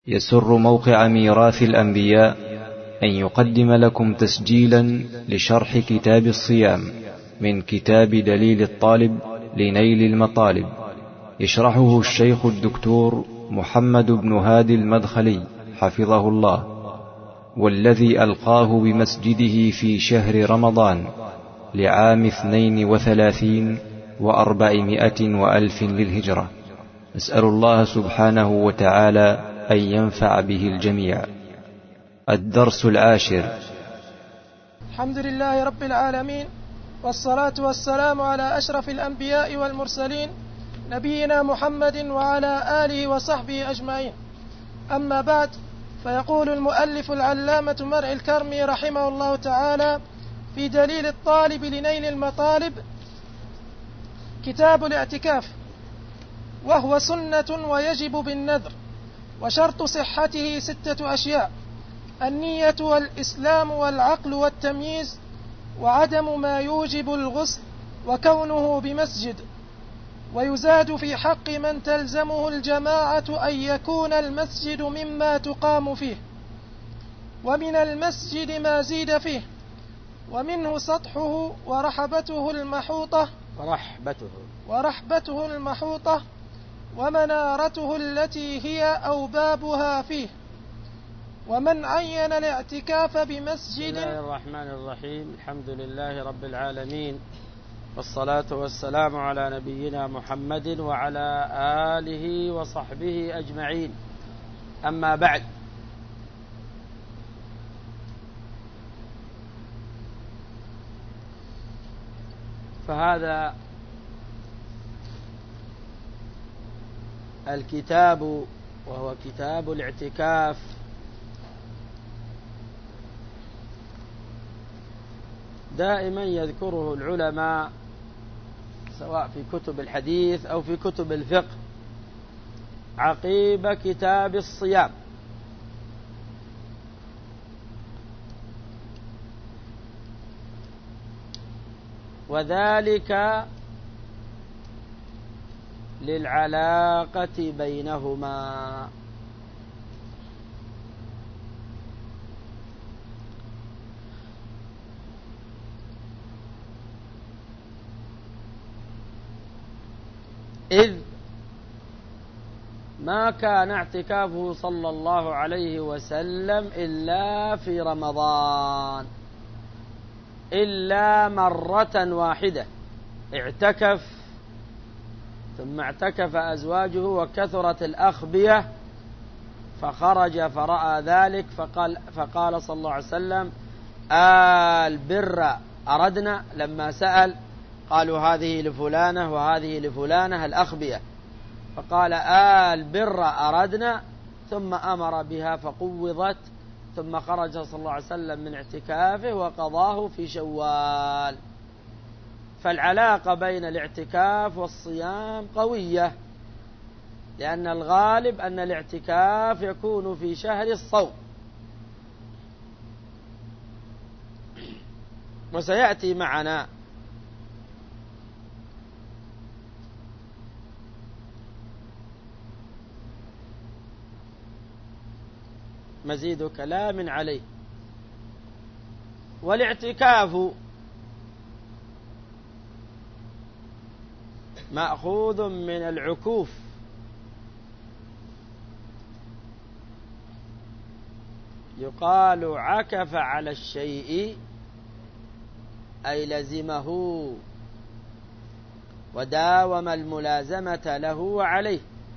يسر موقع ميراث الأنبياء أن يقدم لكم تسجيلا لشرح كتاب الصيام من كتاب دليل الطالب لنيل المطالب، يشرحه الشيخ الدكتور محمد بن هادي المدخلي حفظه الله، والذي ألقاه بمسجده في شهر رمضان لعام 32 و400 وألف للهجرة. نسأل الله سبحانه وتعالى أن ينفع به الجميع. الدرس 10. الحمد لله رب العالمين، والصلاة والسلام على أشرف الأنبياء والمرسلين نبينا محمد وعلى آله وصحبه أجمعين. أما بعد، فيقول المؤلف العلامة مرعي الكرمي رحمه الله تعالى في دليل الطالب لنيل المطالب: كتاب الاعتكاف، وهو سنة ويجب بالنذر، وشرط صحته 6 أشياء: النية والإسلام والعقل والتمييز، وعدم ما يوجب الغسل، وكونه بمسجد. ويزاد في حق من تلزمه الجماعة أن يكون المسجد مما تقام فيه، ومن المسجد ما زيد فيه، ومنه سطحه ورحبته المحوطة ومنارته التي هي أوبابها فيه. ومن عين الاعتكاف بمسجد. بسم الله الرحمن الرحيم. الحمد لله رب العالمين، والصلاة والسلام على نبينا محمد وعلى آله وصحبه أجمعين. أما بعد، فهذا الكتاب وهو كتاب الاعتكاف دائما يذكره العلماء سواء في كتب الحديث أو في كتب الفقه عقيب كتاب الصيام، وذلك للعلاقة بينهما. إذ ما كان اعتكافه صلى الله عليه وسلم إلا في رمضان، إلا مرة واحدة اعتكف، ثم اعتكف أزواجه وكثرت الأخبية فخرج فرأى ذلك فقال صلى الله عليه وسلم: البر أردنا. لما سأل قالوا هذه لفلانة وهذه لفلانة الأخبية، فقال البر أردنا، ثم أمر بها فقوضت، ثم خرج صلى الله عليه وسلم من اعتكافه وقضاه في شوال. فالعلاقة بين الاعتكاف والصيام قوية، لأن الغالب أن الاعتكاف يكون في شهر الصوم. وسيأتي معنا مزيد كلام عليه. والاعتكاف مأخوذ من العكوف، يقال عكف على الشيء أي لزمه وداوم الملازمة له وعليه.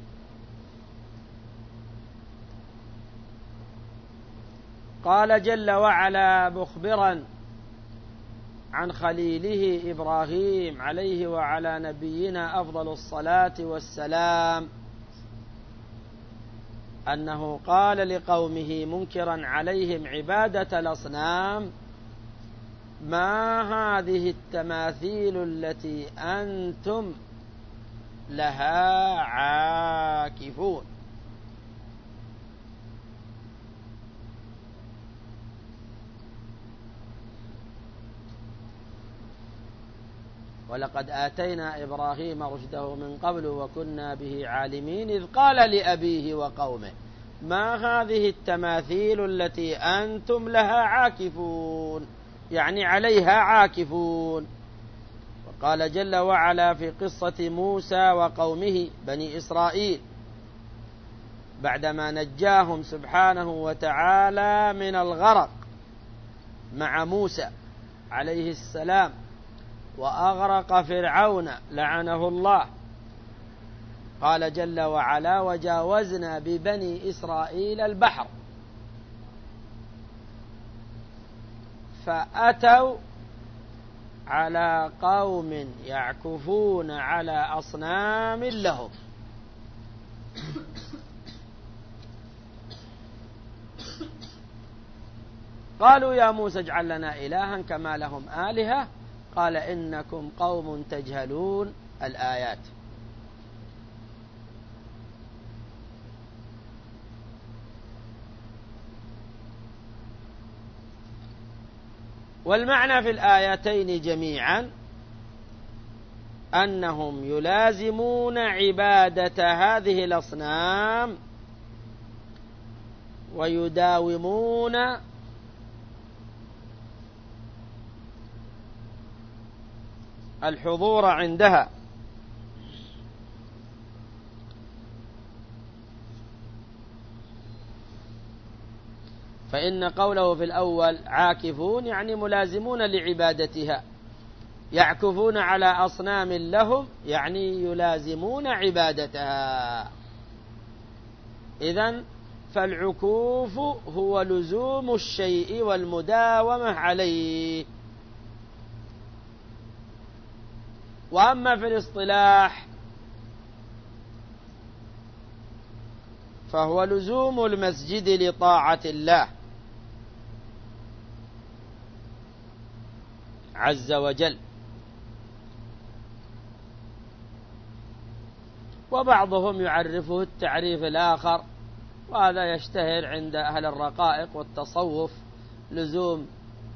قال جل وعلا مخبرا عن خليله إبراهيم عليه وعلى نبينا أفضل الصلاة والسلام أنه قال لقومه منكرا عليهم عبادة الأصنام: ما هذه التماثيل التي أنتم لها عاكفون. ولقد آتينا إبراهيم رشده من قبل وكنا به عالمين إذ قال لأبيه وقومه ما هذه التماثيل التي أنتم لها عاكفون، يعني عليها عاكفون. وقال جل وعلا في قصة موسى وقومه بني إسرائيل بعدما نجاهم سبحانه وتعالى من الغرق مع موسى عليه السلام، وأغرق فرعون لعنه الله، قال جل وعلا: وجاوزنا ببني إسرائيل البحر فأتوا على قوم يعكفون على أصنام لهم. قالوا يا موسى اجعل لنا إلها كما لهم آلهة، قال إنكم قوم تجهلون. الآيات. والمعنى في الآيتين جميعا أنهم يلازمون عبادة هذه الأصنام ويداومون الحضور عندها. فإن قوله في الأول عاكفون يعني ملازمون لعبادتها، يعكفون على أصنام لهم يعني يلازمون عبادتها. إذن فالعكوف هو لزوم الشيء والمداومة عليه. وأما في الاصطلاح فهو لزوم المسجد لطاعة الله عز وجل. وبعضهم يعرفه التعريف الآخر، وهذا يشتهر عند أهل الرقائق والتصوف، لزوم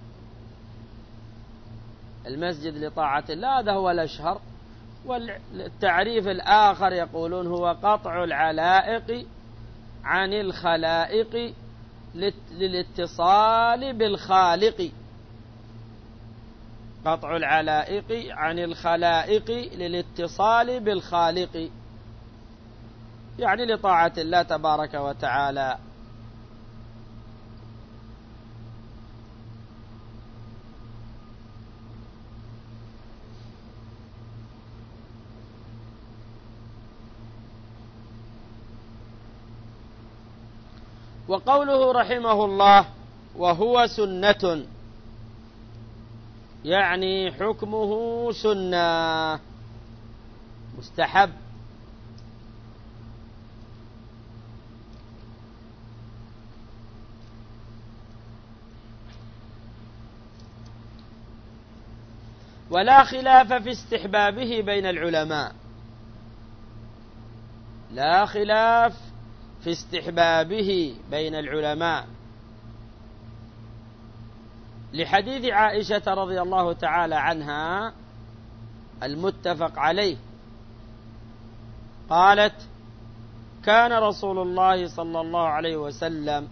المسجد لطاعة الله، هذا هو الأشهر. والتعريف الآخر يقولون هو قطع العلائق عن الخلائق للاتصال بالخالق. قطع العلائق عن الخلائق للاتصال بالخالق، يعني لطاعة الله تبارك وتعالى. وقوله رحمه الله وهو سنة، يعني حكمه سنة مستحب. ولا خلاف في استحبابه بين العلماء، لا خلاف في استحبابه بين العلماء، لحديث عائشة رضي الله تعالى عنها المتفق عليه، قالت: كان رسول الله صلى الله عليه وسلم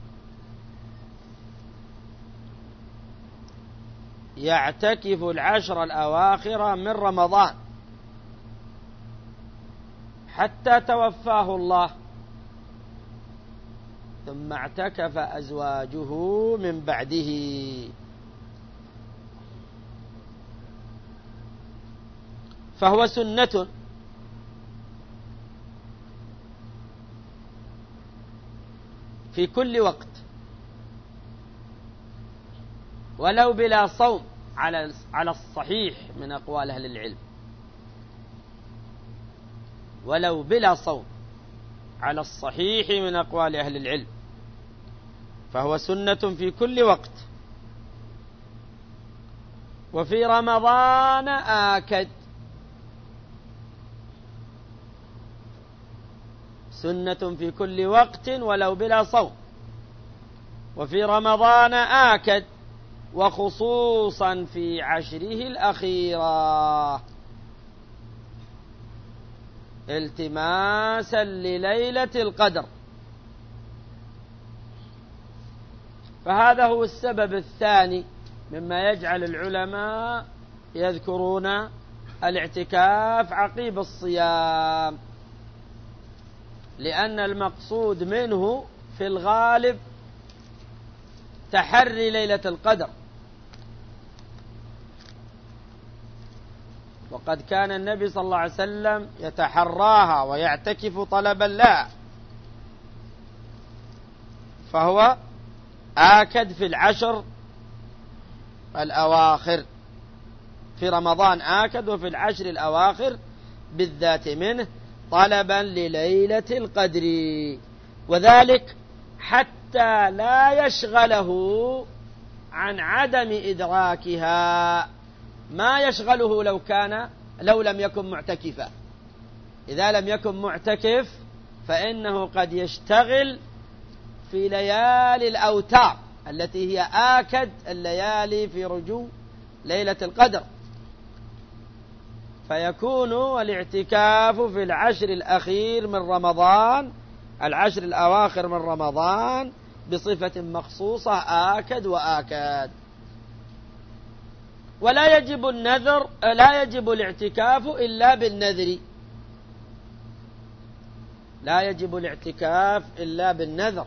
يعتكف العشر الأواخر من رمضان حتى توفاه الله، ثم اعتكف أزواجه من بعده. فهو سنة في كل وقت، ولو بلا صوم على الصحيح من أقوال أهل العلم، ولو بلا صوم على الصحيح من أقوال أهل العلم، فهو سنة في كل وقت. وفي رمضان آكد، سنة في كل وقت ولو بلا صوم، وفي رمضان آكد، وخصوصا في عشره الأخيرة التماسا لليلة القدر، فهذا هو السبب الثاني مما يجعل العلماء يذكرون الاعتكاف عقيب الصيام، لأن المقصود منه في الغالب تحري ليلة القدر. وقد كان النبي صلى الله عليه وسلم يتحراها ويعتكف طلبا لها، فهو آكد في العشر الأواخر في رمضان، آكد وفي العشر الأواخر بالذات منه طلبا لليلة القدر، وذلك حتى لا يشغله عن عدم إدراكها ما يشغله لو لم يكن معتكفا. إذا لم يكن معتكف فإنه قد يشتغل في ليالي الأوتار التي هي آكد الليالي في رجوع ليلة القدر، فيكون الاعتكاف في العشر الأخير من رمضان، العشر الأواخر من رمضان، بصفة مخصوصة آكد وآكد. ولا يجب النذر، لا يجب الاعتكاف إلا بالنذر، لا يجب الاعتكاف إلا بالنذر.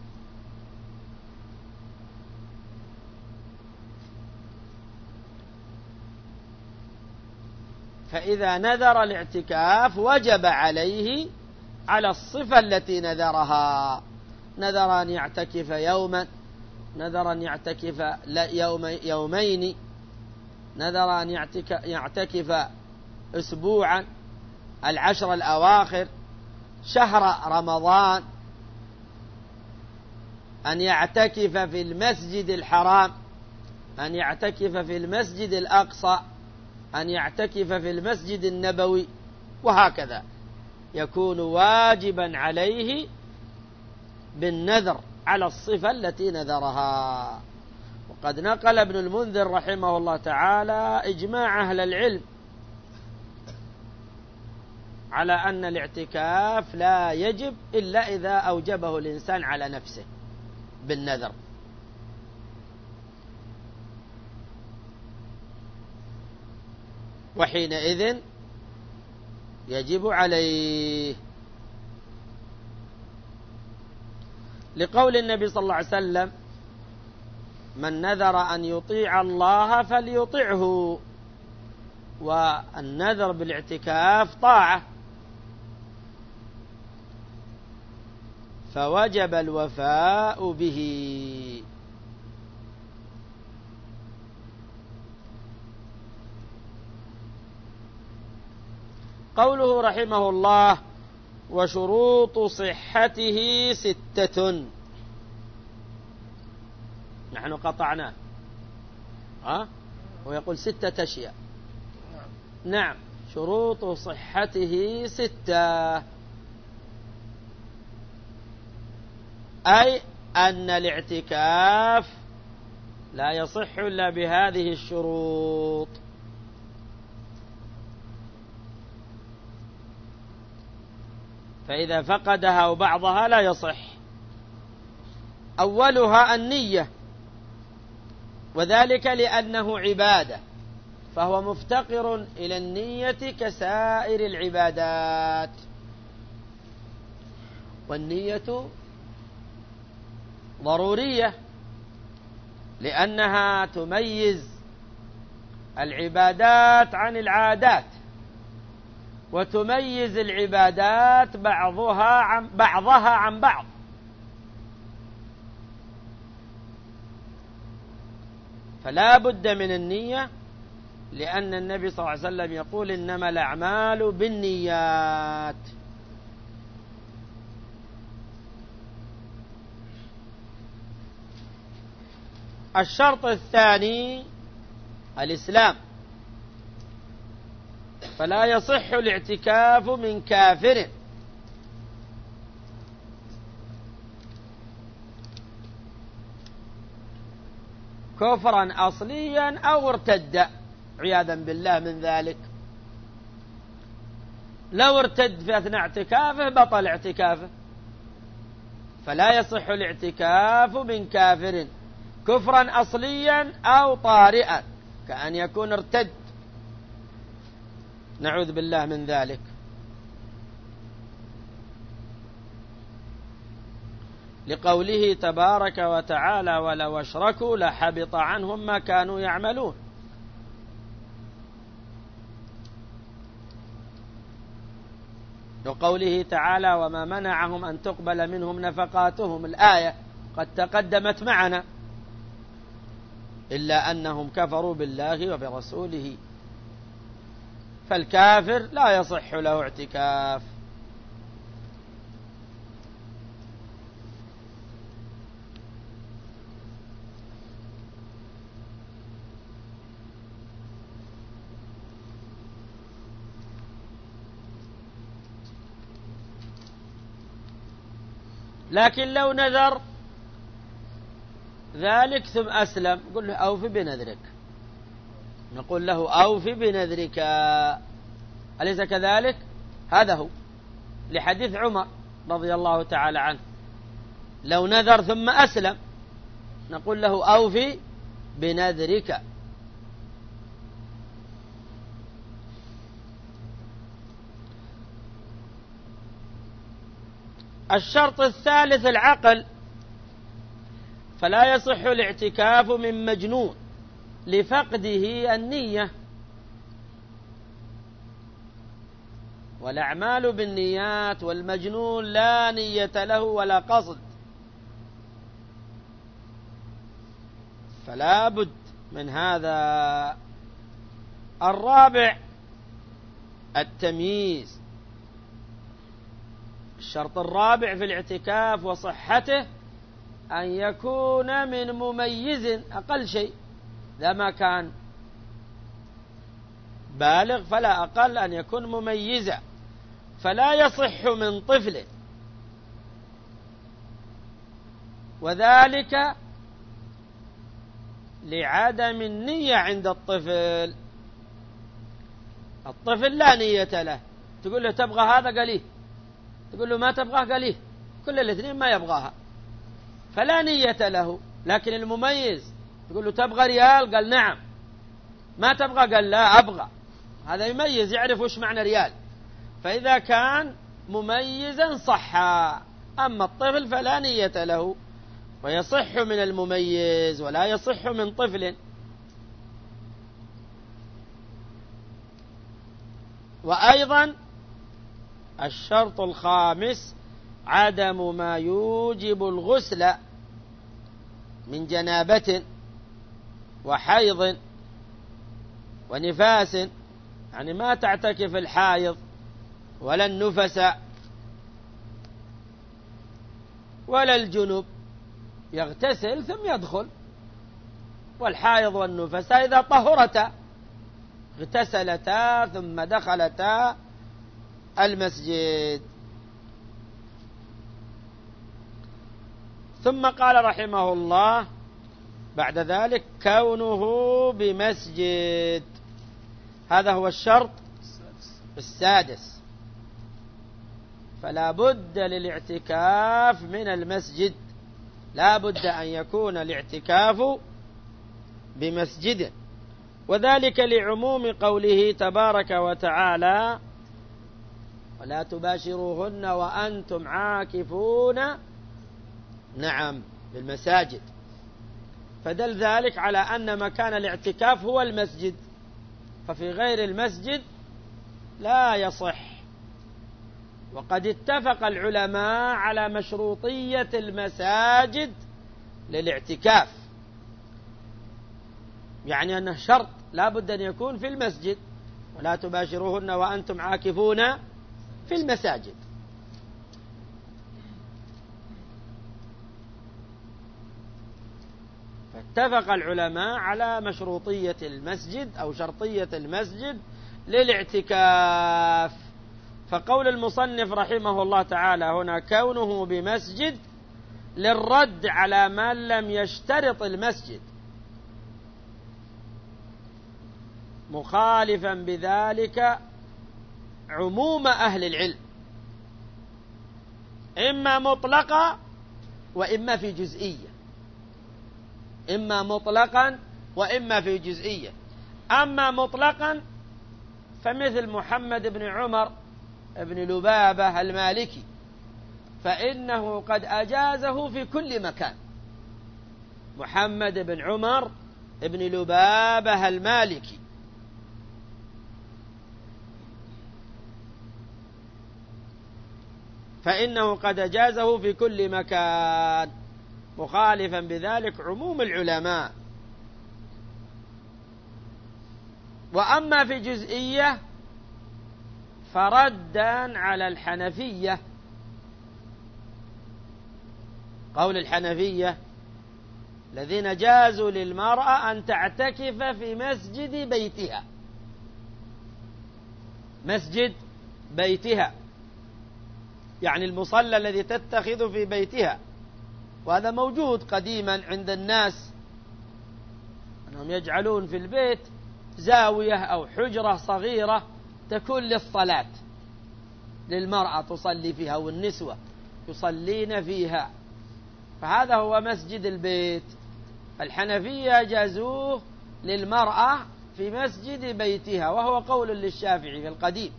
فإذا نذر الاعتكاف وجب عليه على الصفة التي نذرها، نذر أن يعتكف يوما، نذر أن يعتكف يومين، نذر أن يعتكف أسبوعا، العشر الأواخر، شهر رمضان، أن يعتكف في المسجد الحرام، أن يعتكف في المسجد الأقصى، أن يعتكف في المسجد النبوي، وهكذا يكون واجبا عليه بالنذر على الصفة التي نذرها. وقد نقل ابن المنذر رحمه الله تعالى إجماع أهل العلم على أن الاعتكاف لا يجب إلا إذا أوجبه الإنسان على نفسه بالنذر. وحينئذ يجب عليه، لقول النبي صلى الله عليه وسلم: من نذر أن يطيع الله فليطعه. والنذر بالاعتكاف طاعة، فوجب الوفاء به. قوله رحمه الله: وشروط صحته 6. نحن قطعناه، ويقول 6 أشياء. نعم، شروط صحته 6، أي أن الاعتكاف لا يصح إلا بهذه الشروط. فإذا فقدها أو بعضها لا يصح. أولها النية، وذلك لأنه عبادة، فهو مفتقر إلى النية كسائر العبادات. والنية ضرورية لأنها تميز العبادات عن العادات، وتميز العبادات بعضها عن بعض. فلا بد من النية، لأن النبي صلى الله عليه وسلم يقول: إنما الأعمال بالنيات. الشرط الثاني الإسلام، فلا يصح الاعتكاف من كافر، كفرا أصليا أو ارتد عياذا بالله من ذلك. لو ارتد في أثناء اعتكافه بطل اعتكافه، فلا يصح الاعتكاف من كافر. كفرا أصليا أو طارئا كأن يكون ارتد، نعوذ بالله من ذلك. لقوله تبارك وتعالى ولو أشركوا لحبط عنهم ما كانوا يعملون. وقوله تعالى وما منعهم أن تقبل منهم نفقاتهم، الآية قد تقدمت معنا، إلا أنهم كفروا بالله وبرسوله، فالكافر لا يصح له اعتكاف. لكن لو نذر ذلك ثم أسلم، نقول له أوف بنذرك، نقول له أوف بنذرك، أليس كذلك؟ هذا هو لحديث عمر رضي الله تعالى عنه، لو نذر ثم أسلم نقول له أوف بنذرك. الشرط الثالث العقل، فلا يصح الاعتكاف من مجنون لفقده النية، والأعمال بالنيات، والمجنون لا نية له ولا قصد، فلا بد من هذا. الرابع التمييز. الشرط الرابع في الاعتكاف وصحته أن يكون من مميز أقل شيء، إذا ما كان بالغ فلا أقل أن يكون مميزا، فلا يصح من طفل، وذلك لعدم النية عند الطفل. الطفل لا نية له، تقول له تبغى هذا قاليه، تقول له ما تبغاه قاليه، كل الاثنين ما يبغاها، فلا نية له. لكن المميز تقول له تبغى ريال قال نعم، ما تبغى قال لا أبغى، هذا يميز، يعرف وش معنى ريال، فإذا كان مميزا صح. أما الطفل فلا نية له، ويصح من المميز ولا يصح من طفل. وأيضا الشرط الخامس عدم ما يوجب الغسل من جنابة وحيض ونفاس، يعني ما تعتكف الحائض ولا النفس ولا الجنب، يغتسل ثم يدخل، والحائض والنفس إذا طهرتا اغتسلتا ثم دخلتا المسجد. ثم قال رحمه الله بعد ذلك كونه بمسجد، هذا هو الشرط السادس، فلا بد للاعتكاف من المسجد، لا بد أن يكون الاعتكاف بمسجد، وذلك لعموم قوله تبارك وتعالى ولا تباشروهن وأنتم عاكفون نعم بالمساجد، فدل ذلك على أن مكان الاعتكاف هو المسجد، ففي غير المسجد لا يصح. وقد اتفق العلماء على مشروطية المساجد للاعتكاف، يعني أنه شرط لا بد أن يكون في المسجد، ولا تباشروهن وأنتم عاكفون في المساجد. فاتفق العلماء على مشروطية المسجد أو شرطية المسجد للاعتكاف. فقول المصنف رحمه الله تعالى هنا كونه بمسجد للرد على من لم يشترط المسجد، مخالفا بذلك عموم أهل العلم، إما مطلقة وإما في جزئية. إما مطلقا وإما في جزئية. أما مطلقا فمثل محمد بن عمر بن لبابة المالكي، فإنه قد أجازه في كل مكان. محمد بن عمر بن لبابة المالكي فإنه قد أجازه في كل مكان، مخالفا بذلك عموم العلماء. وأما في جزئية فردا على الحنفية، قول الحنفية الذين جازوا للمرأة أن تعتكف في مسجد بيتها، مسجد بيتها يعني المصلى الذي تتخذ في بيتها. وهذا موجود قديما عند الناس، أنهم يجعلون في البيت زاوية أو حجرة صغيرة تكون للصلاة للمرأة تصلي فيها والنسوة يصلين فيها، فهذا هو مسجد البيت. الحنفية جازوه للمرأة في مسجد بيتها، وهو قول للشافعي في القديم.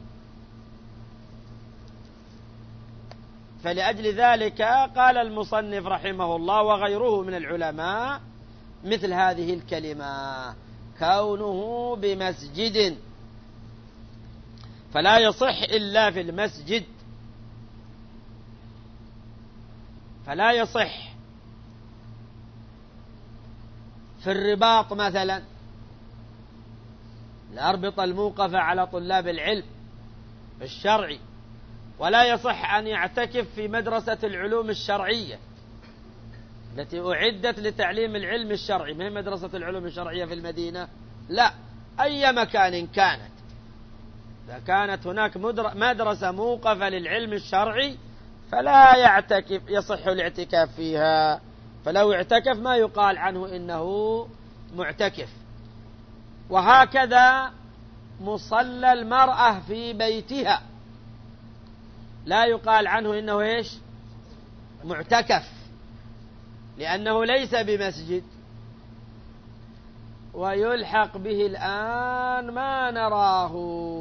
فلأجل ذلك قال المصنف رحمه الله وغيره من العلماء مثل هذه الكلمة: كونه بمسجد، فلا يصح إلا في المسجد، فلا يصح في الرباط مثلا، الأربطة الموقفة على طلاب العلم الشرعي، ولا يصح أن يعتكف في مدرسة العلوم الشرعية التي أعدت لتعليم العلم الشرعي، ما هي مدرسة العلوم الشرعية في المدينة، لا، أي مكان كانت، إذا كانت هناك مدرسة موقفة للعلم الشرعي فلا يصح الاعتكاف فيها، فلو اعتكف ما يقال عنه إنه معتكف. وهكذا مصلى المرأة في بيتها لا يقال عنه إنه إيش؟ معتكف، لأنه ليس بمسجد. ويلحق به الآن ما نراه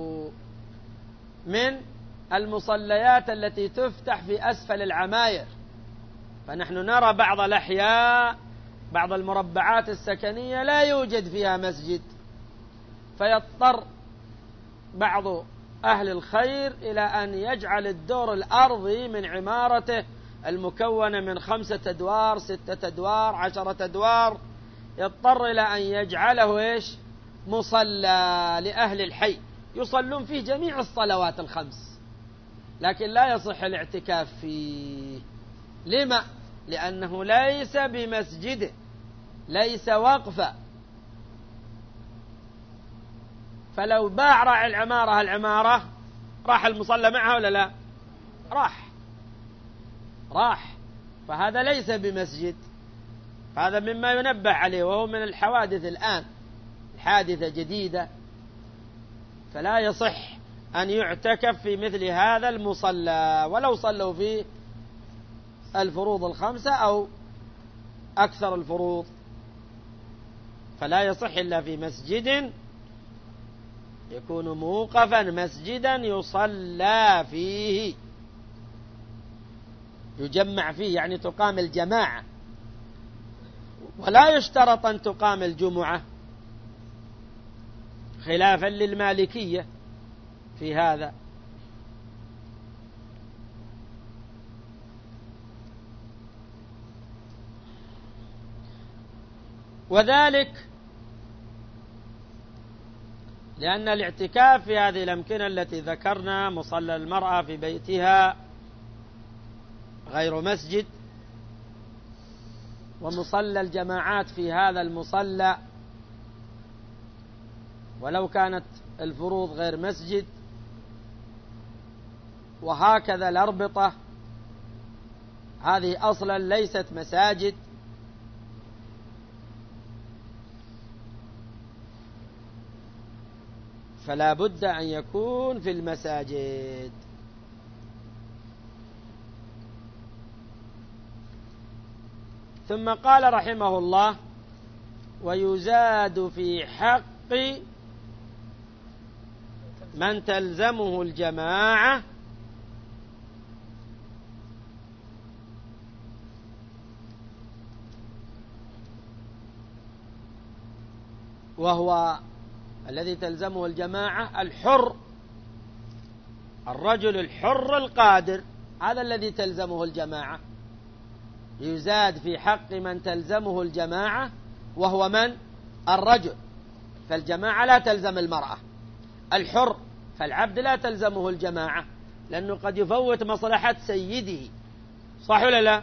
من المصليات التي تفتح في أسفل العماير، فنحن نرى بعض الأحياء، بعض المربعات السكنية لا يوجد فيها مسجد، فيضطر بعض أهل الخير إلى أن يجعل الدور الأرضي من عمارته المكونة من 5 أدوار 6 أدوار 10 أدوار، يضطر إلى أن يجعله إيش؟ مصلى لأهل الحي يصلون فيه جميع الصلوات ال5، لكن لا يصح الاعتكاف فيه. لما؟ لأنه ليس بمسجد، ليس وقفا. فلو باع راعي العمارة راح المصلى معها ولا لا؟ راح، فهذا ليس بمسجد. هذا مما ينبه عليه، وهو من الحوادث الآن، حادثة جديدة، فلا يصح أن يعتكف في مثل هذا المصلى ولو صلوا فيه الفروض ال5 أو أكثر الفروض، فلا يصح إلا في مسجد يكون موقفا، مسجدا يصلى فيه، يجمع فيه، يعني تقام الجماعة، ولا يشترط أن تقام الجمعة خلافا للمالكية في هذا. وذلك لأن الاعتكاف في هذه الأمكنة التي ذكرنا، مصلى المرأة في بيتها غير مسجد، ومصلى الجماعات في هذا المصلى ولو كانت الفروض غير مسجد، وهكذا الأربطة هذه أصلا ليست مساجد، فلا بد أن يكون في المساجد. ثم قال رحمه الله: ويزاد في حق من تلزمه الجماعة وهو الذي تلزمه الجماعة الحر، الرجل الحر القادر، هذا الذي تلزمه الجماعة. يزاد في حق من تلزمه الجماعة وهو من؟ الرجل، فالجماعة لا تلزم المرأة. الحر، فالعبد لا تلزمه الجماعة لأنه قد يفوت مصلحة سيده، صح ولا لا؟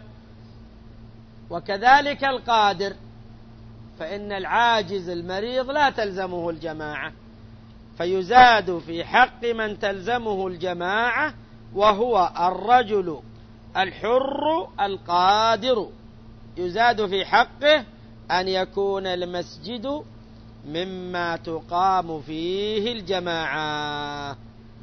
وكذلك القادر، فإن العاجز المريض لا تلزمه الجماعة. فيزاد في حق من تلزمه الجماعة وهو الرجل الحر القادر، يزاد في حقه أن يكون المسجد مما تقام فيه الجماعة.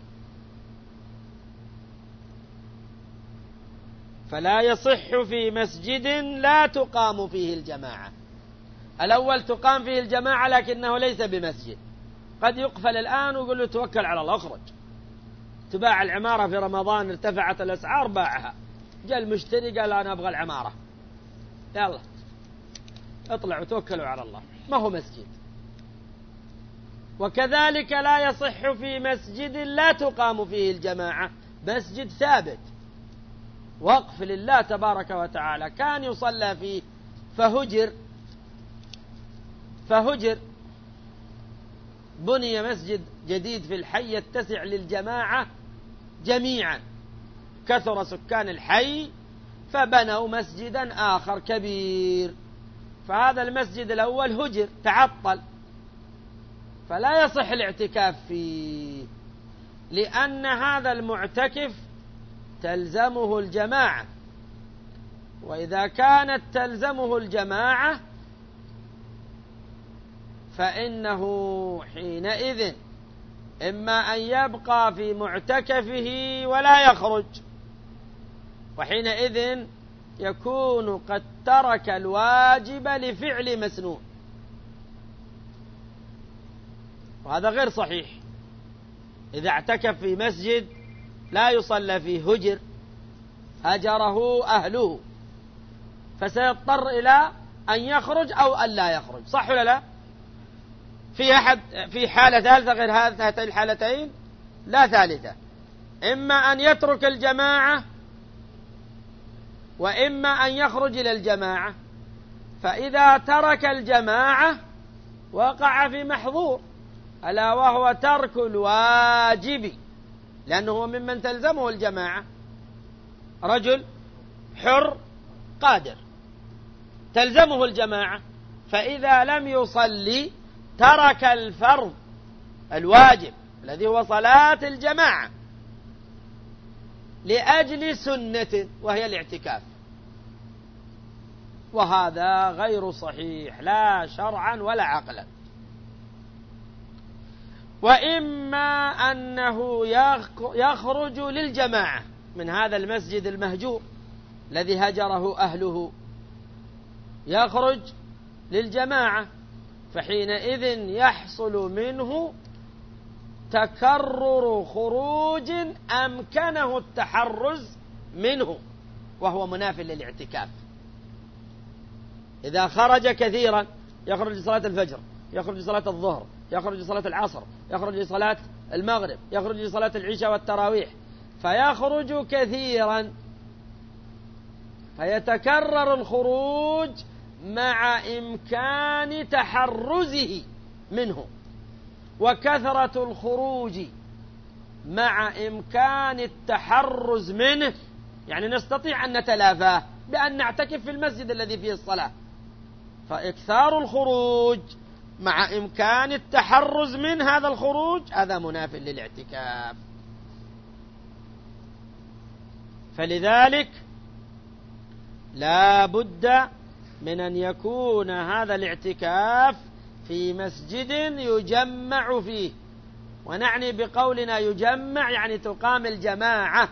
فلا يصح في مسجد لا تقام فيه الجماعة. الأول تقام فيه الجماعة لكنه ليس بمسجد، قد يقفل الآن ويقول له توكل على الله اخرج. تباع العمارة في رمضان، ارتفعت الأسعار، باعها، جاء المشتري قال أنا أبغى العمارة، يلا اطلعوا توكلوا على الله، ما هو مسجد. وكذلك لا يصح في مسجد لا تقام فيه الجماعة، مسجد ثابت وقف لله تبارك وتعالى كان يصلى فيه فهجر، بني مسجد جديد في الحي يتسع للجماعة جميعا، كثر سكان الحي فبنوا مسجدا آخر كبير، فهذا المسجد الأول هجر تعطل، فلا يصح الاعتكاف فيه، لأن هذا المعتكف تلزمه الجماعة، وإذا كانت تلزمه الجماعة فإنه حينئذ إما أن يبقى في معتكفه ولا يخرج، وحينئذ يكون قد ترك الواجب لفعل مسنون، وهذا غير صحيح. إذا اعتكف في مسجد لا يصلى فيه هجره أهله، فسيضطر إلى أن يخرج أو أن لا يخرج، صح ولا لا؟ في حالة ثالثة غير هاتين الحالتين؟ لا ثالثة، إما أن يترك الجماعة وإما أن يخرج إلى الجماعة. فإذا ترك الجماعة وقع في محظور، ألا وهو ترك الواجب، لأنه هو ممن تلزمه الجماعة، رجل حر قادر تلزمه الجماعة، فإذا لم يصلي ترك الفرض الواجب الذي هو صلاة الجماعة لأجل سنة وهي الاعتكاف، وهذا غير صحيح لا شرعا ولا عقلا. وإما أنه يخرج للجماعة من هذا المسجد المهجور الذي هجره أهله، يخرج للجماعة، فحينئذ يحصل منه تكرر خروج أمكنه التحرز منه، وهو مناف للاعتكاف. إذا خرج كثيرا، يخرج لصلاة الفجر، يخرج لصلاة الظهر، يخرج لصلاة العصر، يخرج لصلاة المغرب، يخرج لصلاة العشاء والتراويح، فيخرج كثيرا، فيتكرر الخروج مع إمكان تحرزه منه، وكثرة الخروج مع إمكان التحرز منه، يعني نستطيع أن نتلافاه بأن نعتكف في المسجد الذي فيه الصلاة، فإكثار الخروج مع إمكان التحرز من هذا الخروج هذا مناف للاعتكاف. فلذلك لا بد من أن يكون هذا الاعتكاف في مسجد يجمع فيه، ونعني بقولنا يجمع يعني تقام الجماعة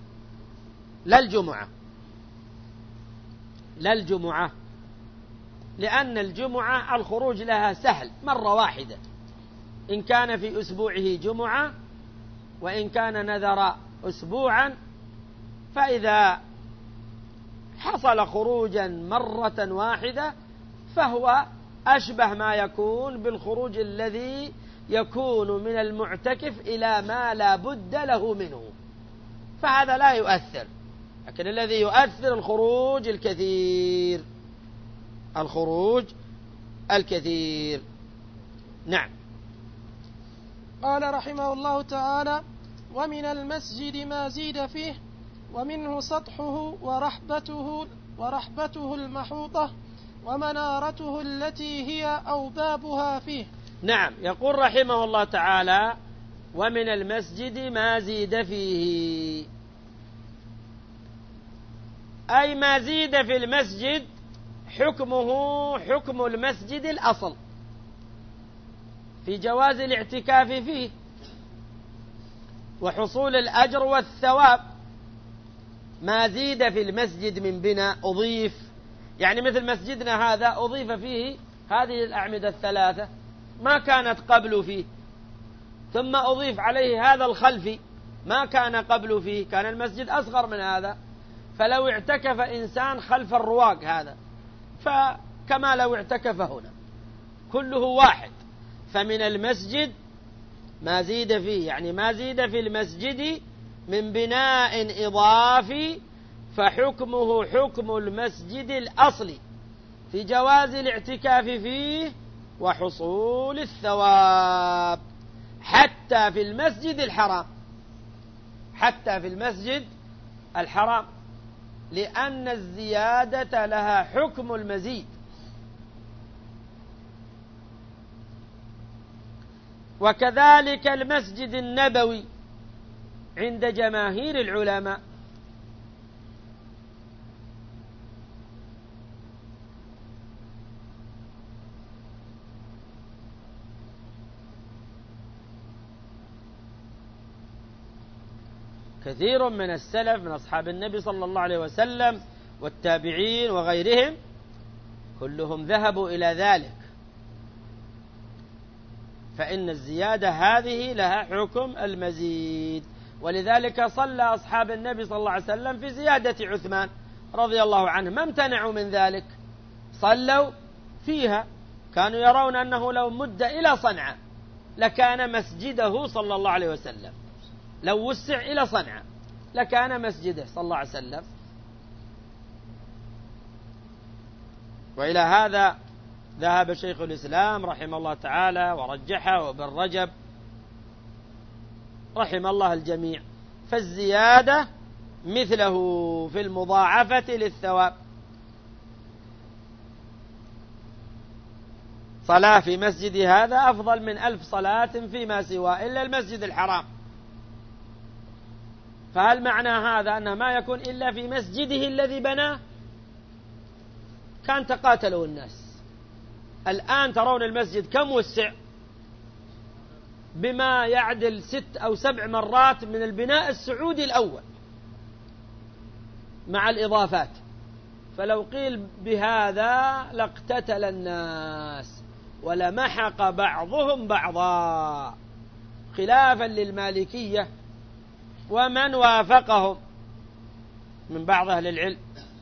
لا الجمعة، لأن الجمعة الخروج لها سهل مرة واحدة، إن كان في أسبوعه جمعة وإن كان نذر أسبوعا، فإذا حصل خروجا مرة واحدة فهو أشبه ما يكون بالخروج الذي يكون من المعتكف إلى ما لا بد له منه، فهذا لا يؤثر. لكن الذي يؤثر الخروج الكثير، الخروج الكثير. نعم. قال رحمه الله تعالى: ومن المسجد ما زيد فيه، ومنه سطحه ورحبته المحوطة ومنارته التي هي أوبابها فيه. نعم. يقول رحمه الله تعالى: ومن المسجد ما زيد فيه، أي ما زيد في المسجد حكمه حكم المسجد الأصل في جواز الاعتكاف فيه وحصول الأجر والثواب. ما زيد في المسجد من بناء أضيف، يعني مثل مسجدنا هذا أضيف فيه هذه الأعمدة الثلاثة ما كانت قبل فيه، ثم أضيف عليه هذا الخلفي ما كان قبل فيه، كان المسجد أصغر من هذا، فلو اعتكف إنسان خلف الرواق هذا فكما لو اعتكف هنا، كله واحد. فمن المسجد ما زيد فيه، يعني ما زيد في المسجد من بناء إضافي فحكمه حكم المسجد الأصلي في جواز الاعتكاف فيه وحصول الثواب، حتى في المسجد الحرام، حتى في المسجد الحرام، لأن الزيادة لها حكم المزيد. وكذلك المسجد النبوي عند جماهير العلماء، كثير من السلف من أصحاب النبي صلى الله عليه وسلم والتابعين وغيرهم كلهم ذهبوا إلى ذلك، فإن الزيادة هذه لها حكم المزيد. ولذلك صلى أصحاب النبي صلى الله عليه وسلم في زيادة عثمان رضي الله عنه، ما امتنعوا من ذلك، صلوا فيها، كانوا يرون أنه لو مد إلى صنعاء لكان مسجده صلى الله عليه وسلم، لو وسع إلى صنعاء لكان مسجده صلى الله عليه وسلم. وإلى هذا ذهب شيخ الإسلام رحمه الله تعالى ورجحه وابن رجب رحم الله الجميع. فالزيادة مثله في المضاعفة للثواب، صلاة في مسجد هذا أفضل من 1000 صلاة فيما سواه إلا المسجد الحرام. فهل معنى هذا أنه ما يكون إلا في مسجده الذي بناه؟ كان تقاتلوا الناس. الآن ترون المسجد كم وسع، بما يعدل 6 أو 7 مرات من البناء السعودي الأول مع الإضافات. فلو قيل بهذا لاقتتل الناس ولمحق بعضهم بعضا، خلافا للمالكية ومن وافقهم من بعض أهل العلم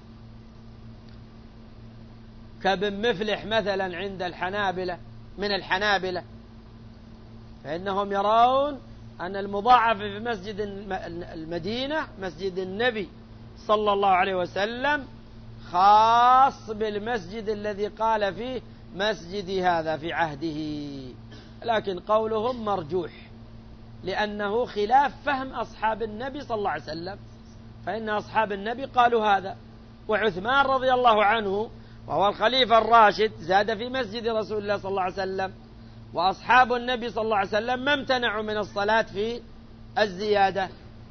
كابن مفلح مثلا عند الحنابلة من الحنابلة، فإنهم يرون أن المضاعف في مسجد المدينة مسجد النبي صلى الله عليه وسلم خاص بالمسجد الذي قال فيه مسجدي هذا في عهده، لكن قولهم مرجوح لأنه خلاف فهم أصحاب النبي صلى الله عليه وسلم، فإن أصحاب النبي قالوا هذا، وعثمان رضي الله عنه وهو الخليفة الراشد زاد في مسجد رسول الله صلى الله عليه وسلم، وأصحاب النبي صلى الله عليه وسلم ما امتنعوا من الصلاة في الزيادة.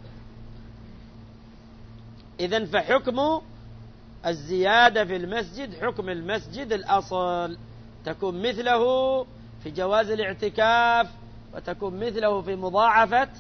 إذن فحكم الزيادة في المسجد حكم المسجد الأصل، تكون مثله في جواز الاعتكاف وتكون مثله في مضاعفة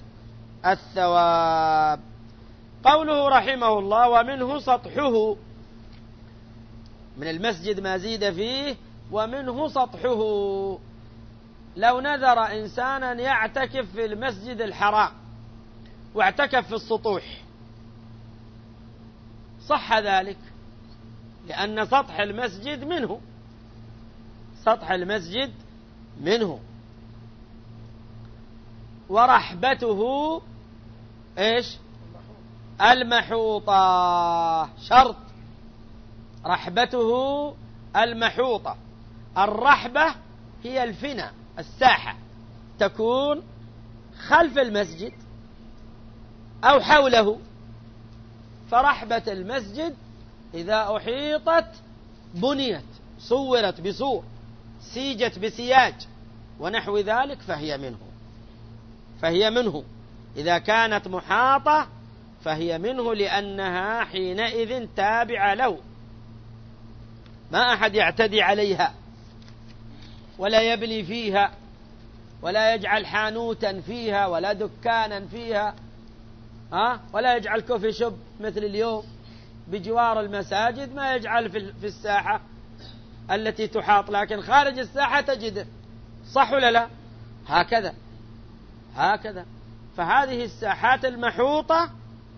الثواب. قوله رحمه الله: ومنه سطحه، من المسجد ما زيد فيه، ومنه سطحه. لو نذر إنسانا يعتكف في المسجد الحرام واعتكف في السطوح صح ذلك، لأن سطح المسجد منه، سطح المسجد منه، ورحبته إيش؟ المحوطة، شرط رحبته المحوطة. الرحبة هي الفناء، الساحة تكون خلف المسجد أو حوله. فرحبة المسجد إذا أحيطت بنيت، صورت بصور، سيجت بسياج ونحو ذلك، فهي منه. إذا كانت محاطة فهي منه، لأنها حينئذ تابعة له، ما أحد يعتدي عليها ولا يبني فيها ولا يجعل حانوتا فيها ولا دكانا فيها، ولا يجعل كوفي شوب مثل اليوم بجوار المساجد، ما يجعل في الساحة التي تحاط، لكن خارج الساحة تجده، صح ولا لا؟ هكذا. فهذه الساحات المحوطة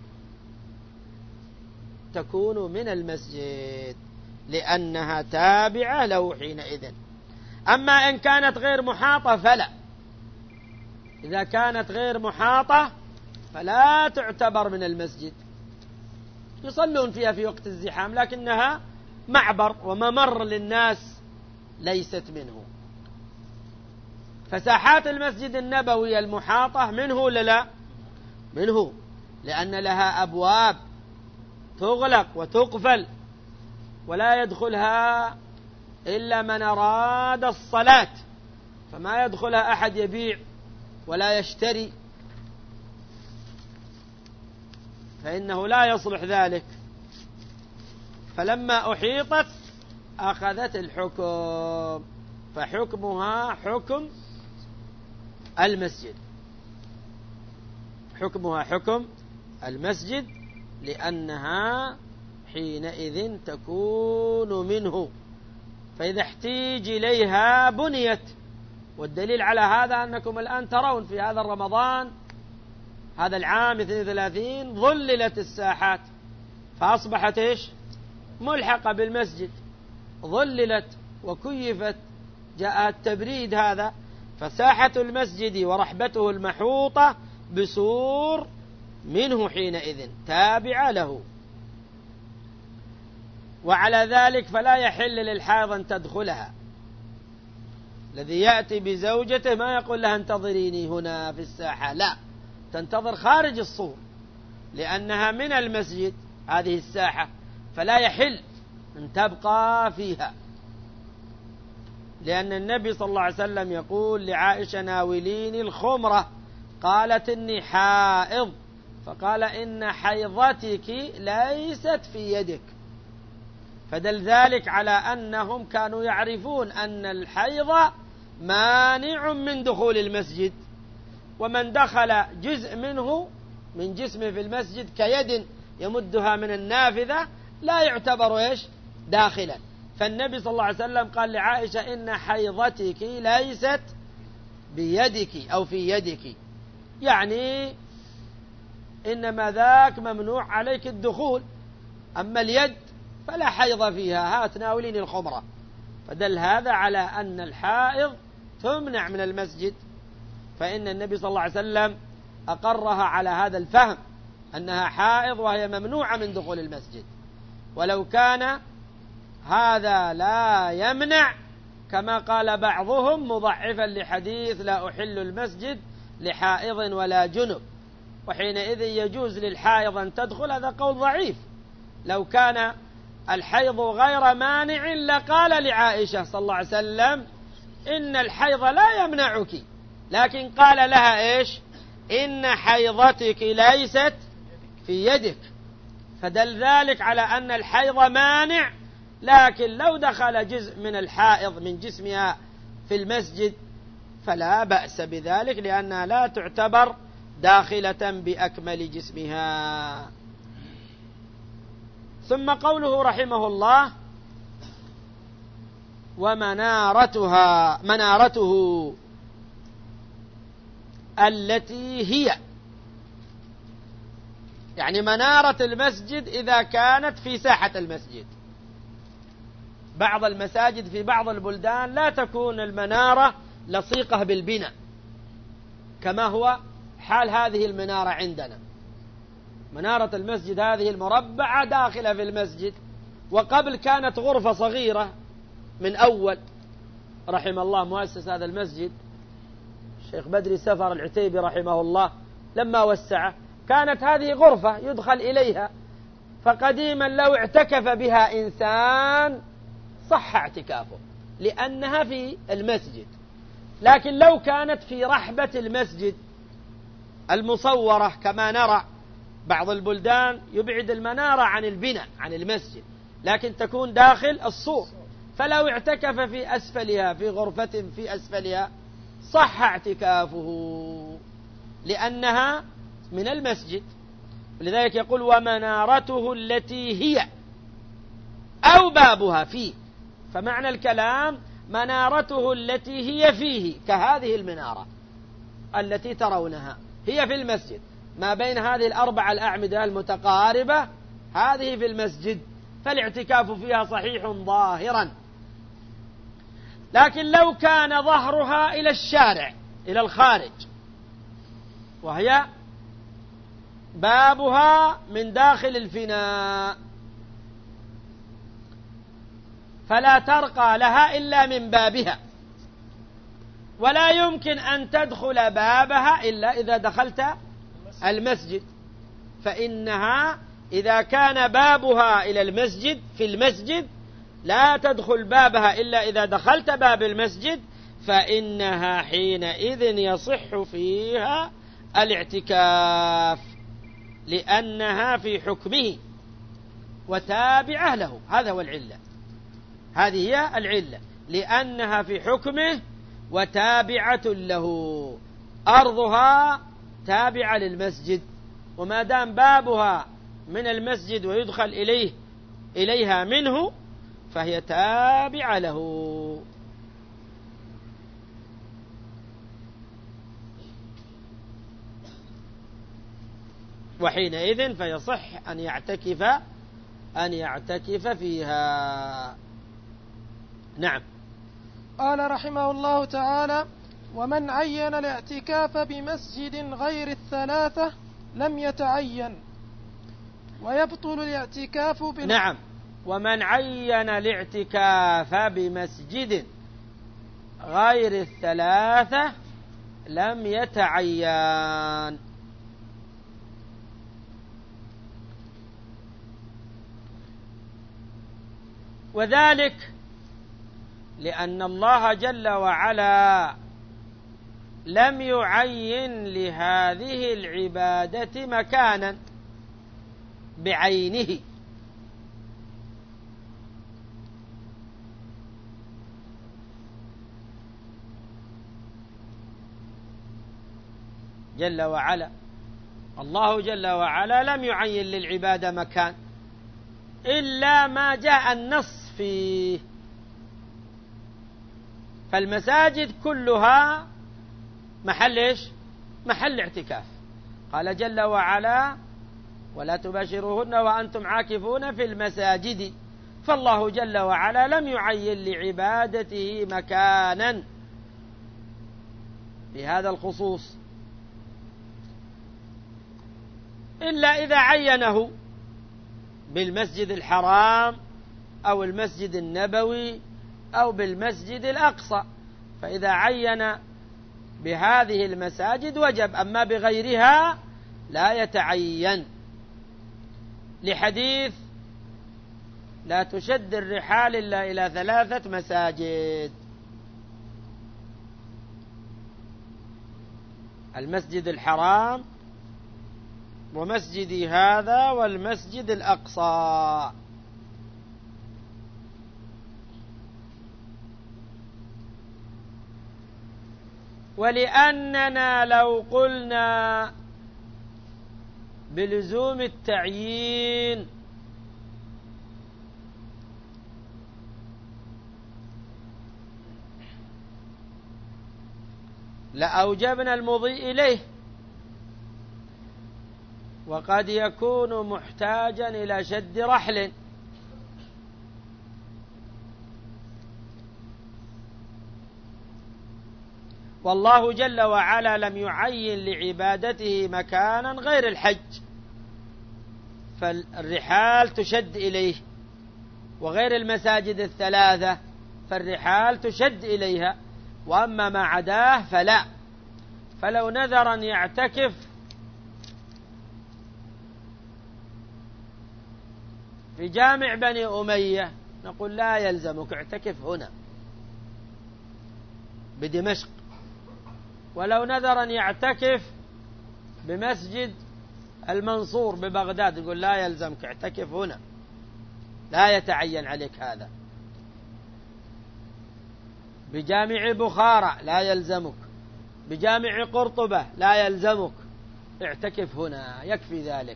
تكون من المسجد لأنها تابعة له حينئذ. أما إن كانت غير محاطة فلا، إذا كانت غير محاطة فلا تعتبر من المسجد، يصلون فيها في وقت الزحام، لكنها معبر وممر للناس، ليست منه. فساحات المسجد النبوي المحاطة منه ولا لا؟ منه، لأن لها أبواب تغلق وتقفل، ولا يدخلها إلا من أراد الصلاة، فما يدخلها أحد يبيع ولا يشتري، فإنه لا يصلح ذلك. فلما أحيطت أخذت الحكم، فحكمها حكم المسجد، حكمها حكم المسجد، لأنها حينئذ تكون منه. فإذا احتيج إليها بنيت. والدليل على هذا أنكم الآن ترون في هذا رمضان، هذا العام 32 ظللت الساحات، فأصبحت إيش؟ ملحقة بالمسجد، ظللت وكيفت، جاء التبريد هذا. فساحة المسجد ورحبته المحوطة بسور منه حينئذ تابعة له. وعلى ذلك فلا يحل للحائض أن تدخلها. الذي يأتي بزوجته ما يقول لها انتظريني هنا في الساحة، لا، تنتظر خارج السور، لأنها من المسجد هذه الساحة، فلا يحل أن تبقى فيها. لأن النبي صلى الله عليه وسلم يقول لعائشة ناوليني الخمرة، قالت إني حائض، فقال إن حيضتك ليست في يدك. فدل ذلك على أنهم كانوا يعرفون أن الحيض مانع من دخول المسجد، ومن دخل جزء منه من جسمه في المسجد كيد يمدها من النافذة لا يعتبر إيش؟ داخلا. فالنبي صلى الله عليه وسلم قال لعائشة إن حيضتك ليست بيدك أو في يدك، يعني إنما ذاك ممنوع عليك الدخول، أما اليد فلا حيض فيها، هات ناوليني الخمرة. فدل هذا على أن الحائض تمنع من المسجد، فإن النبي صلى الله عليه وسلم أقرها على هذا الفهم أنها حائض وهي ممنوعة من دخول المسجد. ولو كان هذا لا يمنع كما قال بعضهم مضعفا لحديث لا أحل المسجد لحائض ولا جنب، وحينئذ يجوز للحائض أن تدخل، هذا قول ضعيف. لو كان الحيض غير مانع لقال لعائشة صلى الله عليه وسلم إن الحيض لا يمنعك، لكن قال لها إيش؟ إن حيضتك ليست في يدك. فدل ذلك على أن الحيض مانع، لكن لو دخل جزء من الحائض من جسمها في المسجد فلا بأس بذلك، لأنها لا تعتبر داخلة بأكمل جسمها. ثم قوله رحمه الله منارته التي هي، يعني منارة المسجد إذا كانت في ساحة المسجد. بعض المساجد في بعض البلدان لا تكون المنارة لصيقة بالبناء كما هو حال هذه المنارة عندنا. منارة المسجد هذه المربعة داخلة في المسجد، وقبل كانت غرفة صغيرة من أول رحم الله مؤسس هذا المسجد الشيخ بدري سفر العتيبي رحمه الله، لما وسعه كانت هذه غرفة يدخل إليها، فقديما لو اعتكف بها إنسان صح اعتكافه لأنها في المسجد. لكن لو كانت في رحبة المسجد المصورة كما نرى بعض البلدان يبعد المنارة عن البناء عن المسجد، لكن تكون داخل السور، فلو اعتكف في أسفلها في غرفة في أسفلها صح اعتكافه لأنها من المسجد. ولذلك يقول ومنارته التي هي أو بابها فيه، فمعنى الكلام منارته التي هي فيه كهذه المنارة التي ترونها هي في المسجد، ما بين هذه الأربع الأعمدة المتقاربة هذه في المسجد، فالاعتكاف فيها صحيح ظاهرا. لكن لو كان ظهرها إلى الشارع إلى الخارج، وهي بابها من داخل الفناء، فلا ترقى لها إلا من بابها، ولا يمكن أن تدخل بابها إلا إذا دخلت المسجد، فإنها إذا كان بابها إلى المسجد في المسجد لا تدخل بابها إلا إذا دخلت باب المسجد، فإنها حينئذ يصح فيها الاعتكاف لأنها في حكمه وتابعة له. هذا هو العلة، هذه هي العلة، لأنها في حكمه وتابعة له، أرضها تابعة للمسجد، وما دام بابها من المسجد ويدخل إليها منه فهي تابعة له. وحينئذ فيصح أن يعتكف فيها. نعم. قال رحمه الله تعالى ومن عين الاعتكاف بمسجد غير الثلاثة لم يتعين ويبطل الاعتكاف نعم. ومن عين الاعتكاف بمسجد غير الثلاثة لم يتعين. وذلك لأن الله جل وعلا لم يعين لهذه العبادة مكانا بعينه، جل وعلا الله جل وعلا لم يعين للعبادة مكان إلا ما جاء النص فيه. فالمساجد كلها محل إيش؟ محل اعتكاف. قال جل وعلا ولا تباشروهن وأنتم عاكفون في المساجد، فالله جل وعلا لم يعين لعبادته مكانا بهذا الخصوص إلا إذا عينه بالمسجد الحرام أو المسجد النبوي أو بالمسجد الأقصى، فإذا عين بهذه المساجد وجب، أما بغيرها لا يتعين، لحديث لا تشد الرحال إلا إلى 3 مساجد: المسجد الحرام ومسجدي هذا والمسجد الأقصى. ولأننا لو قلنا بلزوم التعيين لأوجبنا المضي إليه، وقد يكون محتاجا إلى شد رحل، والله جل وعلا لم يعين لعبادته مكانا غير الحج، فالرحال تشد إليه، وغير المساجد الثلاثة فالرحال تشد إليها، وأما ما عداه فلا. فلو نذر أن يعتكف في جامع بني أمية نقول لا يلزمك، اعتكف هنا بدمشق. ولو نذر أن يعتكف بمسجد المنصور ببغداد نقول لا يلزمك، اعتكف هنا، لا يتعين عليك هذا. بجامع بخارى لا يلزمك، بجامع قرطبة لا يلزمك، اعتكف هنا يكفي ذلك.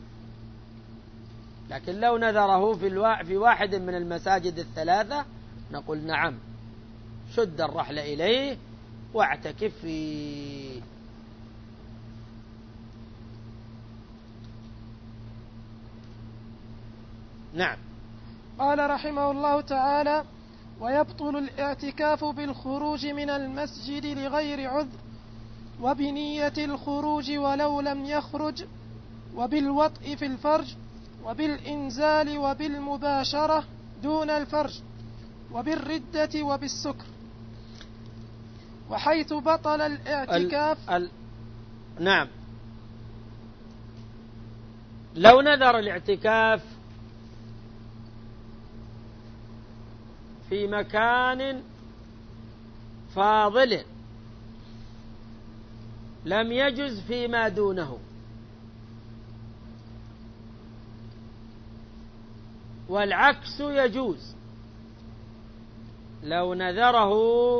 لكن لو نذره في واحد من المساجد الثلاثة نقول نعم، شد الرحل إليه واعتكف فيه. نعم. قال رحمه الله تعالى: ويبطل الاعتكاف بالخروج من المسجد لغير عذر، وبنية الخروج ولو لم يخرج، وبالوطء في الفرج، وبالإنزال وبالمباشرة دون الفرج، وبالردة وبالسكر. وحيث بطل الاعتكاف نعم. لو نذر الاعتكاف في مكان فاضل لم يجز فيما دونه، والعكس يجوز. لو نذره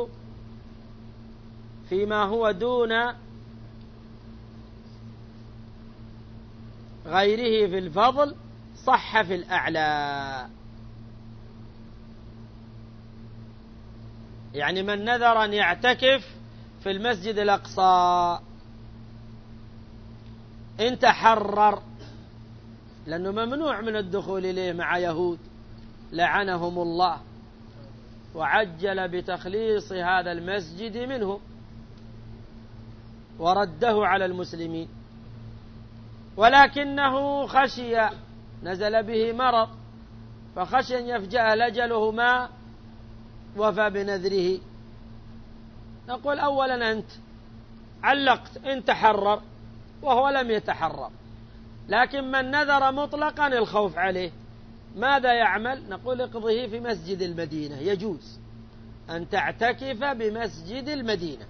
فيما هو دون غيره في الفضل صح في الأعلى. يعني من نذر أن يعتكف في المسجد الأقصى إن تحرر، لأنه ممنوع من الدخول إليه مع يهود لعنهم الله، وعجل بتخليص هذا المسجد منهم ورده على المسلمين، ولكنه خشي، نزل به مرض فخشي أن يفجأ أجله ما وفى بنذره. نقول أولا أنت علقت إن تحرر وهو لم يتحرر، لكن من نذر مطلقا الخوف عليه ماذا يعمل؟ نقول اقضه في مسجد المدينة، يجوز أن تعتكف بمسجد المدينة.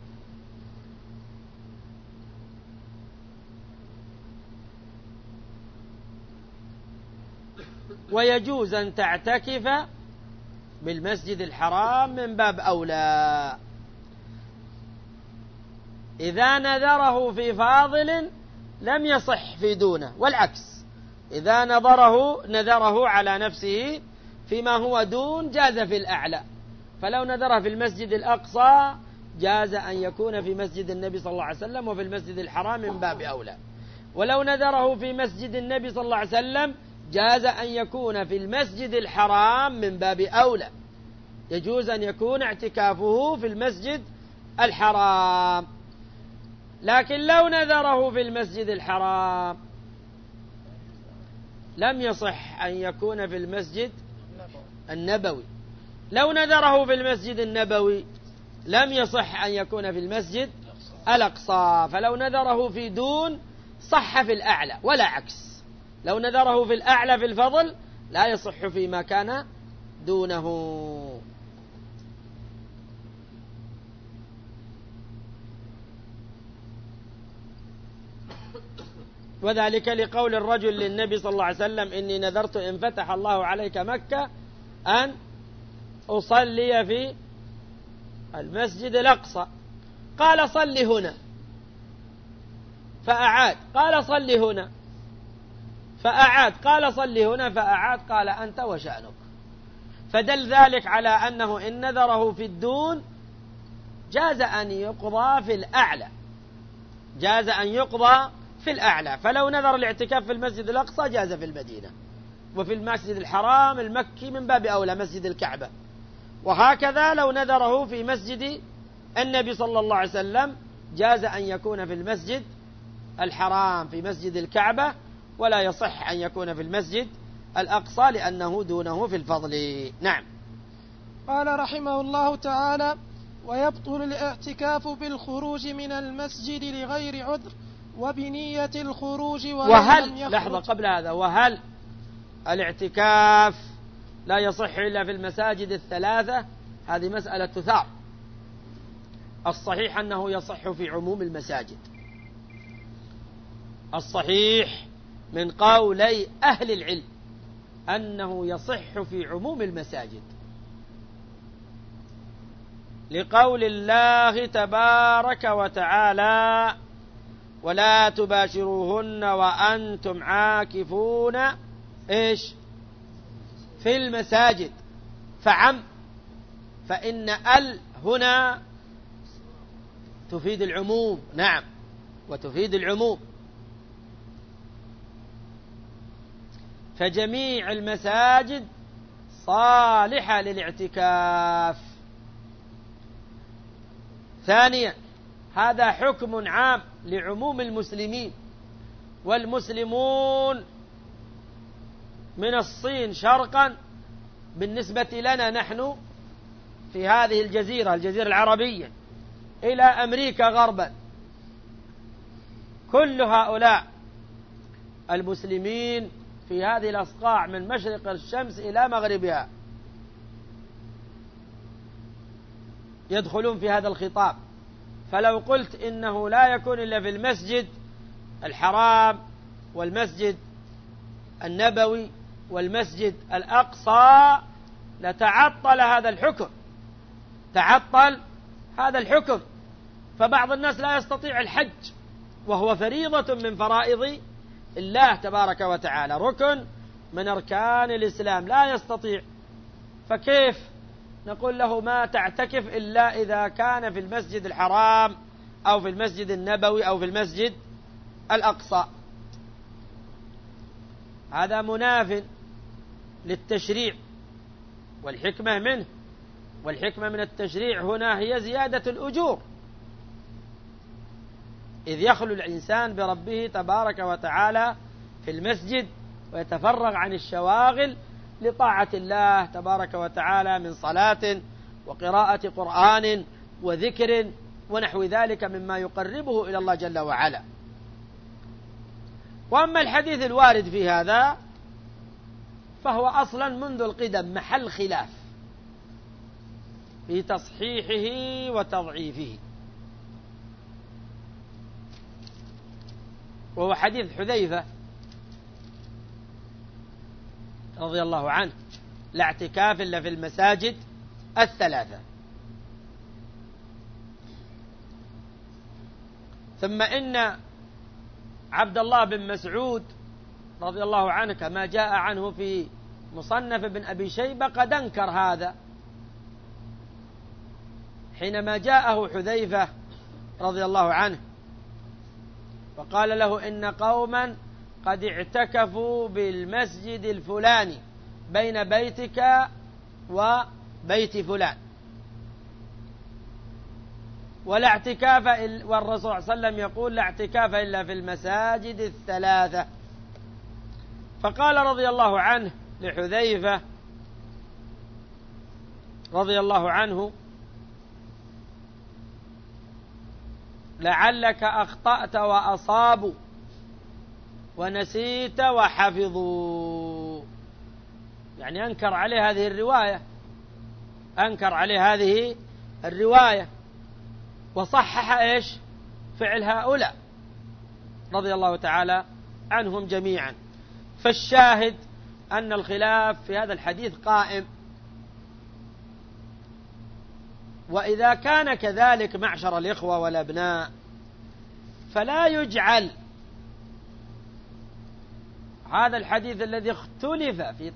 ويجوز أن تعتكف بالمسجد الحرام من باب أولى. إذا نذره في لم يصح في دونه، والعكس إذا نذره على نفسه فيما هو دون جاز في الأعلى. فلو نذره في المسجد الأقصى جاز أن يكون في مسجد النبي صلى الله عليه وسلم وفي المسجد الحرام من باب أولى. ولو نذره في مسجد النبي صلى الله عليه وسلم جاز أن يكون في المسجد الحرام من باب أولى. يجوز أن يكون اعتكافه في المسجد الحرام. لكن لو نذره في المسجد الحرام لم يصح أن يكون في المسجد النبوي. لو نذره في المسجد النبوي لم يصح أن يكون في المسجد الأقصى. فلو نذره في دون صح في الأعلى، ولا عكس. لو نذره في الأعلى في الفضل لا يصح فيما كان دونه. وذلك لقول الرجل للنبي صلى الله عليه وسلم: إني نذرت إن فتح الله عليك مكة أن أصلي في المسجد الأقصى. قال: صل هنا. فأعاد. قال: صل هنا. فأعاد. قال: صل هنا. فأعاد. قال: أنت وشأنك. فدل ذلك على أنه إن نذره في الدون جاز أن يقضى في الأعلى، جاز أن يقضى في الأعلى. فلو نذر الاعتكاف في المسجد الأقصى جاز في المدينة، وفي المسجد الحرام المكي من باب أولى مسجد الكعبة. وهكذا لو نذره في مسجد النبي صلى الله عليه وسلم جاز أن يكون في المسجد الحرام في مسجد الكعبة، ولا يصح أن يكون في المسجد الأقصى لأنه دونه في الفضل. نعم. قال رحمه الله تعالى: ويبطل الاعتكاف بالخروج من المسجد لغير عذر وبنية الخروج وهل لحظة قبل هذا، وهل الاعتكاف لا يصح إلا في المساجد الثلاثة؟ هذه مسألة تثار. الصحيح أنه يصح في عموم المساجد، الصحيح من قولي أهل العلم أنه يصح في عموم المساجد، لقول الله تبارك وتعالى: ولا تباشروهن وأنتم عاكفون إيش في المساجد، فعم، فإن ال هنا تفيد العموم. نعم، وتفيد العموم، فجميع المساجد صالحة للاعتكاف. ثانيا، هذا حكم عام لعموم المسلمين، والمسلمون من الصين شرقا بالنسبة لنا نحن في هذه الجزيرة العربية إلى أمريكا غربا، كل هؤلاء المسلمين في هذه الأصقاع من مشرق الشمس إلى مغربها يدخلون في هذا الخطاب. فلو قلت إنه لا يكون إلا في المسجد الحرام والمسجد النبوي والمسجد الأقصى لتعطل هذا الحكم، تعطل هذا الحكم. فبعض الناس لا يستطيع الحج وهو فريضة من فرائض الله تبارك وتعالى، ركن من أركان الإسلام، لا يستطيع، فكيف نقول له ما تعتكف إلا إذا كان في المسجد الحرام أو في المسجد النبوي أو في المسجد الأقصى؟ هذا مناف للتشريع والحكمة منه، والحكمة من التشريع هنا هي زيادة الأجور، إذ يخلو الإنسان بربه تبارك وتعالى في المسجد ويتفرغ عن الشواغل لطاعة الله تبارك وتعالى من صلاة وقراءة قرآن وذكر ونحو ذلك مما يقربه إلى الله جل وعلا. وأما الحديث الوارد في هذا فهو أصلا منذ القدم محل خلاف في تصحيحه وتضعيفه، وهو حديث حذيفة رضي الله عنه: لا اعتكاف إلا في المساجد الثلاثة. ثم إن عبد الله بن مسعود رضي الله عنه كما جاء عنه في مصنف ابن أبي شيبة قد أنكر هذا حينما جاءه حذيفة رضي الله عنه وقال له: إن قوما قد اعتكفوا بالمسجد الفلاني بين بيتك وبيت فلان، ولا اعتكاف والرسول صلى الله عليه وسلم يقول: لا اعتكاف إلا في المساجد الثلاثة. فقال رضي الله عنه لحذيفة رضي الله عنه: لعلك أخطأت وأصابوا ونسيت وحفظوا. يعني أنكر عليه هذه الرواية، أنكر عليه هذه الرواية وصحح إيش فعل هؤلاء رضي الله تعالى عنهم جميعا. فالشاهد أن الخلاف في هذا الحديث قائم. وإذا كان كذلك معشر الإخوة والأبناء فلا يجعل هذا الحديث الذي اختلف في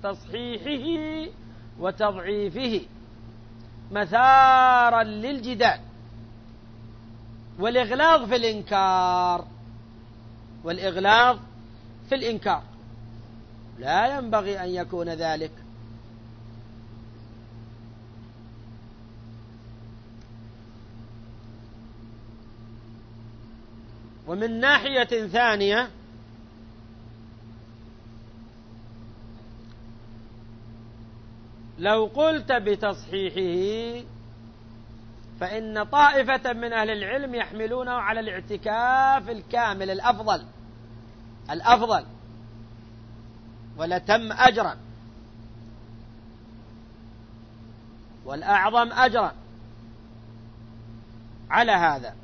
تصحيحه وتضعيفه مثارا للجدال والإغلاظ في الإنكار، والإغلاظ في الإنكار لا ينبغي أن يكون ذلك. ومن ناحية ثانية لو قلت بتصحيحه فإن طائفة من أهل العلم يحملونه على الاعتكاف الكامل الأفضل ولتم أجرا والأعظم أجرا على هذا.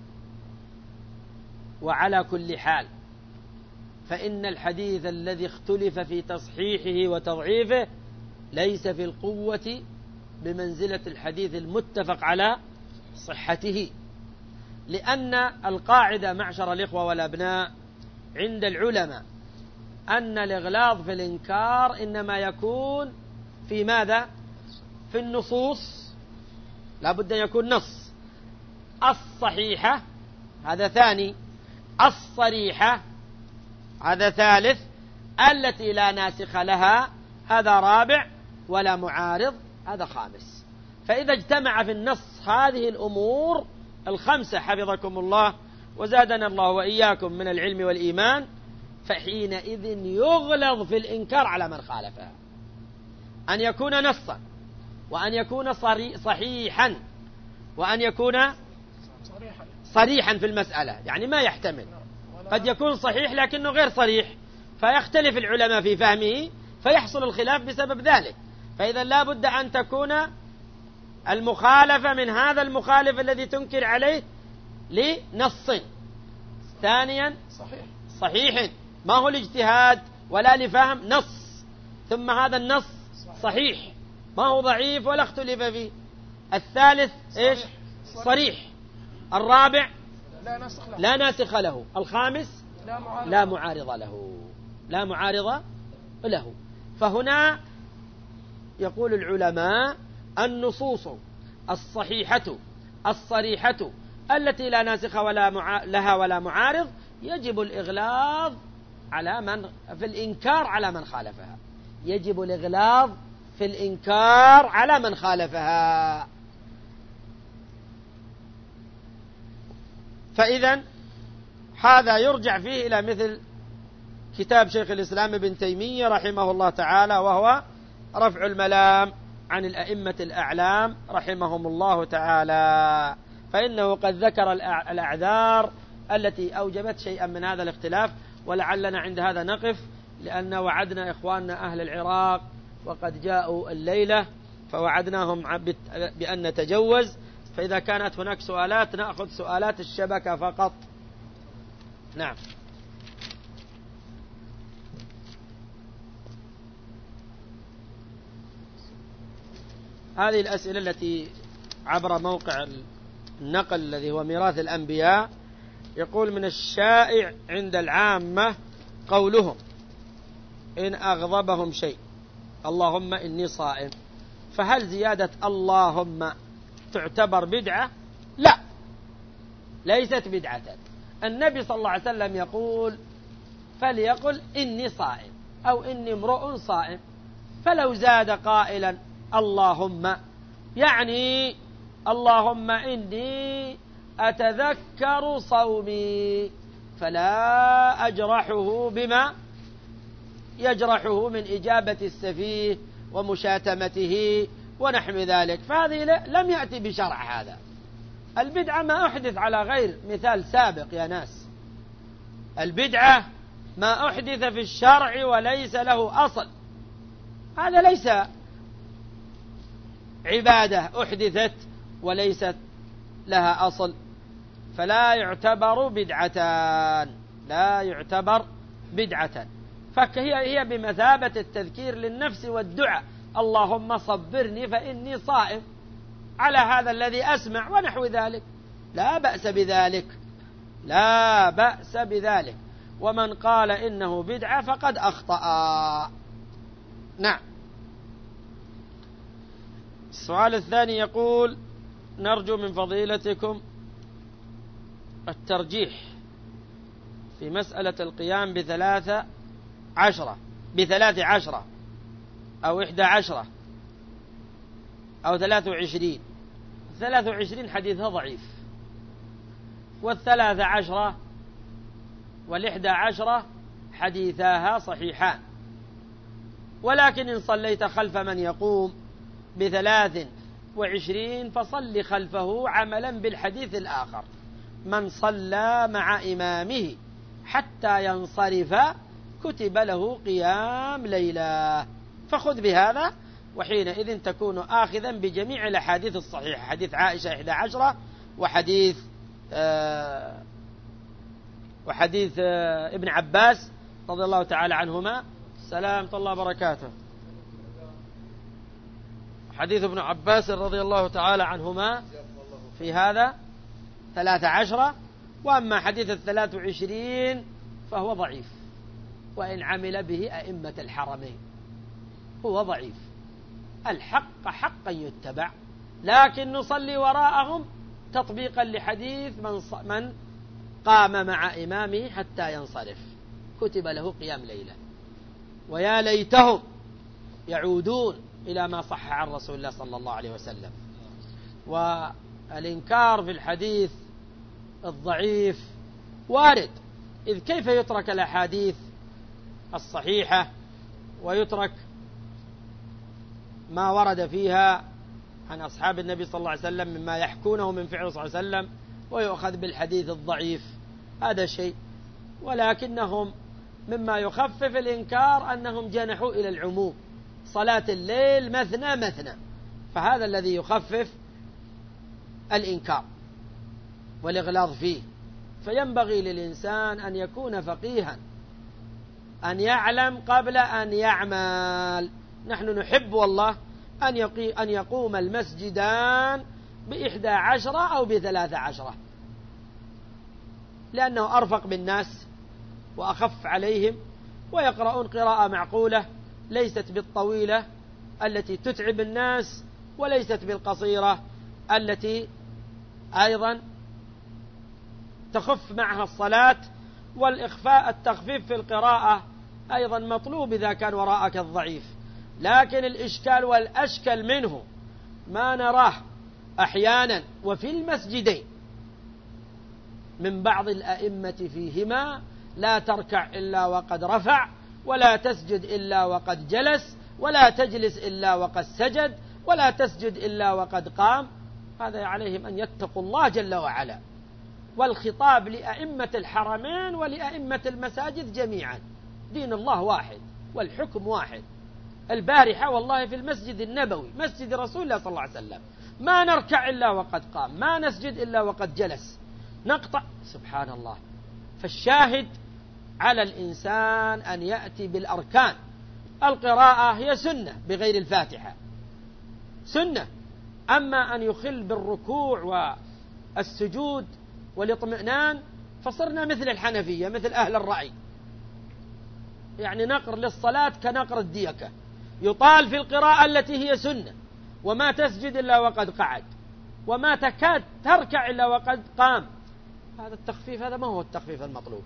وعلى كل حال فإن الحديث الذي اختلف في تصحيحه وتضعيفه ليس في القوة بمنزلة الحديث المتفق على صحته، لأن القاعدة معشر الإخوة والأبناء عند العلماء أن الإغلاظ في الإنكار إنما يكون في ماذا؟ في النصوص، لا بد أن يكون نص. الصحيحة هذا ثاني، الصريحة هذا ثالث، التي لا ناسخ لها هذا رابع، ولا معارض هذا خامس. فإذا اجتمع في النص هذه الأمور الخمسة حفظكم الله وزادنا الله وإياكم من العلم والإيمان، فحينئذ يغلظ في الإنكار على من خالفها، أن يكون نصا، وأن يكون صحيحا، وأن يكون صريحا في المسألة، يعني ما يحتمل. قد يكون صحيح لكنه غير صريح، فيختلف العلماء في فهمه فيحصل الخلاف بسبب ذلك. فإذا لا بد أن تكون المخالفة من هذا المخالف الذي تنكر عليه لنص. ثانيا صحيح ما هو الاجتهاد ولا لفهم نص، ثم هذا النص صحيح ما هو ضعيف ولا اختلف فيه. الثالث إيش؟ صريح. الرابع لا ناسخ له. الخامس لا معارض له، لا معارض له. فهنا يقول العلماء النصوص الصحيحة الصريحة التي لا ناسخ لها ولا معارض يجب الإغلاظ على من في الإنكار على من خالفها، يجب الإغلاظ في الإنكار على من خالفها. فإذا هذا يرجع فيه إلى مثل كتاب شيخ الإسلام ابن تيمية رحمه الله تعالى، وهو رفع الملام عن الأئمة الأعلام رحمهم الله تعالى، فإنه قد ذكر الأعذار التي أوجبت شيئا من هذا الاختلاف. ولعلنا عند هذا نقف، لأن وعدنا إخواننا أهل العراق وقد جاءوا الليلة، فوعدناهم بأن نتجوز، فإذا كانت هناك سؤالات نأخذ سؤالات الشبكة فقط. نعم. هذه الأسئلة التي عبر موقع النقل الذي هو ميراث الأنبياء، يقول: من الشائع عند العامة قولهم إن أغضبهم شيء اللهم إني صائم، فهل زيادة اللهم تعتبر بدعة؟ لا، ليست بدعة. النبي صلى الله عليه وسلم يقول فليقل إني صائم أو إني امرؤ صائم، فلو زاد قائلا اللهم يعني اللهم إني أتذكر صومي، فلا أجرحه بما يجرحه من إجابة السفيه ومشاتمته ونحو ذلك، فهذه لم يأتي بشرع. هذا البدعة ما أحدث على غير مثال سابق يا ناس، البدعة ما أحدث في الشرع وليس له أصل، هذا ليس عبادة أحدثت وليست لها أصل، فلا يعتبر بدعتان، لا يعتبر بدعة. فهي بمثابة التذكير للنفس والدعاء، اللهم صبرني فإني صائم على هذا الذي أسمع ونحو ذلك، لا بأس بذلك، لا بأس بذلك. ومن قال إنه بدعة فقد أخطأ. نعم. السؤال الثاني يقول: نرجو من فضيلتكم الترجيح في مسألة القيام ب13 أو 11 أو 23 حديثها ضعيف، 13 و11 حديثاها صحيحان. ولكن إن صليت خلف من يقوم ب23 فصل خلفه عملا بالحديث الآخر: من صلى مع إمامه حتى ينصرف كتب له قيام ليلة. فخذ بهذا، وحينئذ تكون آخذا بجميع الأحاديث الصحيحة: حديث عائشة 11 وحديث ابن عباس رضي الله تعالى عنهما. سلام الله وبركاته. حديث ابن عباس رضي الله تعالى عنهما في هذا 13. وأما حديث 23 فهو ضعيف، وإن عمل به أئمة الحرمين هو ضعيف. الحق حقا يتبع، لكن نصلي وراءهم تطبيقا لحديث من قام مع إمامه حتى ينصرف كتب له قيام ليلة. ويا ليتهم يعودون إلى ما صح عن رسول الله صلى الله عليه وسلم. والإنكار في الحديث الضعيف وارد، إذ كيف يترك الأحاديث الصحيحة ويترك ما ورد فيها عن أصحاب النبي صلى الله عليه وسلم مما يحكونه من فعله صلى الله عليه وسلم، ويؤخذ بالحديث الضعيف؟ هذا شيء. ولكنهم مما يخفف الإنكار أنهم جنحوا إلى العموم: صلاة الليل مثنى مثنى، فهذا الذي يخفف الإنكار والإغلاظ فيه. فينبغي للإنسان أن يكون فقيها، أن يعلم قبل أن يعمل. نحن نحب والله أن يقوم المسجدان ب11 أو ب13، لأنه أرفق بالناس وأخف عليهم، ويقرؤون قراءة معقولة ليست بالطويلة التي تتعب الناس، وليست بالقصيرة التي أيضا تخف معها الصلاة. التخفيف في القراءة أيضا مطلوب إذا كان وراءك الضعيف. لكن الإشكال والأشكل منه ما نراه أحيانا وفي المسجدين من بعض الأئمة فيهما: لا تركع إلا وقد رفع، ولا تسجد إلا وقد جلس، ولا تجلس إلا وقد سجد، ولا تسجد إلا وقد قام. هذا عليهم أن يتقوا الله جل وعلا. والخطاب لأئمة الحرمين ولأئمة المساجد جميعا. دين الله واحد والحكم واحد. البارحة والله في المسجد النبوي مسجد رسول الله صلى الله عليه وسلم ما نركع إلا وقد قام، ما نسجد إلا وقد جلس، نقطع. سبحان الله. فالشاهد على الإنسان أن يأتي بالأركان. القراءة هي سنة بغير الفاتحة، سنة. أما أن يخل بالركوع والسجود والاطمئنان فصرنا مثل الحنفية، مثل أهل الرأي، يعني نقر للصلاة كنقر الديكة، يطال في القراءة التي هي سنة، وما تسجد إلا وقد قعد، وما تكاد تركع إلا وقد قام. هذا التخفيف، هذا ما هو التخفيف المطلوب.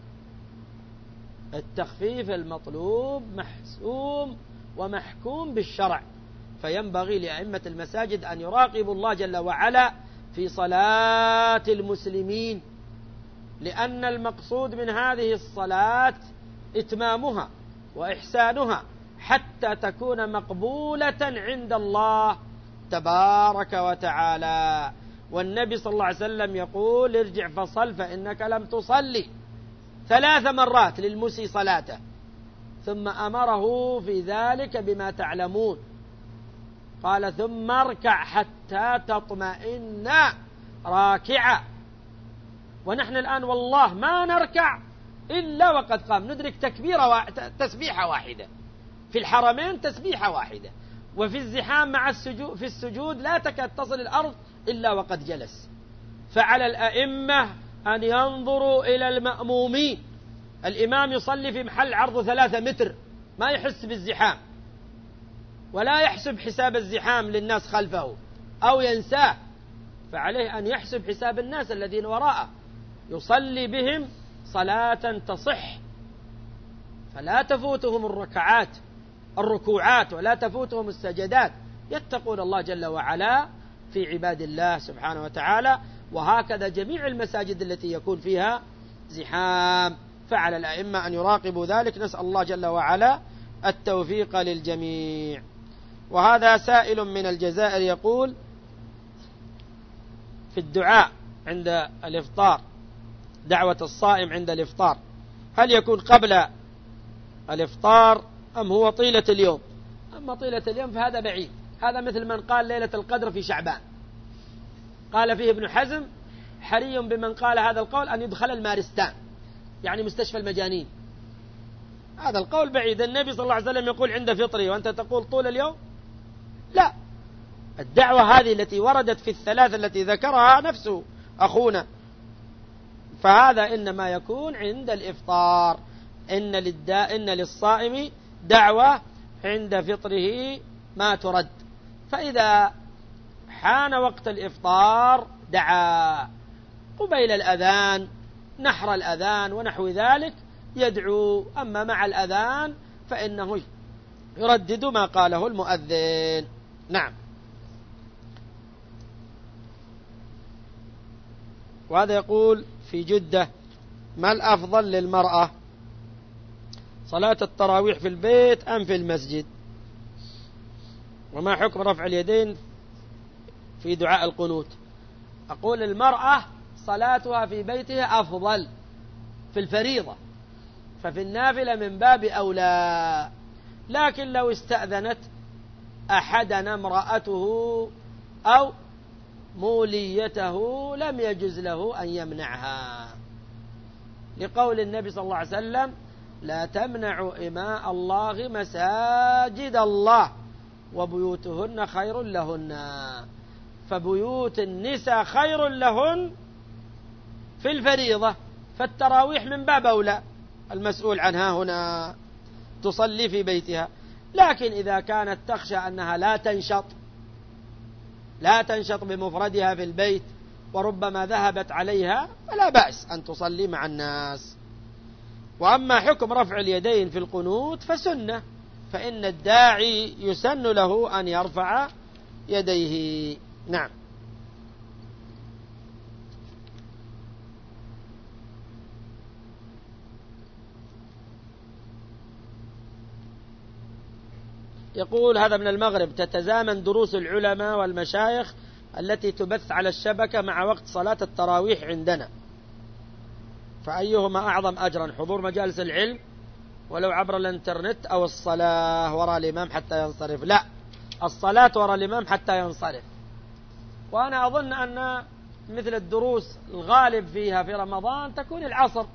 التخفيف المطلوب محسوم ومحكوم بالشرع. فينبغي لأئمة المساجد أن يراقبوا الله جل وعلا في صلاة المسلمين، لأن المقصود من هذه الصلاة إتمامها وإحسانها حتى تكون مقبولة عند الله تبارك وتعالى. والنبي صلى الله عليه وسلم يقول: ارجع فصل فإنك لم تصلي 3 مرات للمسيء صلاته، ثم أمره في ذلك بما تعلمون، قال: ثم اركع حتى تطمئن راكعا. ونحن الآن والله ما نركع إلا وقد قام، ندرك تسبيحة واحدة في الحرمين، تسبيحة واحدة، وفي الزحام مع السجود في السجود لا تكاد تصل الأرض إلا وقد جلس. فعلى الأئمة أن ينظروا إلى المأمومين. الإمام يصلي في محل عرض 3 متر، ما يحس بالزحام ولا يحسب حساب الزحام للناس خلفه أو ينساه، فعليه أن يحسب حساب الناس الذين وراءه. يصلي بهم صلاة تصح، فلا تفوتهم الركوعات ولا تفوتهم السجدات، يتقون الله جل وعلا في عباد الله سبحانه وتعالى. وهكذا جميع المساجد التي يكون فيها زحام، فعلى الأئمة أن يراقبوا ذلك. نسأل الله جل وعلا التوفيق للجميع. وهذا سائل من الجزائر يقول: في الدعاء عند الإفطار، دعوة الصائم عند الإفطار، هل يكون قبل الإفطار أم هو طيلة اليوم؟ أما طيلة اليوم فهذا بعيد، هذا مثل من قال ليلة القدر في شعبان. قال فيه ابن حزم: حري بمن قال هذا القول أن يدخل المارستان، يعني مستشفى المجانين. هذا القول بعيد. النبي صلى الله عليه وسلم يقول عند فطره، وأنت تقول طول اليوم؟ لا، الدعوة هذه التي وردت في الثلاث التي ذكرها نفسه أخونا، فهذا إنما يكون عند الإفطار. إن للصائم دعوة عند فطره ما ترد، فإذا حان وقت الإفطار دعا قبيل الأذان، نحر الأذان ونحو ذلك يدعو. أما مع الأذان فإنه يردد ما قاله المؤذن. نعم. وهذا يقول: في جدة ما الأفضل للمرأة، صلاة التراويح في البيت أم في المسجد؟ وما حكم رفع اليدين في دعاء القنوت؟ أقول المرأة صلاتها في بيتها أفضل في الفريضة، ففي النافلة من باب أولى. لكن لو استأذنت أحدنا امرأته أو موليته لم يجز له أن يمنعها، لقول النبي صلى الله عليه وسلم: لا تمنعوا إماء الله مساجد الله وبيوتهن خير لهن. فبيوت النساء خير لهن في الفريضة، فالتراويح من باب أولى، المسؤول عنها هنا تصلي في بيتها. لكن إذا كانت تخشى أنها لا تنشط بمفردها في البيت وربما ذهبت عليها، فلا بأس أن تصلي مع الناس. وأما حكم رفع اليدين في القنوت فسنة، فإن الداعي يسن له أن يرفع يديه. نعم. يقول هذا من المغرب: تتزامن دروس العلماء والمشايخ التي تبث على الشبكة مع وقت صلاة التراويح عندنا، فأيهما أعظم أجرا، حضور مجالس العلم ولو عبر الانترنت أو الصلاة وراء الإمام حتى ينصرف؟ لا، الصلاة وراء الإمام حتى ينصرف. وأنا أظن أن مثل الدروس الغالب فيها في رمضان تكون العصر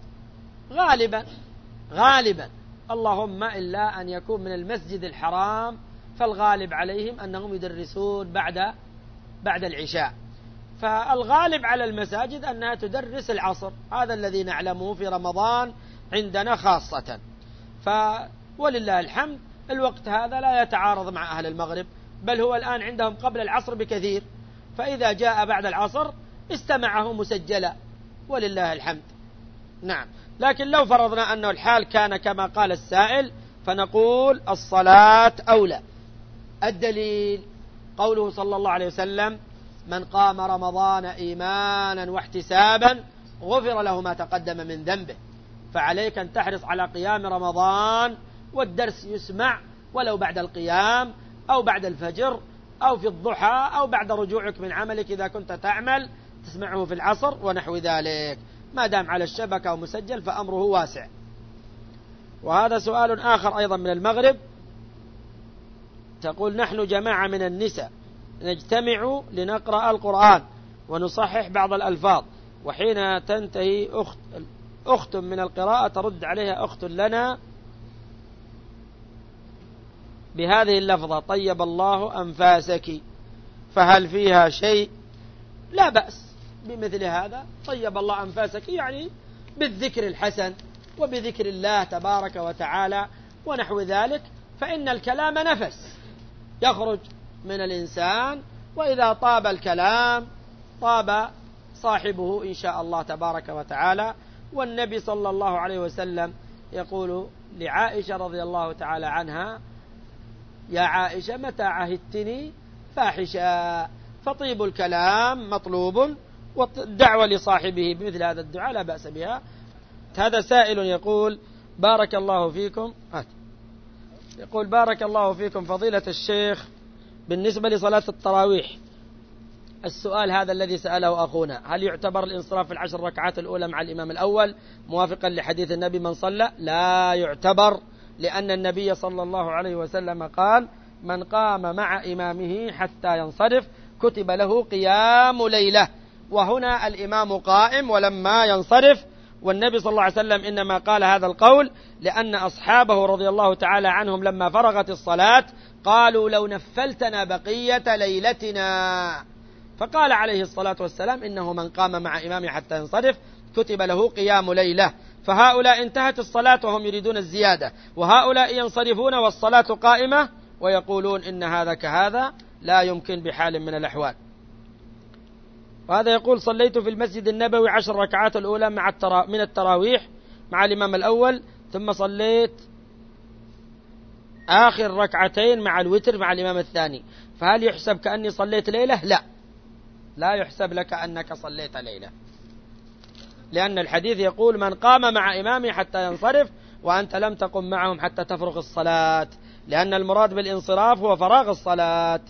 غالبا، اللهم إلا أن يكون من المسجد الحرام، فالغالب عليهم أنهم يدرسون بعد العشاء. فالغالب على المساجد أنها تدرس العصر، هذا الذي نعلمه في رمضان عندنا خاصة. ولله الحمد الوقت هذا لا يتعارض مع أهل المغرب، بل هو الآن عندهم قبل العصر بكثير، فإذا جاء بعد العصر استمعه مسجلا ولله الحمد. نعم. لكن لو فرضنا أنه الحال كان كما قال السائل فنقول الصلاة أولى. الدليل قوله صلى الله عليه وسلم: من قام رمضان إيمانا واحتسابا غفر له ما تقدم من ذنبه. فعليك أن تحرص على قيام رمضان، والدرس يسمع ولو بعد القيام أو بعد الفجر أو في الضحى أو بعد رجوعك من عملك إذا كنت تعمل، تسمعه في العصر ونحو ذلك، ما دام على الشبكة ومسجل فأمره واسع. وهذا سؤال آخر أيضا من المغرب، تقول: نحن جماعة من النساء نجتمع لنقرأ القرآن ونصحح بعض الألفاظ، وحين تنتهي أخت من القراءة ترد عليها أخت لنا بهذه اللفظة: طيب الله أنفاسك، فهل فيها شيء؟ لا بأس بمثل هذا، طيب الله أنفاسك يعني بالذكر الحسن وبذكر الله تبارك وتعالى ونحو ذلك، فإن الكلام نفس يخرج من الإنسان، وإذا طاب الكلام طاب صاحبه إن شاء الله تبارك وتعالى. والنبي صلى الله عليه وسلم يقول لعائشة رضي الله تعالى عنها: يا عائشة متى عهدتني فاحشا؟ فطيب الكلام مطلوب، والدعوة لصاحبه بمثل هذا الدعاء لا بأس بها. هذا سائل يقول: بارك الله فيكم، يقول: بارك الله فيكم فضيلة الشيخ، بالنسبة لصلاة التراويح، السؤال هذا الذي سأله أخونا: هل يعتبر الانصراف في العشر ركعات الأولى مع الإمام الأول موافقا لحديث النبي من صلى؟ لا يعتبر، لأن النبي صلى الله عليه وسلم قال: من قام مع إمامه حتى ينصرف كتب له قيام ليلة. وهنا الإمام قائم ولما ينصرف، والنبي صلى الله عليه وسلم إنما قال هذا القول لأن أصحابه رضي الله تعالى عنهم لما فرغت الصلاة قالوا: لو نفلتنا بقية ليلتنا. فقال عليه الصلاة والسلام: إنه من قام مع إمامه حتى ينصرف كتب له قيام ليلة. فهؤلاء انتهت الصلاة وهم يريدون الزيادة، وهؤلاء ينصرفون والصلاة قائمة ويقولون إن هذا كهذا، لا يمكن بحال من الأحوال. وهذا يقول: صليت في المسجد النبوي 10 ركعات الأولى من التراويح مع الإمام الأول، ثم صليت آخر ركعتين مع الوتر مع الإمام الثاني، فهل يحسب كأني صليت ليلة؟ لا، لا يحسب لك أنك صليت ليلة، لأن الحديث يقول: من قام مع إمامه حتى ينصرف، وأنت لم تقم معهم حتى تفرغ الصلاة، لأن المراد بالانصراف هو فراغ الصلاة.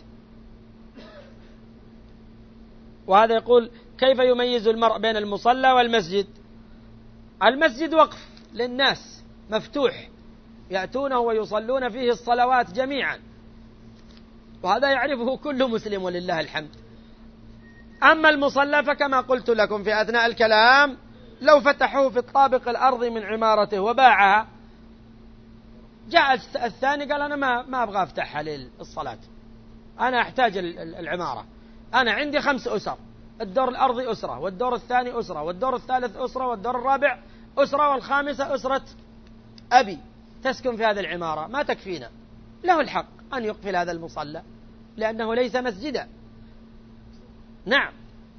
وهذا يقول: كيف يميز المرء بين المصلى والمسجد؟ المسجد وقف للناس مفتوح، يأتونه ويصلون فيه الصلوات جميعا، وهذا يعرفه كل مسلم ولله الحمد. أما المصلى فكما قلت لكم في أثناء الكلام، لو فتحوه في الطابق الأرضي من عمارته وباعها، جاء الثاني قال: أنا ما أبغى أفتحها للصلاة، أنا أحتاج العمارة، أنا عندي 5 أسر، الدور الأرضي أسرة، والدور الثاني أسرة، والدور الثالث أسرة، والدور الرابع أسرة، والخامسة أسرة أبي تسكن في هذه العمارة، ما تكفينا. له الحق أن يقفل هذا المصلى لأنه ليس مسجدا. نعم.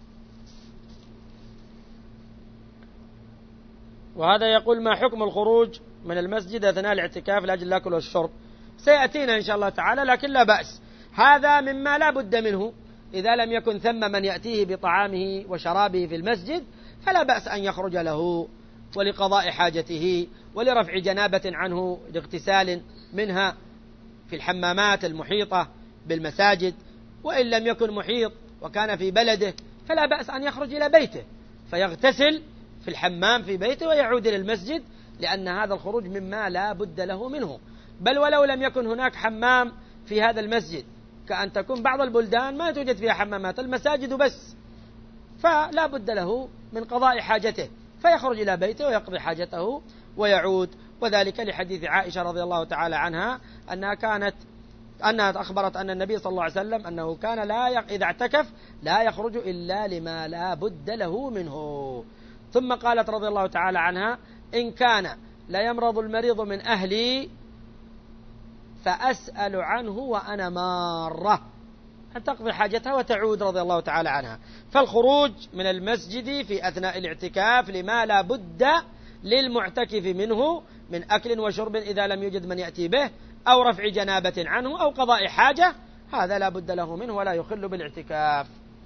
وهذا يقول: ما حكم الخروج من المسجد أثناء الاعتكاف لأجل الأكل والشرب؟ سيأتينا إن شاء الله تعالى، لكن لا بأس، هذا مما لا بد منه. إذا لم يكن ثم من يأتيه بطعامه وشرابه في المسجد فلا بأس أن يخرج له ولقضاء حاجته ولرفع جنابة عنه لاغتسال منها في الحمامات المحيطة بالمساجد. وإن لم يكن محيط وكان في بلده فلا بأس أن يخرج إلى بيته فيغتسل في الحمام في بيته ويعود إلى المسجد، لأن هذا الخروج مما لا بد له منه. بل ولو لم يكن هناك حمام في هذا المسجد، كأن تكون بعض البلدان ما توجد فيها حمامات، المساجد بس، فلا بد له من قضاء حاجته فيخرج إلى بيته ويقضي حاجته ويعود. وذلك لحديث عائشة رضي الله تعالى عنها أنها أخبرت أن النبي صلى الله عليه وسلم أنه كان إذا اعتكف لا يخرج إلا لما لا بد له منه. ثم قالت رضي الله تعالى عنها: إن كان لا يمرض المريض من أهلي فأسأل عنه وأنا مارة، أن تقضي حاجتها وتعود رضي الله تعالى عنها. فالخروج من المسجد في أثناء الاعتكاف لما لا بد للمعتكف منه من أكل وشرب إذا لم يوجد من يأتي به، أو رفع جنابة عنه، أو قضاء حاجة، هذا لا بد له منه ولا يخل بالاعتكاف.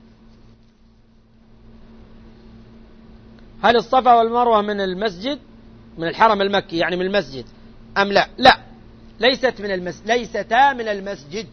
هل الصفا والمروة من المسجد، من الحرم المكي يعني من المسجد أم لا؟ لا، ليستا من المسجد.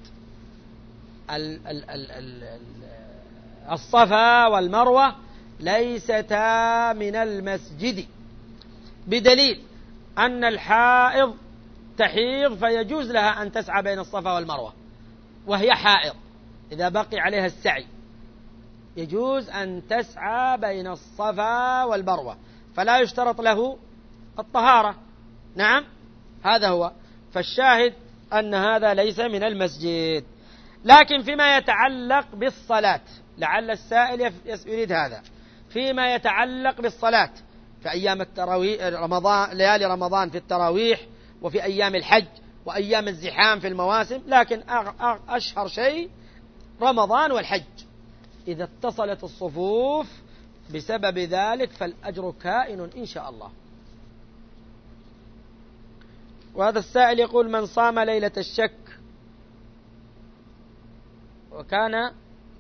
الصفا والمروة ليستا من المسجد، بدليل أن الحائض تحيض فيجوز لها أن تسعى بين الصفا والمروة وهي حائض، إذا بقي عليها السعي يجوز أن تسعى بين الصفا والمروة، فلا يشترط له الطهارة. نعم، هذا هو. فالشاهد أن هذا ليس من المسجد. لكن فيما يتعلق بالصلاة، لعل السائل يريد هذا، فيما يتعلق بالصلاة في أيام التراويح، ليالي رمضان في التراويح، وفي أيام الحج وأيام الزحام في المواسم، لكن أشهر شيء رمضان والحج، إذا اتصلت الصفوف بسبب ذلك فالأجر كائن إن شاء الله. وهذا السائل يقول: من صام ليلة الشك وكان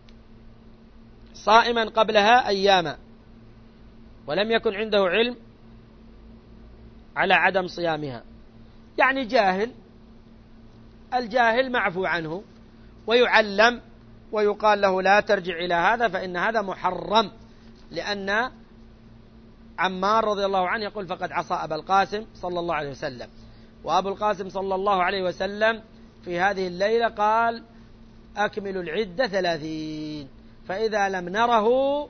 صائما قبلها أياما ولم يكن عنده علم على عدم صيامها، يعني جاهل، الجاهل معفو عنه ويعلم ويقال له لا ترجع إلى هذا فإن هذا محرم، لأن عمار رضي الله عنه يقول: فقد عصى أبا القاسم صلى الله عليه وسلم. وأبو القاسم صلى الله عليه وسلم في هذه الليلة قال: أكملوا العدة 30، فإذا لم نره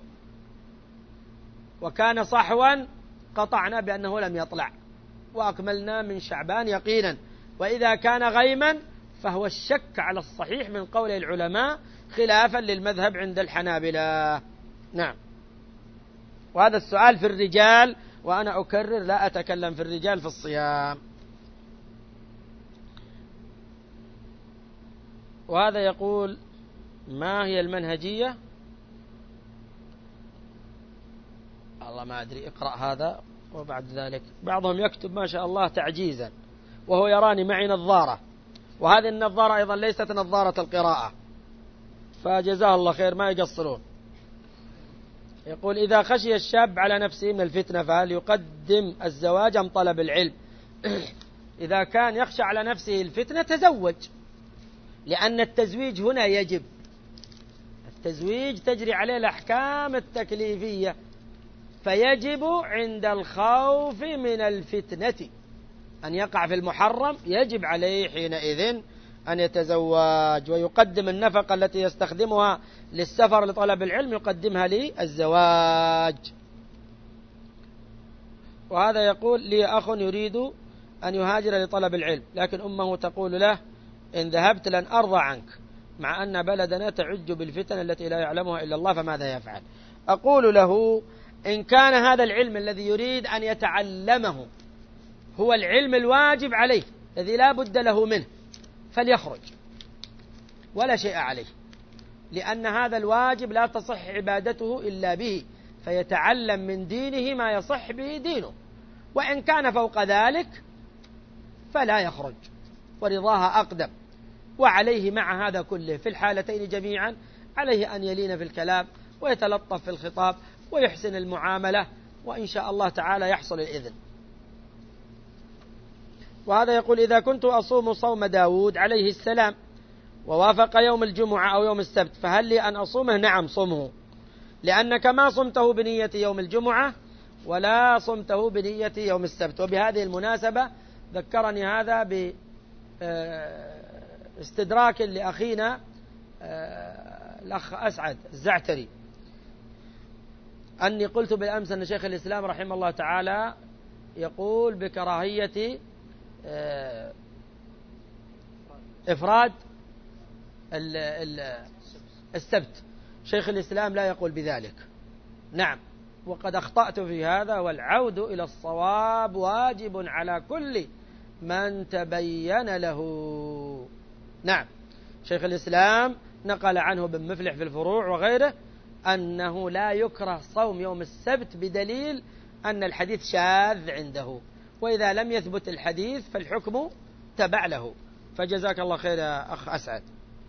وكان صحوا قطعنا بأنه لم يطلع وأكملنا من شعبان يقينا، وإذا كان غيما فهو الشك على الصحيح من قول العلماء خلافا للمذهب عند الحنابلة. نعم. وهذا السؤال في الرجال، وأنا أكرر لا أتكلم في الرجال في الصيام. وهذا يقول: ما هي المنهجية؟ الله ما أدري، اقرأ هذا. وبعد ذلك بعضهم يكتب ما شاء الله تعجيزا، وهو يراني معي نظارة، وهذه النظارة أيضا ليست نظارة القراءة، فجزاه الله خير ما يقصرون. يقول: إذا خشي الشاب على نفسه من الفتنة فهل يقدم الزواج أم طلب العلم؟ إذا كان يخشى على نفسه الفتنة تزوج، لأن التزويج هنا يجب، التزويج تجري عليه الأحكام التكليفية، فيجب عند الخوف من الفتنة أن يقع في المحرم، يجب عليه حينئذ أن يتزوج، ويقدم النفقة التي يستخدمها للسفر لطلب العلم يقدمها للزواج. وهذا يقول: لي أخ يريد أن يهاجر لطلب العلم، لكن أمه تقول له: إن ذهبت لن أرضى عنك، مع أن بلدنا تعج بالفتن التي لا يعلمها إلا الله، فماذا يفعل؟ أقول له: إن كان هذا العلم الذي يريد أن يتعلمه هو العلم الواجب عليه الذي لا بد له منه فليخرج ولا شيء عليه، لأن هذا الواجب لا تصح عبادته إلا به، فيتعلم من دينه ما يصح به دينه، وإن كان فوق ذلك فلا يخرج، ورضاها أقدم. وعليه مع هذا كله في الحالتين جميعا عليه أن يلين في الكلام ويتلطف في الخطاب ويحسن المعاملة، وإن شاء الله تعالى يحصل الإذن. وهذا يقول: إذا كنت أصوم صوم داود عليه السلام ووافق يوم الجمعة أو يوم السبت فهل لي أن أصومه؟ نعم صمه، لأنك ما صمته بنية يوم الجمعة ولا صمته بنية يوم السبت. وبهذه المناسبة ذكرني هذا باستدراك لأخينا الأخ أسعد الزعتري، أني قلت بالأمس أن شيخ الإسلام رحمه الله تعالى يقول بكراهية إفراد السبت. شيخ الإسلام لا يقول بذلك. نعم، وقد أخطأت في هذا، والعود إلى الصواب واجب على كل من تبين له. نعم، شيخ الإسلام نقل عنه بن مفلح في الفروع وغيره أنه لا يكره صوم يوم السبت بدليل أن الحديث شاذ عنده، وإذا لم يثبت الحديث فالحكم تبع له. فجزاك الله خير يا أخ أسعد.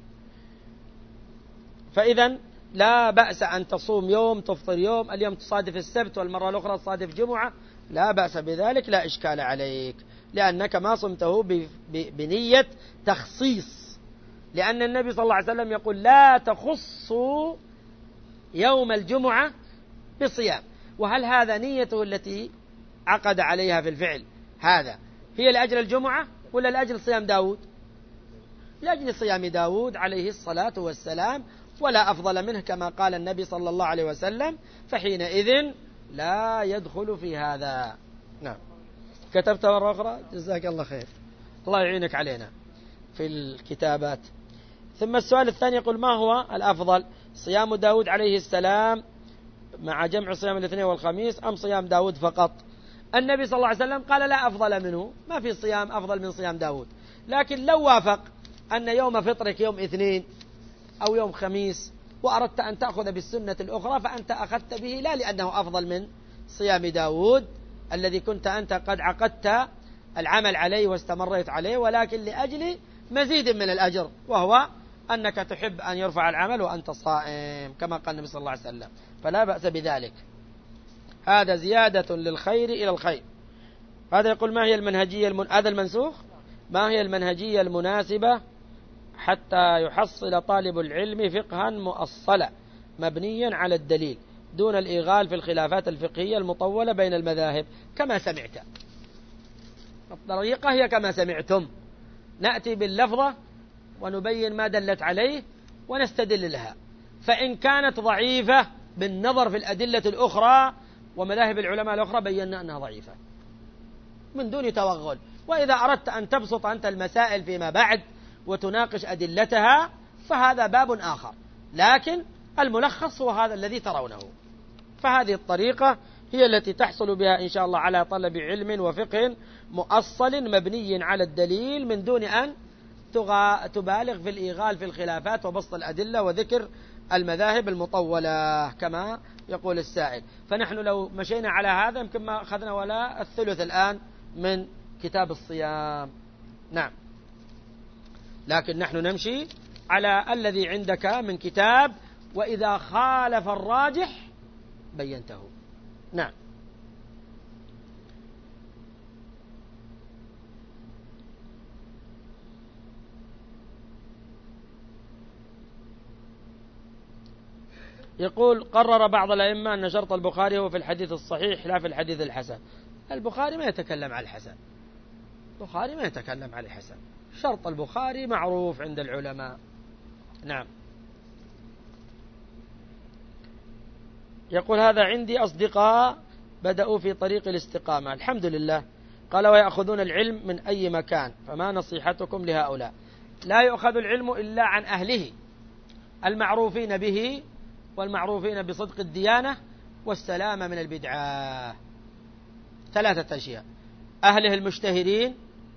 فإذا لا بأس أن تصوم يوم تفطر يوم، اليوم تصادف السبت والمرة الأخرى تصادف جمعة، لا بأس بذلك، لا إشكال عليك، لأنك ما صمته بنية تخصيص، لأن النبي صلى الله عليه وسلم يقول: لا تخصوا يوم الجمعة بصيام. وهل هذا نيته التي عقد عليها في الفعل هذا هي لأجل الجمعة ولا لأجل صيام داود؟ لأجل صيام داود عليه الصلاة والسلام، ولا أفضل منه كما قال النبي صلى الله عليه وسلم، فحينئذ لا يدخل في هذا. نعم، كتبت مرة أخرى، جزاك الله خير، الله يعينك علينا في الكتابات. ثم السؤال الثاني يقول: ما هو الأفضل، صيام داود عليه السلام مع جمع صيام الاثنين والخميس أم صيام داود فقط؟ النبي صلى الله عليه وسلم قال: لا أفضل منه، ما في صيام أفضل من صيام داود، لكن لو وافق أن يوم فطرك يوم اثنين أو يوم خميس وأردت أن تأخذ بالسنة الأخرى فأنت أخذت به لا لأنه أفضل من صيام داود الذي كنت أنت قد عقدت العمل عليه واستمريت عليه، ولكن لأجل مزيد من الأجر، وهو أنك تحب أن يرفع العمل وأنت صائم كما قال النبي صلى الله عليه وسلم، فلا بأس بذلك. هذا زيادة للخير إلى الخير. هذا يقول ما هي المنهجية هذا المنسوخ، ما هي المنهجية المناسبة حتى يحصل طالب العلم فقها مؤصلا مبنيا على الدليل دون الإيغال في الخلافات الفقهية المطولة بين المذاهب؟ كما سمعت، الطريقة هي كما سمعتم، نأتي باللفظة ونبين ما دلت عليه ونستدل لها، فإن كانت ضعيفة بالنظر في الأدلة الأخرى ومذاهب العلماء الأخرى بينا أنها ضعيفة من دون توغل. وإذا أردت أن تبسط أنت المسائل فيما بعد وتناقش أدلتها فهذا باب آخر، لكن الملخص هو هذا الذي ترونه. فهذه الطريقة هي التي تحصل بها إن شاء الله على طلب علم وفقه مؤصل مبني على الدليل من دون أن تبالغ في الإيغال في الخلافات وبسط الأدلة وذكر المذاهب المطولة كما يقول السائل. فنحن لو مشينا على هذا يمكن ما أخذنا ولا الثلث الآن من كتاب الصيام. نعم، لكن نحن نمشي على الذي عندك من كتاب، وإذا خالف الراجح بينته. نعم. يقول قرر بعض الأئمة أن شرط البخاري هو في الحديث الصحيح لا في الحديث الحسن. البخاري ما يتكلم عن الحسن، البخاري ما يتكلم عن الحسن، شرط البخاري معروف عند العلماء. نعم. يقول هذا عندي أصدقاء بدأوا في طريق الاستقامة الحمد لله، قال ويأخذون العلم من أي مكان، فما نصيحتكم لهؤلاء؟ لا يؤخذ العلم إلا عن أهله المعروفين به والمعروفين بصدق الديانة والسلامة من البدعة. 3 أشياء: أهله المشتهرين،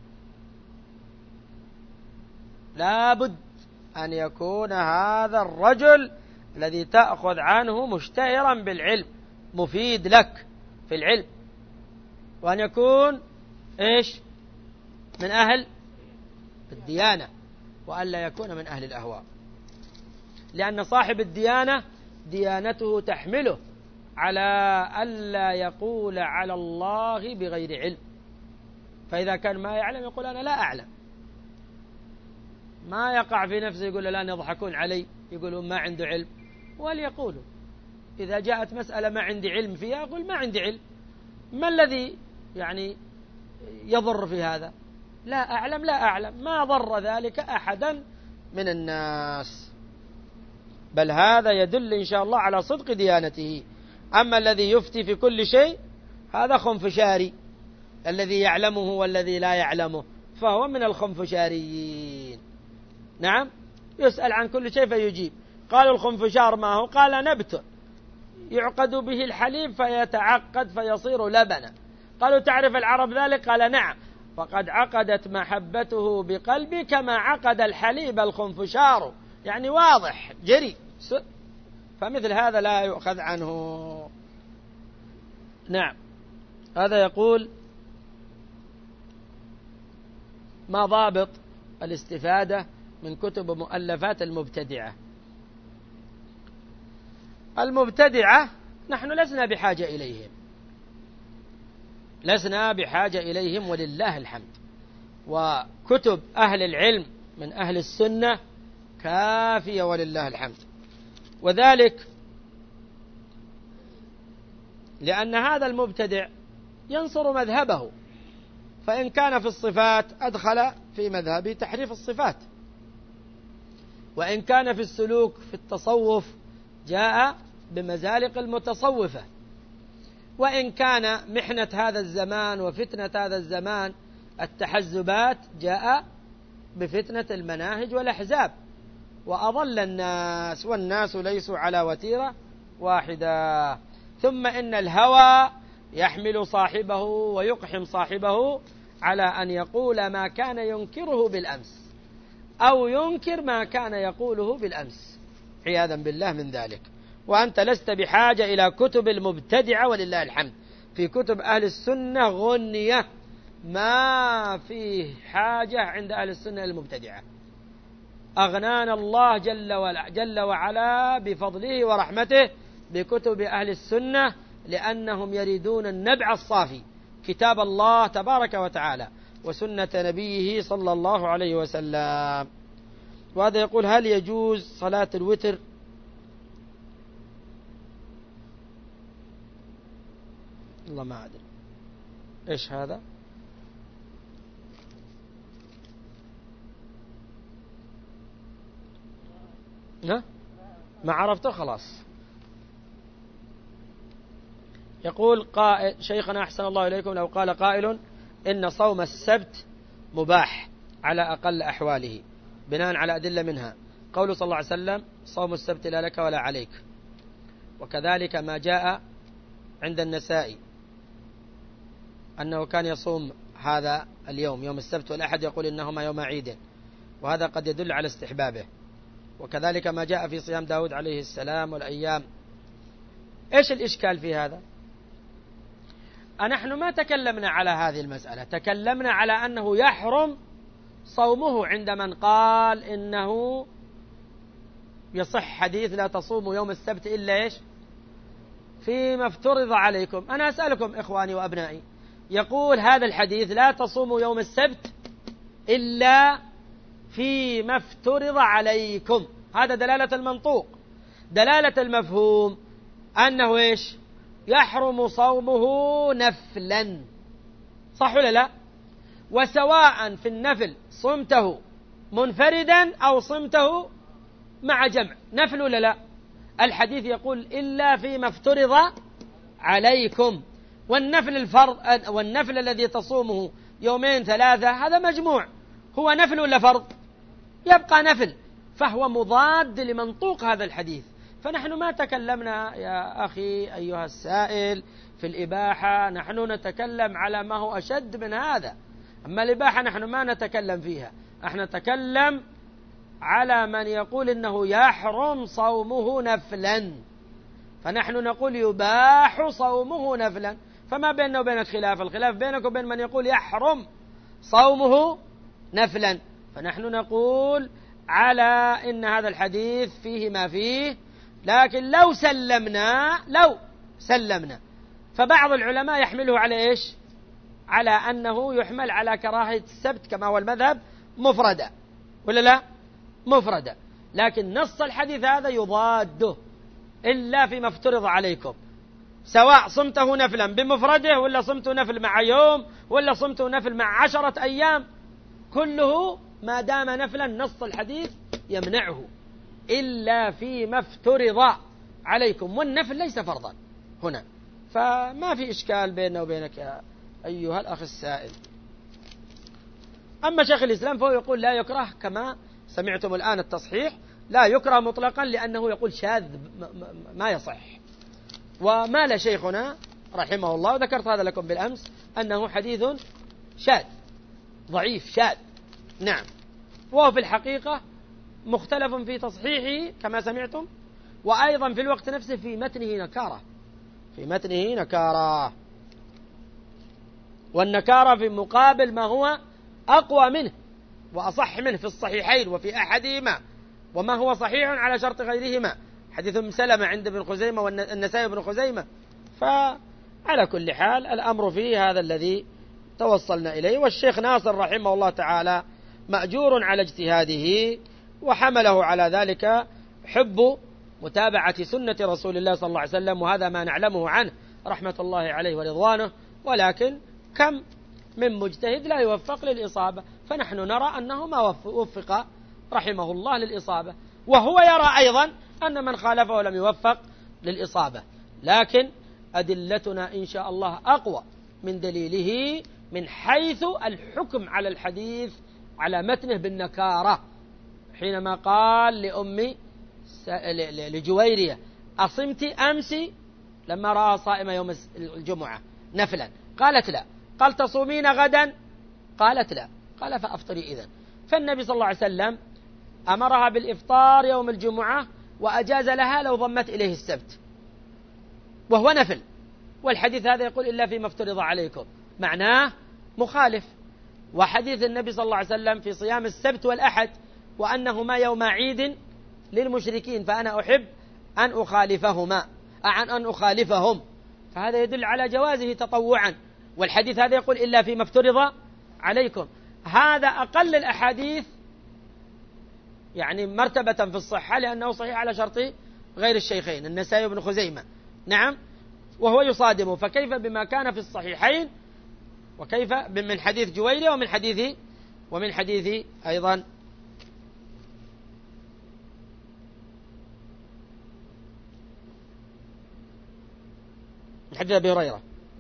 لابد أن يكون هذا الرجل الذي تأخذ عنه مشتهرا بالعلم مفيد لك في العلم، وأن يكون إيش من أهل الديانة، وألا يكون من أهل الأهواء، لأن صاحب الديانة ديانته تحمله على ألا يقول على الله بغير علم، فإذا كان ما يعلم يقول أنا لا أعلم، ما يقع في نفسه يقول الآن يضحكون علي يقولون ما عنده علم، وليقولوا إذا جاءت مسألة ما عندي علم فيها أقول ما عندي علم، ما الذي يعني يضر في هذا؟ لا أعلم لا أعلم، ما ضر ذلك أحدا من الناس، بل هذا يدل إن شاء الله على صدق ديانته. أما الذي يفتي في كل شيء هذا خنفشاري، الذي يعلمه والذي لا يعلمه فهو من الخنفشاريين. نعم، يسأل عن كل شيء فيجيب. قالوا الخنفشار ما هو؟ قال نبت يعقد به الحليب فيتعقد فيصير لبنا. قالوا تعرف العرب ذلك؟ قال نعم، فقد عقدت محبته بقلبي كما عقد الحليب الخنفشار، يعني واضح جري، فمثل هذا لا يؤخذ عنه. نعم. هذا يقول ما ضابط الاستفادة من كتب ومؤلفات المبتدعة؟ المبتدعة نحن لسنا بحاجة إليهم، لسنا بحاجة إليهم ولله الحمد، وكتب أهل العلم من أهل السنة كافية ولله الحمد، وذلك لأن هذا المبتدع ينصر مذهبه، فإن كان في الصفات أدخل في مذهبه تحريف الصفات، وإن كان في السلوك في التصوف جاء بمزالق المتصوفة، وإن كان محنة هذا الزمان وفتنة هذا الزمان التحزبات جاء بفتنة المناهج والأحزاب، وأضل الناس، والناس ليسوا على وتيرة واحدة. ثم إن الهوى يحمل صاحبه ويقحم صاحبه على أن يقول ما كان ينكره بالأمس أو ينكر ما كان يقوله بالأمس، عياذا بالله من ذلك. وأنت لست بحاجة إلى كتب المبتدعة ولله الحمد، في كتب أهل السنة غنية، ما فيه حاجة عند أهل السنة المبتدعة. أغنانا الله جل وعلا بفضله ورحمته بكتب أهل السنة، لأنهم يريدون النبع الصافي، كتاب الله تبارك وتعالى وسنة نبيه صلى الله عليه وسلم. وهذا يقول: هل يجوز صلاة الوتر؟ الله ما أدري إيش هذا. ما عرفته خلاص. يقول قائل: شيخنا أحسن الله إليكم، لو قال قائل إن صوم السبت مباح على أقل أحواله بناء على أدلة، منها قول صلى الله عليه وسلم: صوم السبت لا لك ولا عليك، وكذلك ما جاء عند النسائي أنه كان يصوم هذا اليوم، يوم السبت والأحد، يقول إنهما يوم عيد، وهذا قد يدل على استحبابه. وكذلك ما جاء في صيام داود عليه السلام والأيام. إيش الإشكال في هذا؟ نحن ما تكلمنا على هذه المسألة، تكلمنا على أنه يحرم صومه عند من قال إنه يصح حديث لا تصوموا يوم السبت إلا إيش؟ فيما افترض عليكم. أنا أسألكم إخواني وأبنائي، يقول هذا الحديث لا تصوموا يوم السبت إلا فيما افترض عليكم، هذا دلالة المنطوق. دلالة المفهوم أنه إيش؟ يحرم صومه نفلا، صح ولا لا؟ وسواء في النفل صمته منفردا أو صمته مع جمع، نفل ولا لا؟ الحديث يقول إلا فيما افترض عليكم. والنفل الفرض، والنفل الذي تصومه يومين ثلاثة، هذا مجموع، هو نفل ولا فرض؟ يبقى نفل، فهو مضاد لمنطوق هذا الحديث. فنحن ما تكلمنا يا أخي أيها السائل في الإباحة، نحن نتكلم على ما هو أشد من هذا. أما الإباحة نحن ما نتكلم فيها، نحن نتكلم على من يقول إنه يحرم صومه نفلا، فنحن نقول يباح صومه نفلا. فما بيننا وبينك خلاف، الخلاف بينك وبين من يقول يحرم صومه نفلا. فنحن نقول على إن هذا الحديث فيه ما فيه، لكن لو سلمنا فبعض العلماء يحمله على إيش؟ على أنه يحمل على كراهة السبت كما هو المذهب مفردة، ولا لا؟ مفردة. لكن نص الحديث هذا يضاده، إلا فيما افترض عليكم، سواء صمته نفلا بمفرده ولا صمته نفل مع يوم ولا صمته نفل مع 10 أيام، كله ما دام نفلا نص الحديث يمنعه، إلا فيما افترض عليكم، والنفل ليس فرضا هنا. فما في إشكال بيننا وبينك يا أيها الأخ السائل. أما شيخ الإسلام فهو يقول لا يكره، كما سمعتم الآن التصحيح، لا يكره مطلقا، لأنه يقول شاذ ما يصح. ومال شيخنا رحمه الله، وذكرت هذا لكم بالأمس، أنه حديث شاذ ضعيف شاذ، نعم، وهو في الحقيقة مختلف في تصحيحه كما سمعتم، وأيضا في الوقت نفسه في متنه نكارة، والنكارة في مقابل ما هو أقوى منه وأصح منه في الصحيحين وفي أحدهما، وما هو صحيح على شرط غيرهما، حديث أم سلمة عند ابن خزيمة والنسائي بن خزيمة. فعلى كل حال الأمر فيه هذا الذي توصلنا إليه. والشيخ ناصر رحمه الله تعالى مأجور على اجتهاده، وحمله على ذلك حب متابعة سنة رسول الله صلى الله عليه وسلم، وهذا ما نعلمه عنه رحمة الله عليه ورضوانه. ولكن كم من مجتهد لا يوفق للإصابة، فنحن نرى أنه ما وفق رحمه الله للإصابة، وهو يرى أيضا أن من خالفه لم يوفق للإصابة. لكن أدلتنا إن شاء الله أقوى من دليله من حيث الحكم على الحديث على متنه بالنكارة، حينما قال لجويرية أصمت أمس لما رأى صائمة يوم الجمعة نفلا، قالت لا، قال تصومين غدا، قالت لا، قال فأفطري إذن. فالنبي صلى الله عليه وسلم أمرها بالإفطار يوم الجمعة، وأجاز لها لو ضمت إليه السبت، وهو نفل. والحديث هذا يقول إلا فيما افترض عليكم، معناه مخالف. وحديث النبي صلى الله عليه وسلم في صيام السبت والأحد وأنهما يوم عيد للمشركين، فأنا أحب أن أخالفهم، فهذا يدل على جوازه تطوعا. والحديث هذا يقول إلا فيما افترض عليكم. هذا أقل الأحاديث يعني مرتبة في الصحة، لأنه صحيح على شرط غير الشيخين النسائي وابن خزيمة. نعم، وهو يصادم، فكيف بما كان في الصحيحين، وكيف من حديث جويرية ومن حديث أيضا من حديث أبي هريرة.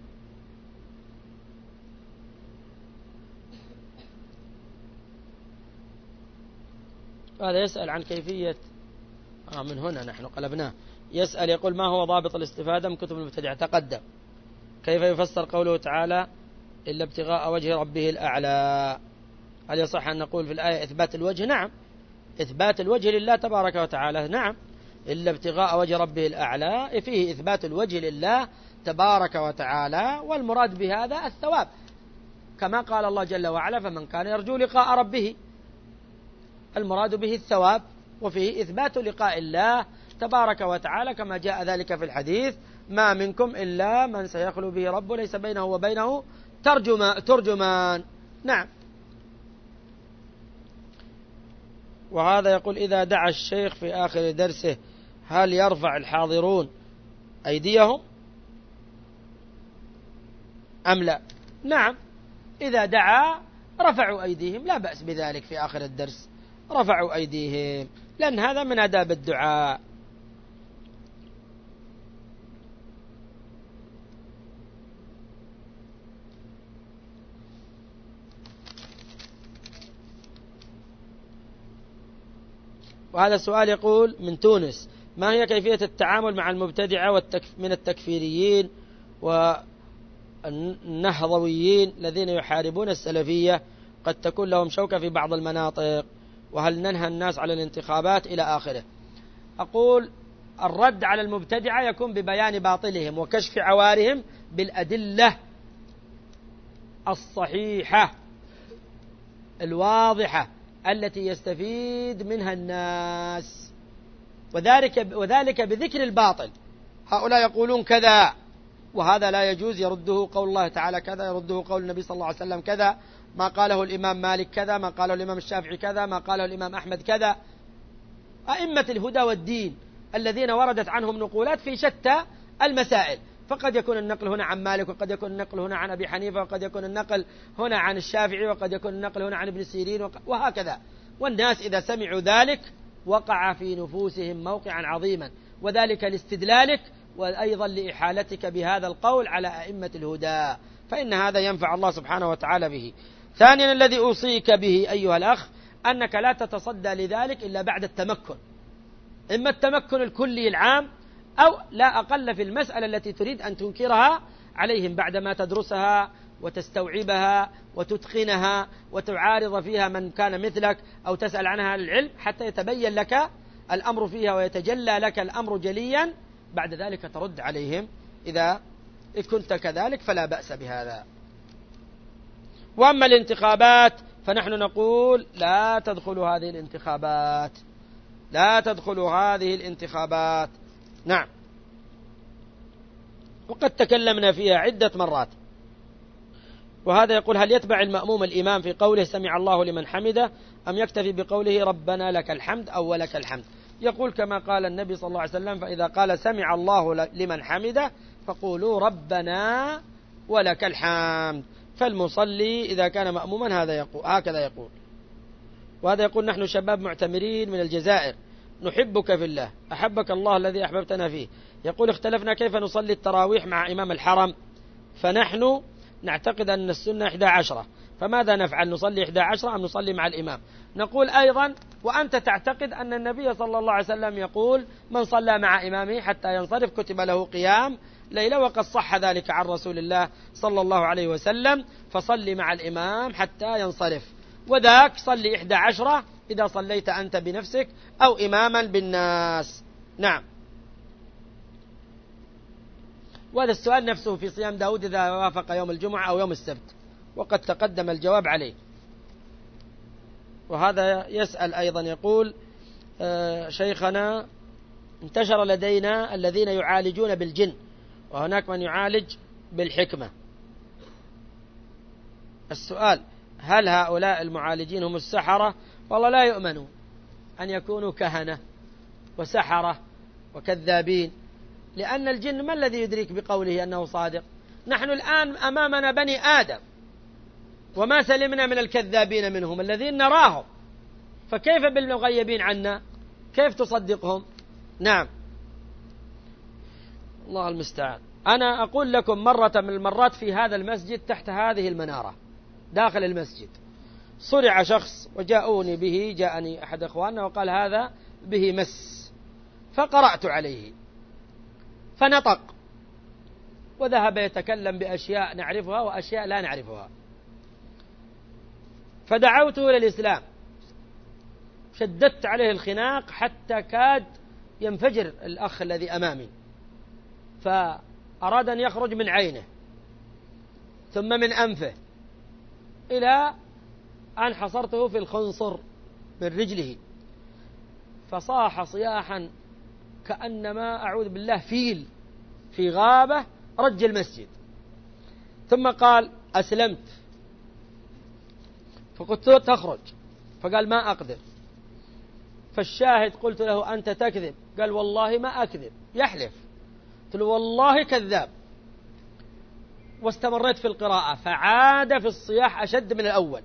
هذا يسأل عن كيفية من هنا نحن قلبناه. يسأل يقول ما هو ضابط الاستفادة من كتب المبتدع؟ تقدم. كيف يفسر قوله تعالى إلا ابتغاء وجه ربه الأعلى؟ هل يصح أن نقول في الآية إثبات الوجه؟ نعم، إثبات الوجه لله تبارك وتعالى. نعم، إلا ابتغاء وجه ربه الأعلى فيه إثبات الوجه لله تبارك وتعالى، والمراد بهذا الثواب، كما قال الله جل وعلا فمن كان يرجو لقاء ربه، المراد به الثواب، وفيه إثبات لقاء الله تبارك وتعالى كما جاء ذلك في الحديث ما منكم إلا من سيخلو به ربه ليس بينه وبينه ترجمان. نعم. وهذا يقول إذا دعا الشيخ في آخر درسه هل يرفع الحاضرون أيديهم أم لا؟ نعم، إذا دعا رفعوا أيديهم، لا بأس بذلك. في آخر الدرس رفعوا أيديهم، لأن هذا من آداب الدعاء. وهذا السؤال يقول من تونس: ما هي كيفية التعامل مع المبتدعة من التكفيريين والنهضويين الذين يحاربون السلفية، قد تكون لهم شوكة في بعض المناطق، وهل ننهى الناس على الانتخابات إلى آخره؟ أقول الرد على المبتدعة يكون ببيان باطلهم وكشف عوارهم بالأدلة الصحيحة الواضحة التي يستفيد منها الناس، وذلك بذكر الباطل. هؤلاء يقولون كذا وهذا لا يجوز، يرده قول الله تعالى كذا، يرده قول النبي صلى الله عليه وسلم كذا، ما قاله الإمام مالك كذا، ما قاله الإمام الشافعي كذا، ما قاله الإمام أحمد كذا. أئمة الهدى والدين الذين وردت عنهم نقولات في شتى المسائل، فقد يكون النقل هنا عن مالك، وقد يكون النقل هنا عن أبي حنيفة، وقد يكون النقل هنا عن الشافعي، وقد يكون النقل هنا عن ابن سيرين، وهكذا. والناس إذا سمعوا ذلك وقع في نفوسهم موقعا عظيما، وذلك لاستدلالك وأيضا لإحالتك بهذا القول على أئمة الهدى، فإن هذا ينفع الله سبحانه وتعالى به. ثانيا الذي أوصيك به أيها الأخ أنك لا تتصدى لذلك إلا بعد التمكن، إما التمكن الكلي العام أو لا أقل في المسألة التي تريد أن تنكرها عليهم بعدما تدرسها وتستوعبها وتتقنها وتعارض فيها من كان مثلك أو تسأل عنها العلم حتى يتبين لك الأمر فيها ويتجلى لك الأمر جليا، بعد ذلك ترد عليهم إذا كنت كذلك فلا بأس بهذا. وأما الانتخابات فنحن نقول لا تدخلوا هذه الانتخابات، لا تدخلوا هذه الانتخابات. نعم، وقد تكلمنا فيها عدة مرات. وهذا يقول هل يتبع المأموم الإمام في قوله سمع الله لمن حمده أم يكتفي بقوله ربنا لك الحمد أو ولك الحمد؟ يقول كما قال النبي صلى الله عليه وسلم فإذا قال سمع الله لمن حمده فقولوا ربنا ولك الحمد. فالمصلي إذا كان مأموما هكذا يقول. وهذا يقول نحن شباب معتمرين من الجزائر نحبك في الله، أحبك الله الذي أحببتنا فيه. يقول اختلفنا كيف نصلي التراويح مع إمام الحرم، فنحن نعتقد أن السنة 11، فماذا نفعل؟ نصلي 11 أم نصلي مع الإمام؟ نقول أيضا وأنت تعتقد أن النبي صلى الله عليه وسلم يقول من صلى مع إمامه حتى ينصرف كتب له قيام ليلة، وقد صح ذلك عن رسول الله صلى الله عليه وسلم، فصلي مع الإمام حتى ينصرف، وذاك صلي 11 إذا صليت أنت بنفسك أو إماما بالناس. نعم. وهذا السؤال نفسه في صيام داود إذا وافق يوم الجمعة أو يوم السبت، وقد تقدم الجواب عليه. وهذا يسأل أيضا يقول: شيخنا، انتشر لدينا الذين يعالجون بالجن، وهناك من يعالج بالحكمة. السؤال: هل هؤلاء المعالجين هم السحرة؟ والله لا يؤمنون أن يكونوا كهنة وسحرة وكذابين، لأن الجن ما الذي يدرك بقوله أنه صادق؟ نحن الآن أمامنا بني آدم، وما سلمنا من الكذابين منهم الذين نراهم، فكيف بالمغيبين عنا؟ كيف تصدقهم؟ نعم، الله المستعان. أنا أقول لكم مرة من المرات في هذا المسجد تحت هذه المنارة داخل المسجد صرع شخص وجاءوني به، جاءني أحد أخواننا وقال هذا به مس، فقرأت عليه فنطق وذهب يتكلم بأشياء نعرفها وأشياء لا نعرفها، فدعوته إلى الإسلام، شددت عليه الخناق حتى كاد ينفجر الأخ الذي أمامي، فأراد أن يخرج من عينه ثم من أنفه إلى أن حصرته في الخنصر من رجله، فصاح صياحا كأنما أعوذ بالله فيل في غابة رج المسجد، ثم قال: أسلمت. فقلت له: تخرج؟ فقال: ما أقدر. فالشاهد قلت له: أنت تكذب؟ قال: والله ما أكذب، يحلف. قلت له: والله كذاب. واستمريت في القراءة، فعاد في الصياح أشد من الأول.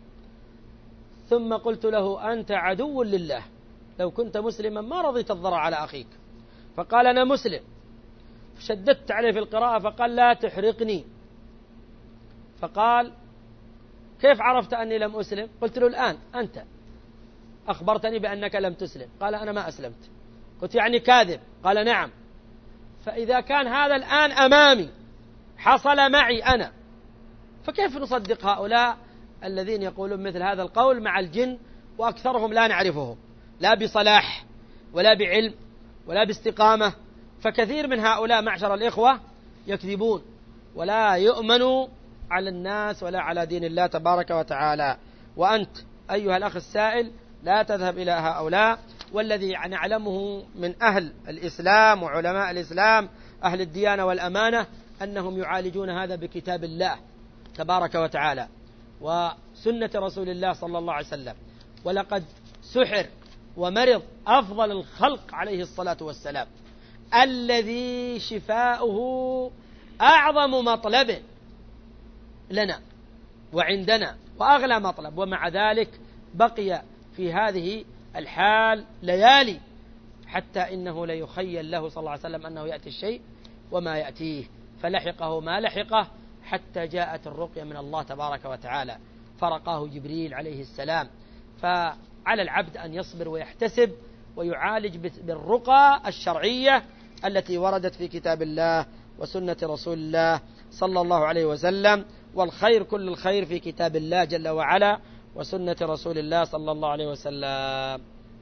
ثم قلت له: أنت عدو لله، لو كنت مسلما ما رضيت الضرر على أخيك. فقال: أنا مسلم. فشددت عليه في القراءة فقال: لا تحرقني. فقال: كيف عرفت أني لم أسلم؟ قلت له: الآن أنت أخبرتني بأنك لم تسلم. قال: أنا ما أسلمت. قلت: يعني كاذب؟ قال: نعم. فإذا كان هذا الآن أمامي حصل معي أنا، فكيف نصدق هؤلاء الذين يقولون مثل هذا القول مع الجن، وأكثرهم لا نعرفهم لا بصلاح ولا بعلم ولا باستقامة؟ فكثير من هؤلاء معشر الإخوة يكذبون ولا يؤمنوا على الناس ولا على دين الله تبارك وتعالى. وأنت أيها الأخ السائل لا تذهب إلى هؤلاء، والذي نعلمه من أهل الإسلام وعلماء الإسلام أهل الديانة والأمانة أنهم يعالجون هذا بكتاب الله تبارك وتعالى وسنة رسول الله صلى الله عليه وسلم. ولقد سحر ومرض أفضل الخلق عليه الصلاة والسلام، الذي شفاؤه أعظم مطلب لنا وعندنا وأغلى مطلب، ومع ذلك بقي في هذه الحال ليالي، حتى إنه ليخيل له صلى الله عليه وسلم أنه يأتي الشيء وما يأتيه، فلحقه ما لحقه حتى جاءت الرقية من الله تبارك وتعالى، فرقاه جبريل عليه السلام. فعلى العبد أن يصبر ويحتسب ويعالج بالرقى الشرعية التي وردت في كتاب الله وسنة رسول الله صلى الله عليه وسلم، والخير كل الخير في كتاب الله جل وعلا وسنة رسول الله صلى الله عليه وسلم.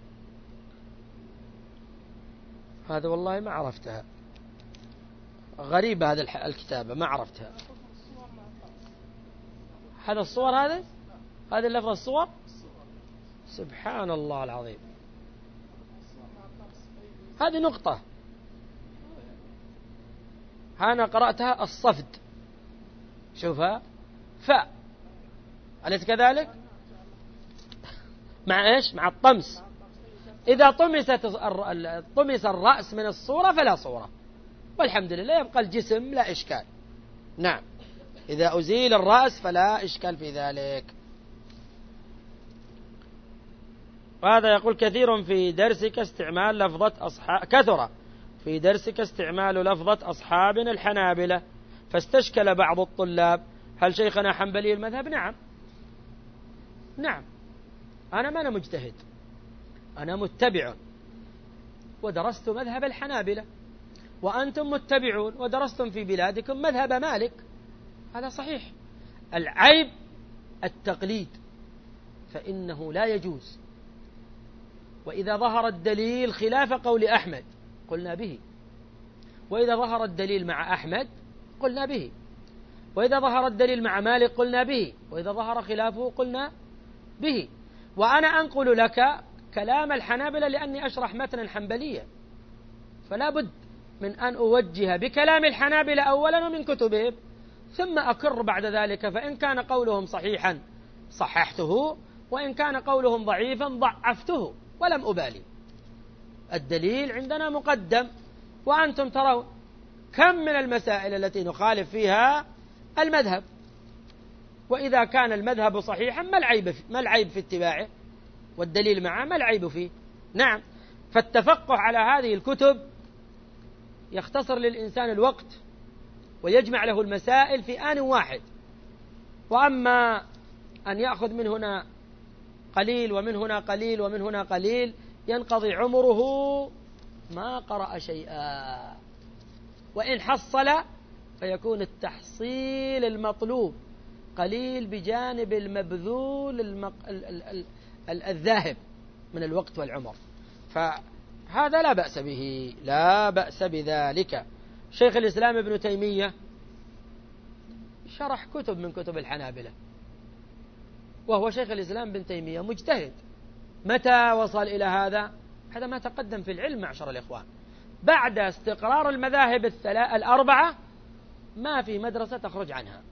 هذا والله ما عرفتها، غريبة هذا الكتابة ما عرفتها. هذا الصور، هذه اللفظة الصور، سبحان الله العظيم. هذه نقطة أنا قرأتها الصفد، شوفها فاء، أليس كذلك؟ مع إيش؟ مع الطمس. إذا طمس الرأس من الصورة فلا صورة، والحمد لله يبقى الجسم لا إشكال. نعم، إذا أزيل الرأس فلا إشكال في ذلك. وهذا يقول: كثر في درسك استعمال لفظة أصحابنا الحنابلة، فاستشكل بعض الطلاب هل شيخنا حنبلي المذهب؟ نعم، أنا ما أنا مجتهد، أنا متبع ودرست مذهب الحنابلة، وأنتم متبعون ودرستم في بلادكم مذهب مالك، هذا صحيح. العيب التقليد، فإنه لا يجوز، وإذا ظهر الدليل خلاف قول أحمد قلنا به، وإذا ظهر الدليل مع أحمد قلنا به، وإذا ظهر الدليل مع مالك قلنا به، وإذا ظهر خلافه قلنا به. وأنا أنقل لك كلام الحنابلة لأني أشرح متنا حنبليا، فلا بد من أن أوجه بكلام الحنابلة أولا ومن كتبهم، ثم أكر بعد ذلك، فإن كان قولهم صحيحا صححته، وإن كان قولهم ضعيفا ضعفته، ولم أبالي. الدليل عندنا مقدم، وأنتم ترون كم من المسائل التي نخالف فيها المذهب، وإذا كان المذهب صحيحا ما العيب في اتباعه، والدليل معه ما العيب فيه. نعم، فالتفقه على هذه الكتب يختصر للإنسان الوقت ويجمع له المسائل في آن واحد. وأما أن يأخذ من هنا قليل ومن هنا قليل ومن هنا قليل، ينقضي عمره ما قرأ شيئا، وإن حصل فيكون التحصيل المطلوب قليل بجانب المبذول الذاهب من الوقت والعمر، فهذا لا بأس به، لا بأس بذلك. شيخ الإسلام ابن تيمية شرح كتب من كتب الحنابلة، وهو شيخ الإسلام ابن تيمية مجتهد. متى وصل إلى هذا؟ هذا ما تقدم في العلم معشر الإخوان، بعد استقرار المذاهب الأربعة ما في مدرسة تخرج عنها.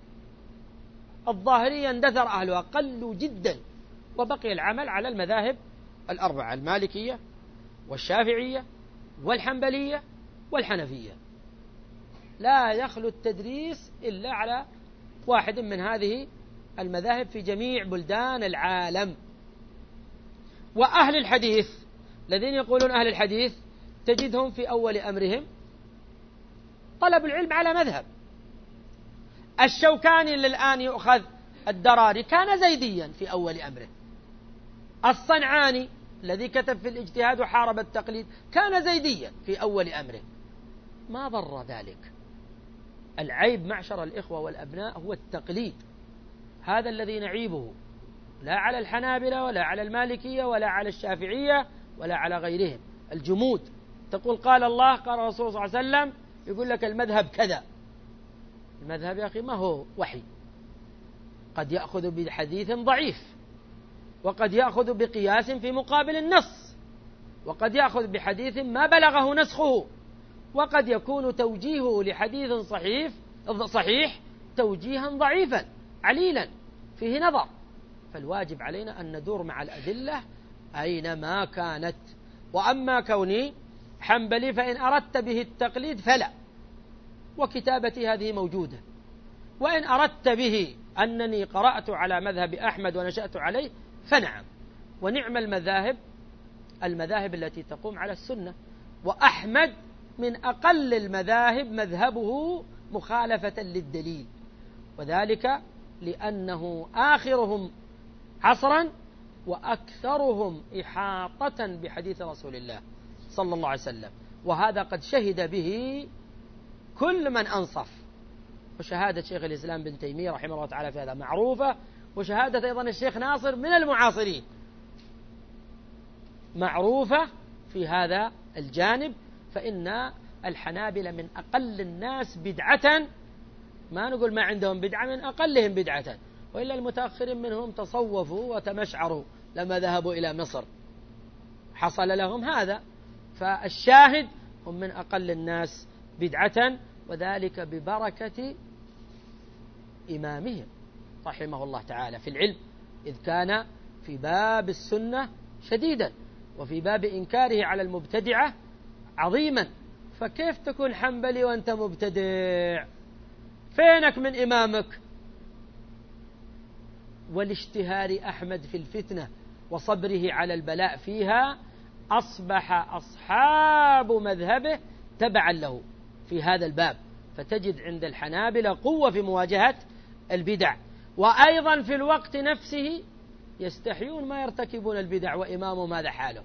الظاهرية اندثر أهلها، قلوا جدا، وبقي العمل على المذاهب الأربعة: المالكية والشافعية والحنبلية والحنفية. لا يخلو التدريس إلا على واحد من هذه المذاهب في جميع بلدان العالم. وأهل الحديث الذين يقولون أهل الحديث تجدهم في أول أمرهم طلب العلم على مذهب. الشوكاني اللي الآن يؤخذ الدراري كان زيديا في أول أمره. الصنعاني الذي كتب في الاجتهاد وحارب التقليد كان زيديا في أول أمره. ما ضر ذلك. العيب معشر الإخوة والأبناء هو التقليد، هذا الذي نعيبه، لا على الحنابلة ولا على المالكية ولا على الشافعية ولا على غيرهم. الجمود، تقول قال الله قال الرسول صلى الله عليه وسلم، يقول لك المذهب كذا. المذهب يا أخي ما هو وحي، قد يأخذ بحديث ضعيف، وقد يأخذ بقياس في مقابل النص، وقد يأخذ بحديث ما بلغه نسخه، وقد يكون توجيهه لحديث صحيح توجيها ضعيفا عليلا فيه نظر. فالواجب علينا أن ندور مع الأدلة أينما كانت. وأما كوني حنبلي فإن أردت به التقليد فلا، وكتابتي هذه موجودة. وإن أردت به أنني قرأت على مذهب أحمد ونشأت عليه فنعم، ونعم المذاهب التي تقوم على السنة. وأحمد من أقل المذاهب مذهبه مخالفة للدليل، وذلك لأنه آخرهم عصرا وأكثرهم إحاطة بحديث رسول الله صلى الله عليه وسلم، وهذا قد شهد به كل من أنصف. وشهادة شيخ الإسلام بن تيمية رحمه الله تعالى في هذا معروفة، وشهادة أيضا الشيخ ناصر من المعاصرين معروفة في هذا الجانب. فإن الحنابلة من أقل الناس بدعة، ما نقول ما عندهم بدعة، من أقلهم بدعة، وإلا المتأخرين منهم تصوفوا وتمشعروا لما ذهبوا إلى مصر حصل لهم هذا. فالشاهد هم من أقل الناس بدعة، وذلك ببركة إمامهم رحمه الله تعالى في العلم، إذ كان في باب السنة شديدا، وفي باب إنكاره على المبتدعة عظيما. فكيف تكون حنبلي وأنت مبتدع؟ فينك من إمامك؟ والاشتهار أحمد في الفتنة وصبره على البلاء فيها أصبح أصحاب مذهبه تبعا له في هذا الباب. فتجد عند الحنابلة قوة في مواجهة البدع، وأيضا في الوقت نفسه يستحيون ما يرتكبون البدع وإمامهم هذا حاله.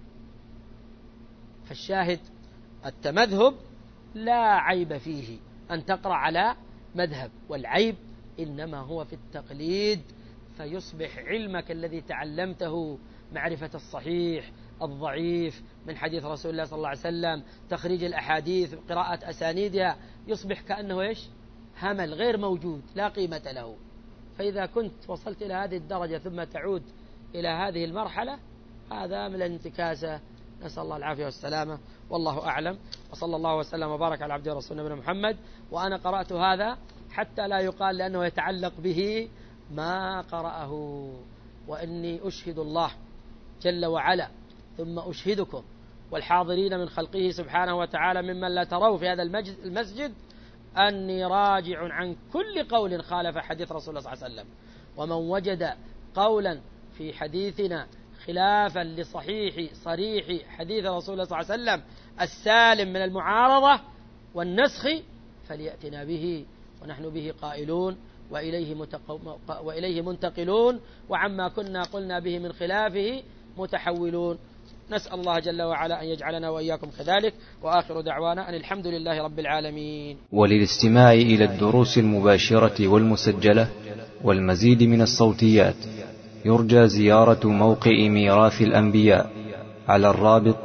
فالشاهد التمذهب لا عيب فيه أن تقرأ على مذهب، والعيب إنما هو في التقليد، فيصبح علمك الذي تعلمته معرفة الصحيح الضعيف من حديث رسول الله صلى الله عليه وسلم، تخريج الأحاديث، قراءة أسانيدها، يصبح كأنه إيش؟ همل غير موجود لا قيمة له. فإذا كنت وصلت إلى هذه الدرجة ثم تعود إلى هذه المرحلة، هذا من الانتكاسة، نسأل الله العافية والسلامة، والله أعلم. وصلى الله وسلم وبارك على عبده ورسوله نبينا محمد. وأنا قرأت هذا حتى لا يقال لأنه يتعلق به ما قرأه، وإني أشهد الله جل وعلا ثم أشهدكم والحاضرين من خلقه سبحانه وتعالى ممن لا تروا في هذا المسجد أني راجع عن كل قول خالف حديث رسول الله صلى الله عليه وسلم. ومن وجد قولا في حديثنا خلافا لصحيح صريح حديث رسول الله صلى الله عليه وسلم السالم من المعارضة والنسخ فليأتنا به، ونحن به قائلون وإليه منتقلون، وعما كنا قلنا به من خلافه متحولون. نسأل الله جل وعلا أن يجعلنا وإياكم كذلك. وآخر دعوانا أن الحمد لله رب العالمين. وللاستماع إلى الدروس المباشرة والمسجلة والمزيد من الصوتيات يرجى زيارة موقع ميراث الأنبياء على الرابط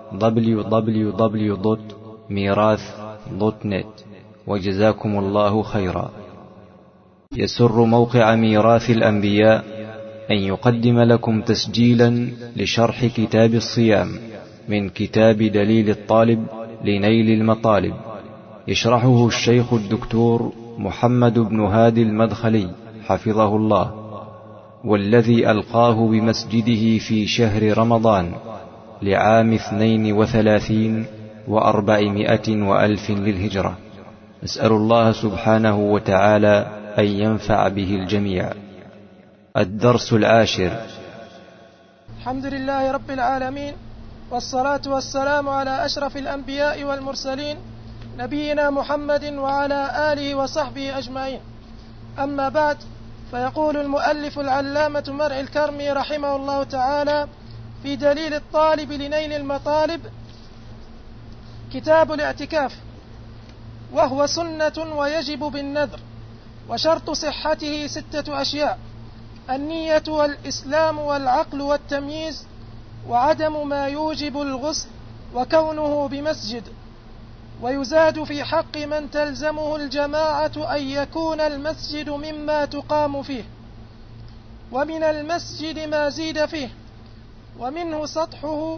www.mirath.net. وجزاكم الله خيرا. يسر موقع ميراث الأنبياء أن يقدم لكم تسجيلا لشرح كتاب الصيام من كتاب دليل الطالب لنيل المطالب، يشرحه الشيخ الدكتور محمد بن هادي المدخلي حفظه الله، والذي ألقاه بمسجده في شهر رمضان لعام 32 و400 وألف للهجرة. نسأل الله سبحانه وتعالى أن ينفع به الجميع. الدرس 10. الحمد لله رب العالمين، والصلاة والسلام على أشرف الأنبياء والمرسلين نبينا محمد وعلى آله وصحبه أجمعين. أما بعد، فيقول المؤلف العلامة مرعي الكرمي رحمه الله تعالى في دليل الطالب لنيل المطالب: كتاب الاعتكاف، وهو سنة ويجب بالنذر، وشرط صحته 6 أشياء: النية والإسلام والعقل والتمييز، وعدم ما يوجب الغسل، وكونه بمسجد. ويزاد في حق من تلزمه الجماعة أن يكون المسجد مما تقام فيه، ومن المسجد ما زيد فيه، ومنه سطحه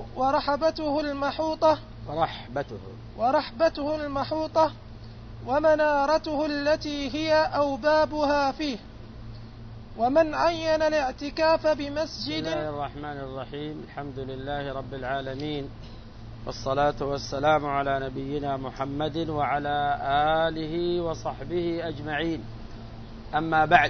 ورحبته المحوطة ومنارته التي هي أوبابها فيه. ومن عين الاعتكاف بمسجد. بسم الله الرحمن الرحيم. الحمد لله رب العالمين، والصلاة والسلام على نبينا محمد وعلى آله وصحبه أجمعين. أما بعد،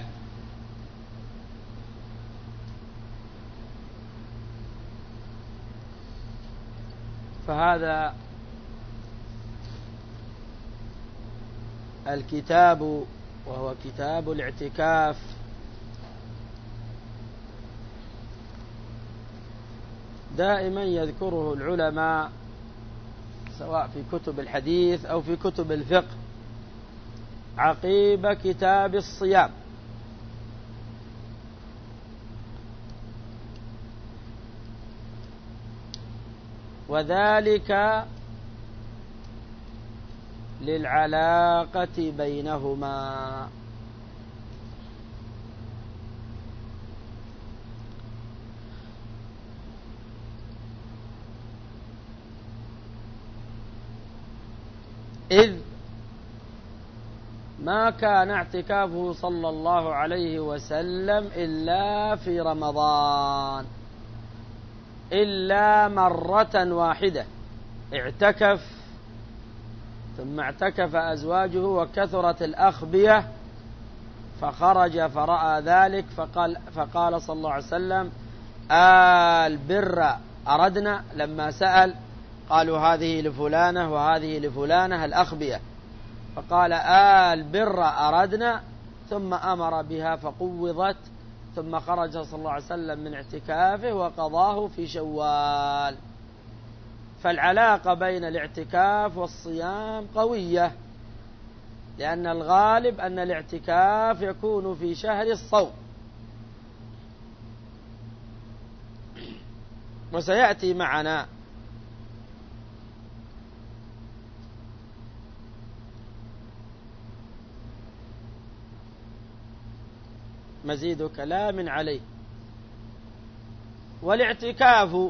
فهذا الكتاب وهو كتاب الاعتكاف دائما يذكره العلماء سواء في كتب الحديث أو في كتب الفقه عقيب كتاب الصيام، وذلك للعلاقة بينهما. إذ ما كان اعتكافه صلى الله عليه وسلم إلا في رمضان، إلا مرة واحدة اعتكف، ثم اعتكف أزواجه وكثرت الأخبية فخرج فرأى ذلك فقال صلى الله عليه وسلم: البر أردنا. لما سأل قالوا هذه لفلانة وهذه لفلانة الأخبية، فقال البر أردنا، ثم أمر بها فقوضت، ثم خرج صلى الله عليه وسلم من اعتكافه وقضاه في شوال. فالعلاقة بين الاعتكاف والصيام قوية، لأن الغالب أن الاعتكاف يكون في شهر الصوم، وسيأتي معنا مزيد كلام عليه. والاعتكاف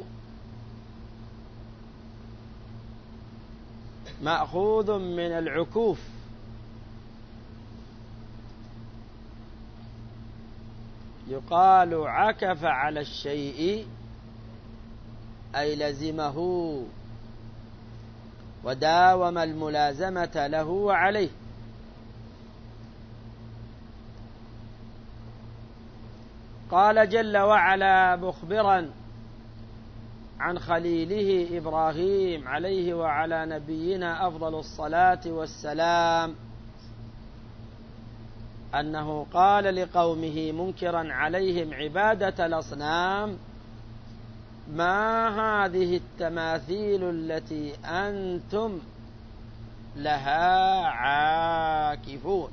مأخوذ من العكوف، يقال عكف على الشيء أي لزمه وداوم الملازمة له وعليه. قال جل وعلا مخبرا عن خليله إبراهيم عليه وعلى نبينا أفضل الصلاة والسلام أنه قال لقومه منكرا عليهم عبادة الأصنام: ما هذه التماثيل التي أنتم لها عاكفون.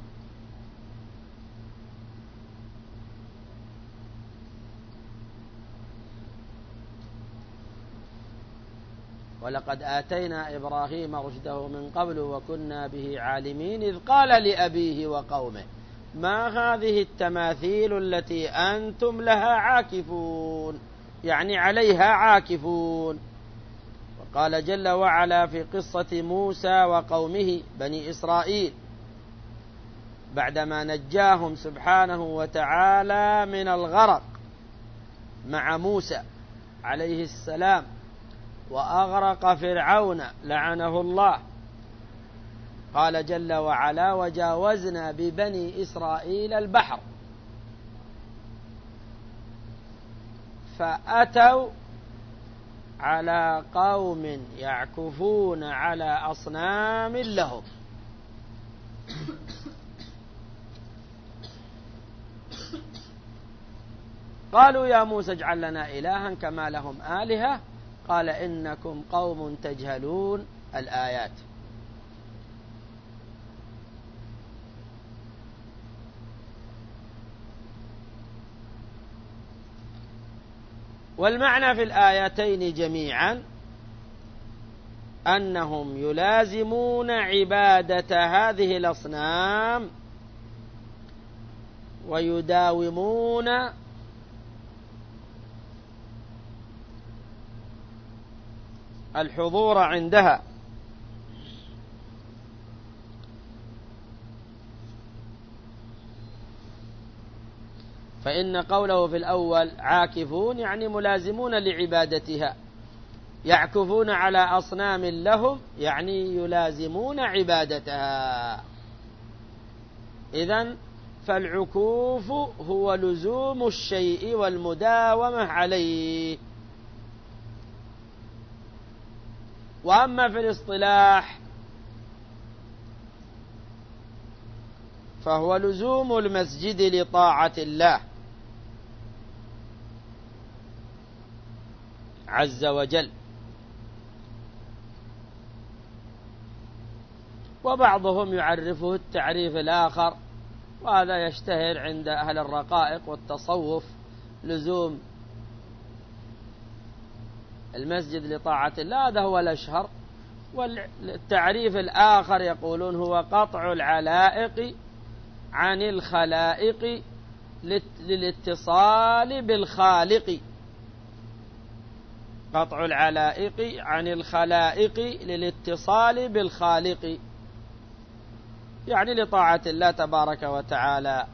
ولقد آتينا إبراهيم رشده من قبل وكنا به عالمين إذ قال لأبيه وقومه: ما هذه التماثيل التي أنتم لها عاكفون، يعني عليها عاكفون. وقال جل وعلا في قصة موسى وقومه بني إسرائيل بعدما نجاهم سبحانه وتعالى من الغرق مع موسى عليه السلام وأغرق فرعون لعنه الله، قال جل وعلا: وجاوزنا ببني إسرائيل البحر فأتوا على قوم يعكفون على أصنام لهم. قالوا يا موسى اجعل لنا إلها كما لهم آلهة قال إنكم قوم تجهلون. الآيات. والمعنى في الآيتين جميعا أنهم يلازمون عبادة هذه الأصنام ويداومون الحضور عندها، فإن قوله في الأول عاكفون يعني ملازمون لعبادتها، يعكفون على أصنام لهم يعني يلازمون عبادتها. إذن فالعكوف هو لزوم الشيء والمداومة عليه. وأما في الاصطلاح فهو لزوم المسجد لطاعة الله عز وجل. وبعضهم يعرفه التعريف الآخر، وهذا يشتهر عند أهل الرقائق والتصوف، لزوم المسجد لطاعة الله، هذا هو الأشهر. والتعريف الآخر يقولون هو قطع العلائق عن الخلائق للاتصال بالخالق. قطع العلائق عن الخلائق للاتصال بالخالق، يعني لطاعة الله تبارك وتعالى.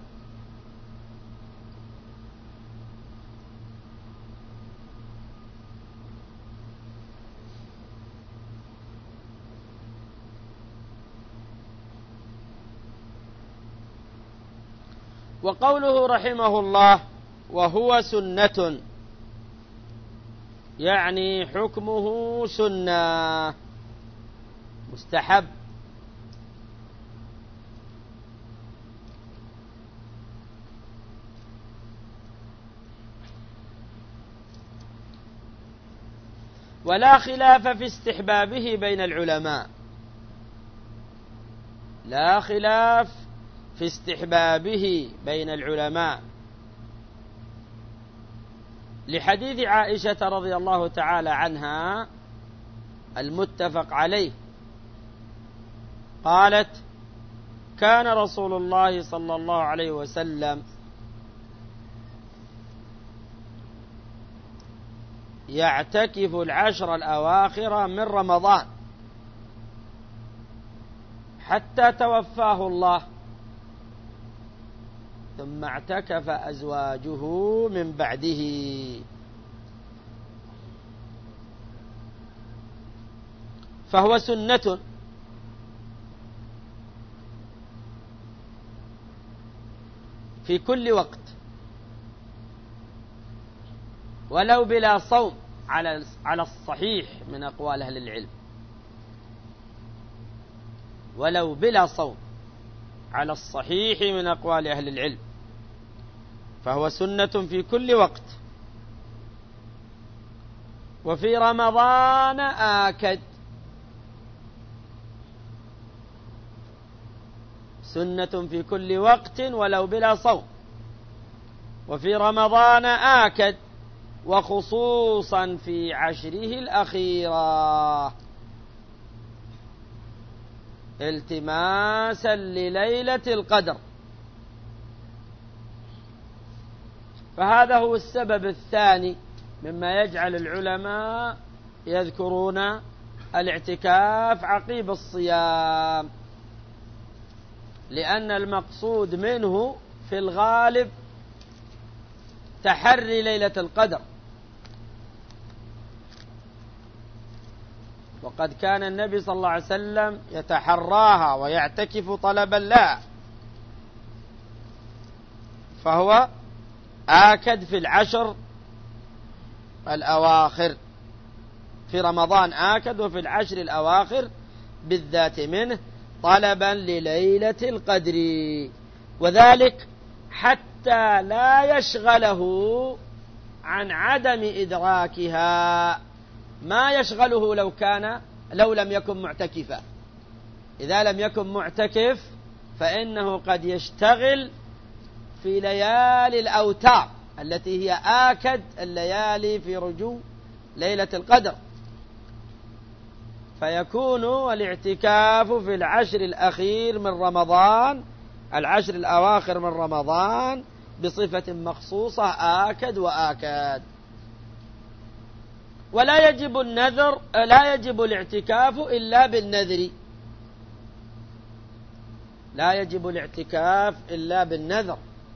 وقوله رحمه الله وهو سنة يعني حكمه سنة مستحب. ولا خلاف في استحبابه بين العلماء، لا خلاف في استحبابه بين العلماء، لحديث عائشة رضي الله تعالى عنها المتفق عليه، قالت: كان رسول الله صلى الله عليه وسلم يعتكف العشر الأواخر من رمضان حتى توفاه الله، ثم اعتكف أزواجه من بعده. فهو سنة في كل وقت، ولو بلا صوم على الصحيح من أقوال أهل العلم، ولو بلا صوم على الصحيح من أقوال أهل العلم، فهو سنة في كل وقت. وفي رمضان آكد، سنة في كل وقت ولو بلا صوم، وفي رمضان آكد، وخصوصا في عشره الأخيرة التماسا لليلة القدر. فهذا هو السبب الثاني مما يجعل العلماء يذكرون الاعتكاف عقيب الصيام، لأن المقصود منه في الغالب تحري ليلة القدر. وقد كان النبي صلى الله عليه وسلم يتحراها ويعتكف طلبا لها، فهو آكد في العشر الأواخر، في رمضان آكد، وفي العشر الأواخر بالذات منه طلبا لليلة القدر، وذلك حتى لا يشغله عن عدم إدراكها ما يشغله لو لم يكن معتكفا. إذا لم يكن معتكف فإنه قد يشتغل في ليالي الأوتار التي هي آكد الليالي في رجوع ليلة القدر، فيكون الاعتكاف في العشر الأخير من رمضان، العشر الأواخر من رمضان، بصفة مخصوصة آكد وآكد. ولا يجب النذر، لا يجب الاعتكاف إلا بالنذر، لا يجب الاعتكاف إلا بالنذر.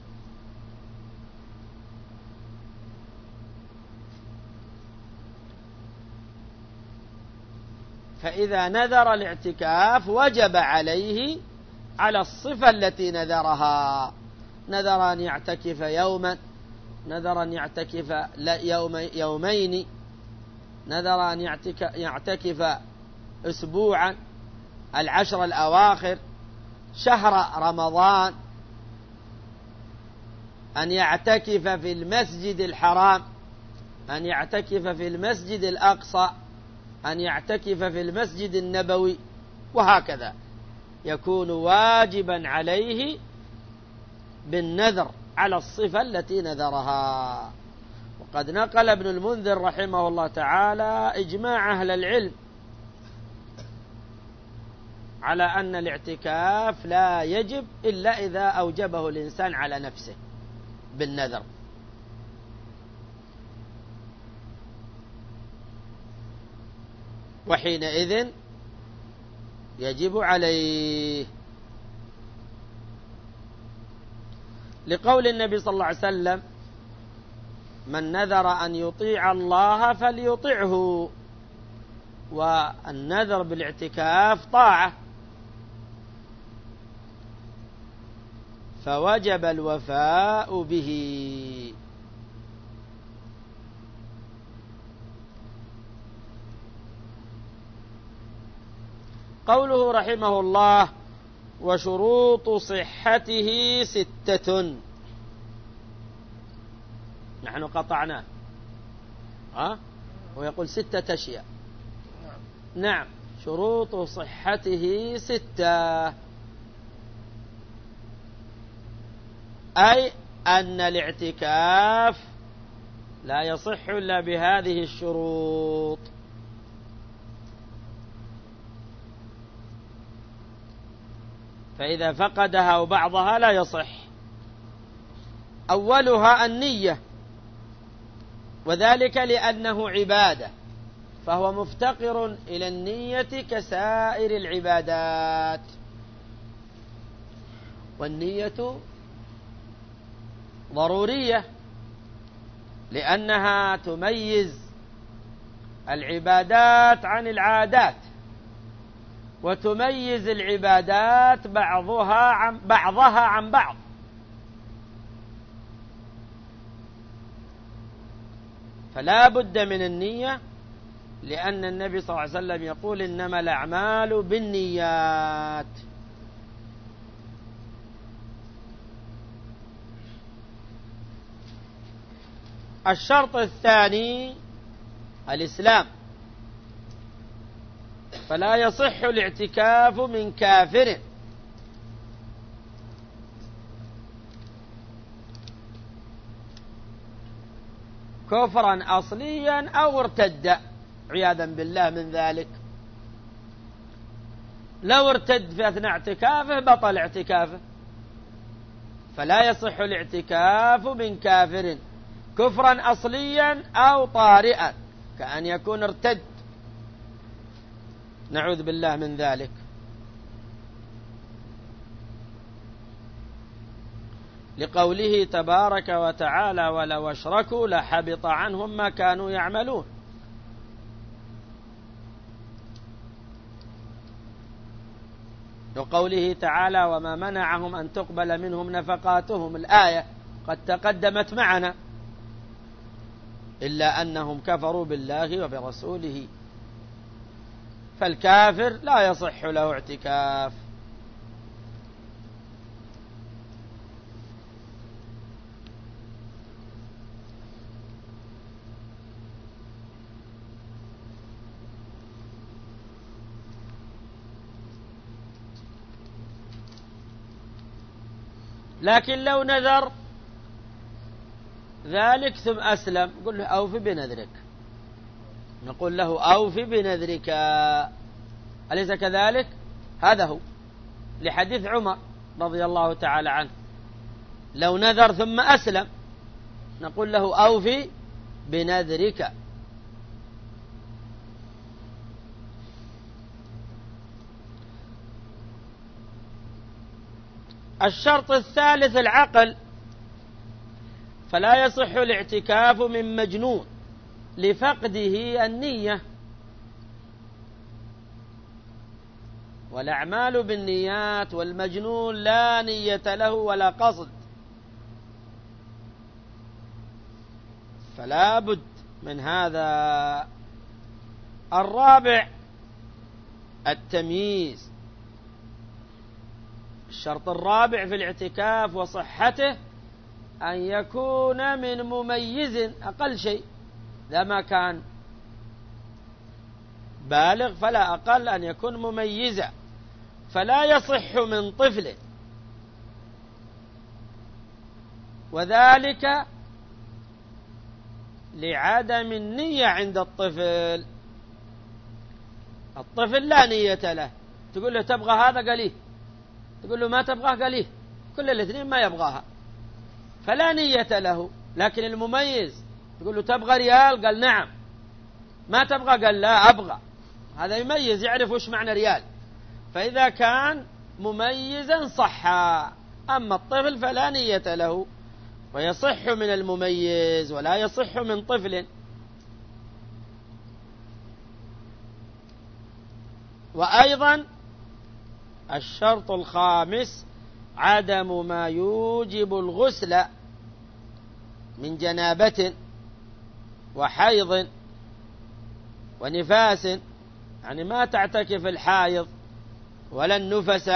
فإذا نذر الاعتكاف وجب عليه على الصفة التي نذرها، نذر أن يعتكف يوما، نذر أن يعتكف يومين، نذر أن يعتكف أسبوعا، العشر الأواخر، شهر رمضان، أن يعتكف في المسجد الحرام، أن يعتكف في المسجد الأقصى، أن يعتكف في المسجد النبوي، وهكذا يكون واجبا عليه بالنذر على الصفة التي نذرها. وقد نقل ابن المنذر رحمه الله تعالى إجماع أهل العلم على أن الاعتكاف لا يجب إلا إذا أوجبه الإنسان على نفسه بالنذر. وحينئذ يجب عليه، لقول النبي صلى الله عليه وسلم: من نذر أن يطيع الله فليطعه. والنذر بالاعتكاف طاعة، فوجب الوفاء به. قوله رحمه الله: وشروط صحته 6. نحن قطعناه، ويقول 6 أشياء. نعم، شروط صحته 6، أي أن الاعتكاف لا يصح إلا بهذه الشروط. فإذا فقدها أو بعضها لا يصح. أولها النية، وذلك لأنه عبادة، فهو مفتقر إلى النية كسائر العبادات. والنية ضرورية لأنها تميز العبادات عن العادات، وتميز العبادات بعضها عن بعض. فلا بد من النية، لأن النبي صلى الله عليه وسلم يقول إنما الأعمال بالنيات. الشرط الثاني الإسلام، فلا يصح الاعتكاف من كافر، كفرا أصليا أو ارتد عياذا بالله من ذلك. لو ارتد في أثناء اعتكافه بطل اعتكافه. فلا يصح الاعتكاف من كافر كفرا أصليا أو طارئا، كأن يكون ارتد، نعوذ بالله من ذلك. لقوله تبارك وتعالى ولو أشركوا لحبط عنهم ما كانوا يعملون. وقوله تعالى وما منعهم أن تقبل منهم نفقاتهم، الآية قد تقدمت معنا، إلا أنهم كفروا بالله وبرسوله. فالكافر لا يصح له اعتكاف. لكن لو نذر ذلك ثم أسلم، قل له أوفي بنذرك، نقول له أوفي بنذرك، أليس كذلك؟ هذا هو لحديث عمر رضي الله تعالى عنه، لو نذر ثم أسلم نقول له أوفي بنذرك. الشرط الثالث العقل، فلا يصح الاعتكاف من مجنون لفقده النية، والأعمال بالنيات، والمجنون لا نية له ولا قصد، فلا بد من هذا. الرابع التمييز. الشرط الرابع في الاعتكاف وصحته أن يكون من مميز أقل شيء، إذا ما كان بالغ فلا أقل أن يكون مميزا، فلا يصح من طفل، وذلك لعدم النية عند الطفل. الطفل لا نية له، تقول له تبغى هذا قاليه، تقول له ما تبغاه قاليه، كل الاثنين ما يبغاها، فلا نية له. لكن المميز تقول له تبغى ريال قال نعم، ما تبغى قال لا أبغى، هذا يميز، يعرف وش معنى ريال. فإذا كان مميزا صح، أما الطفل فلا نية له، ويصح من المميز ولا يصح من طفل. وأيضا الشرط الخامس عدم ما يوجب الغسل من جنابة وحيض ونفاس، يعني ما تعتكف الحائض ولا النفس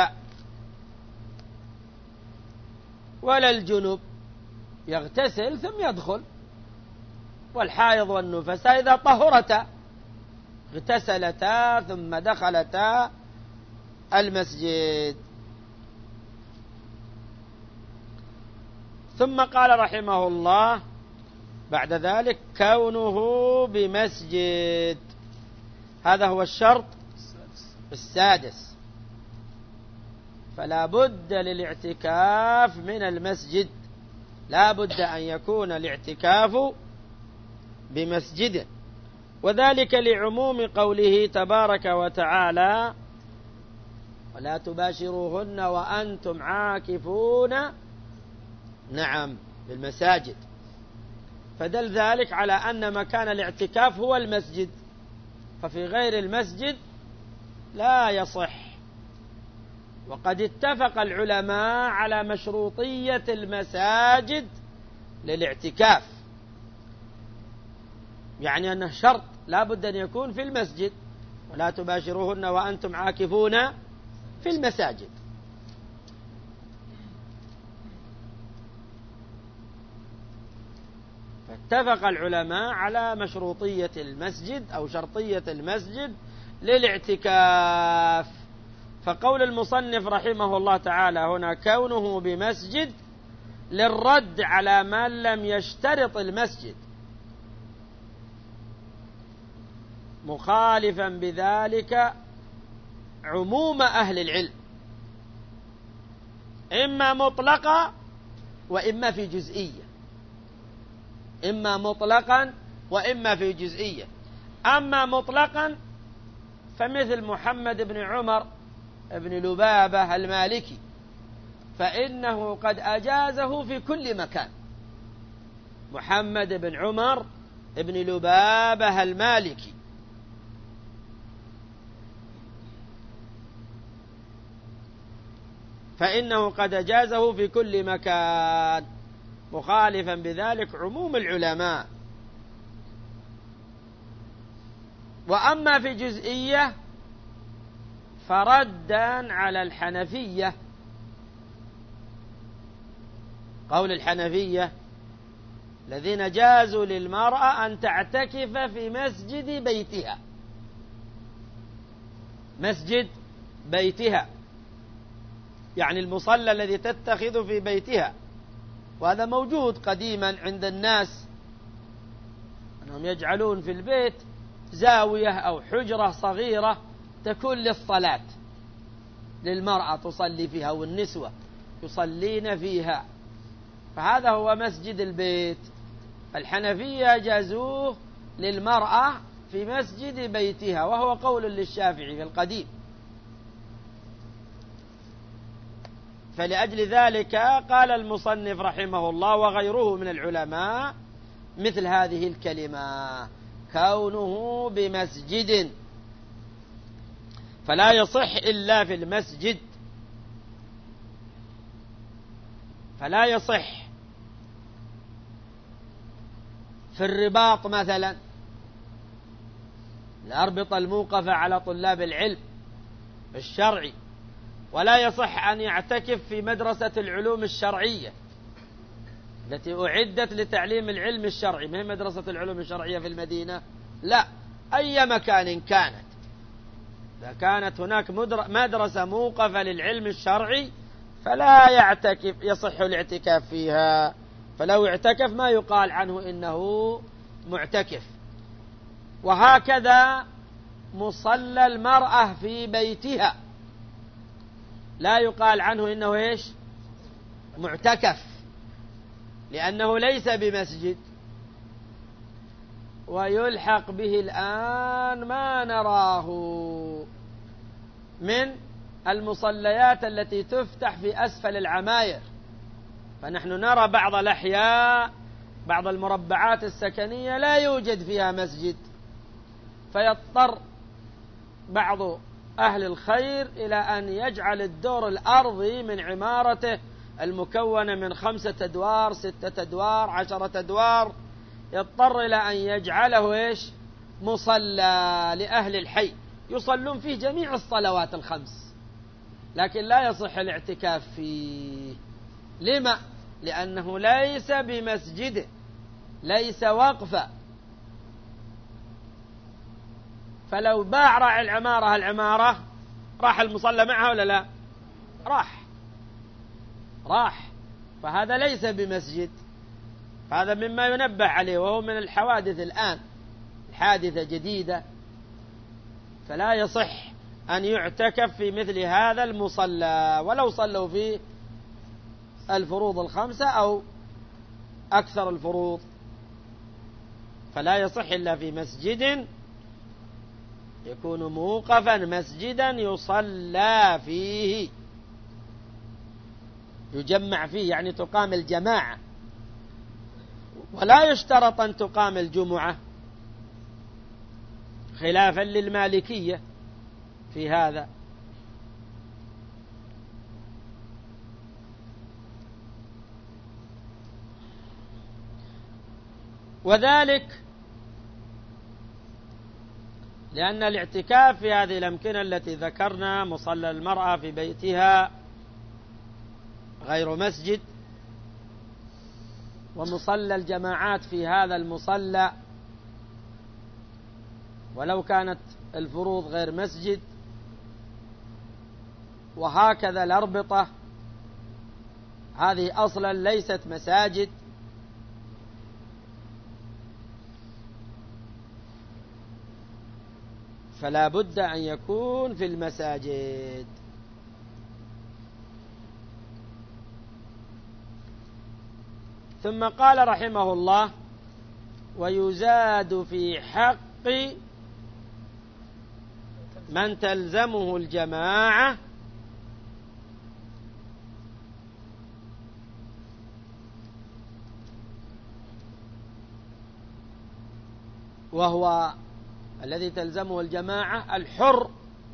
ولا الجنب، يغتسل ثم يدخل. والحائض والنفس إذا طهرتا اغتسلتا ثم دخلتا المسجد. ثم قال رحمه الله بعد ذلك كونه بمسجد، هذا هو الشرط السادس. فلا بد للاعتكاف من المسجد، لا بد أن يكون الاعتكاف بمسجد، وذلك لعموم قوله تبارك وتعالى: ولا تباشروهن وأنتم عاكفون بالمساجد، فدل ذلك على أن مكان الاعتكاف هو المسجد، ففي غير المسجد لا يصح. وقد اتفق العلماء على مشروطية المساجد للاعتكاف، يعني أنه شرط لا بد أن يكون في المسجد، ولا تباشروهن وأنتم عاكفون في المساجد. فاتفق العلماء على مشروطية المسجد أو شرطية المسجد للاعتكاف. فقول المصنف رحمه الله تعالى هنا كونه بمسجد للرد على من لم يشترط المسجد، مخالفا بذلك عموم أهل العلم، إما مطلقا وإما في جزئية، إما مطلقا وإما في جزئية. أما مطلقا فمثل محمد بن عمر بن لبابة المالكي، فإنه قد أجازه في كل مكان. محمد بن عمر بن لبابة المالكي فإنه قد أجازه في كل مكان، مخالفا بذلك عموم العلماء. وأما في جزئية فردا على الحنفية، قول الحنفية الذين جازوا للمرأة أن تعتكف في مسجد بيتها، مسجد بيتها يعني المصلى الذي تتخذ في بيتها، وهذا موجود قديما عند الناس، أنهم يجعلون في البيت زاوية أو حجرة صغيرة تكون للصلاة، للمرأة تصلي فيها والنسوة يصلين فيها، فهذا هو مسجد البيت. الحنفية جازوه للمرأة في مسجد بيتها، وهو قول للشافعي في القديم. فلأجل ذلك قال المصنف رحمه الله وغيره من العلماء مثل هذه الكلمة: كونه بمسجد، فلا يصح إلا في المسجد، فلا يصح في الرباط مثلا، الأربطة الموقفة على طلاب العلم الشرعي، ولا يصح أن يعتكف في مدرسة العلوم الشرعية التي أعدت لتعليم العلم الشرعي، ما هي مدرسة العلوم الشرعية في المدينة، لا، أي مكان كانت، إذا كانت هناك مدرسة موقفة للعلم الشرعي فلا يعتكف، يصح الاعتكاف فيها، فلو اعتكف ما يقال عنه إنه معتكف. وهكذا مصلى المرأة في بيتها لا يقال عنه إنه إيش؟ معتكف، لأنه ليس بمسجد. ويلحق به الآن ما نراه من المصليات التي تفتح في أسفل العماير، فنحن نرى بعض الأحياء، بعض المربعات السكنية لا يوجد فيها مسجد، فيضطر بعض أهل الخير إلى أن يجعل الدور الأرضي من عمارته المكونة من 5 أدوار 6 أدوار 10 أدوار، يضطر إلى أن يجعله إيش؟ مصلى لأهل الحي يصلون فيه جميع الصلوات ال5، لكن لا يصح الاعتكاف فيه. لما؟ لأنه ليس بمسجد، ليس وقفا. فلو باع راعي العمارة راح المصلى معها ولا لا؟ راح، فهذا ليس بمسجد. هذا مما ينبه عليه، وهو من الحوادث الآن، الحادثة جديدة، فلا يصح أن يعتكف في مثل هذا المصلى ولو صلوا فيه الفروض الخمسة أو أكثر الفروض، فلا يصح إلا في مسجد يكون موقفا، مسجدا يصلى فيه يجمع فيه، يعني تقام الجماعة، ولا يشترط أن تقام الجمعة خلافا للمالكية في هذا. وذلك لأن الاعتكاف في هذه الأمكنة التي ذكرنا، مصلى المرأة في بيتها غير مسجد، ومصلى الجماعات في هذا المصلى ولو كانت الفروض غير مسجد، وهكذا الأربطة هذه أصلا ليست مساجد، فلا بد أن يكون في المساجد. ثم قال رحمه الله: ويزاد في حق من تلزمه الجماعة وهو الذي تلزمه الجماعة الحر،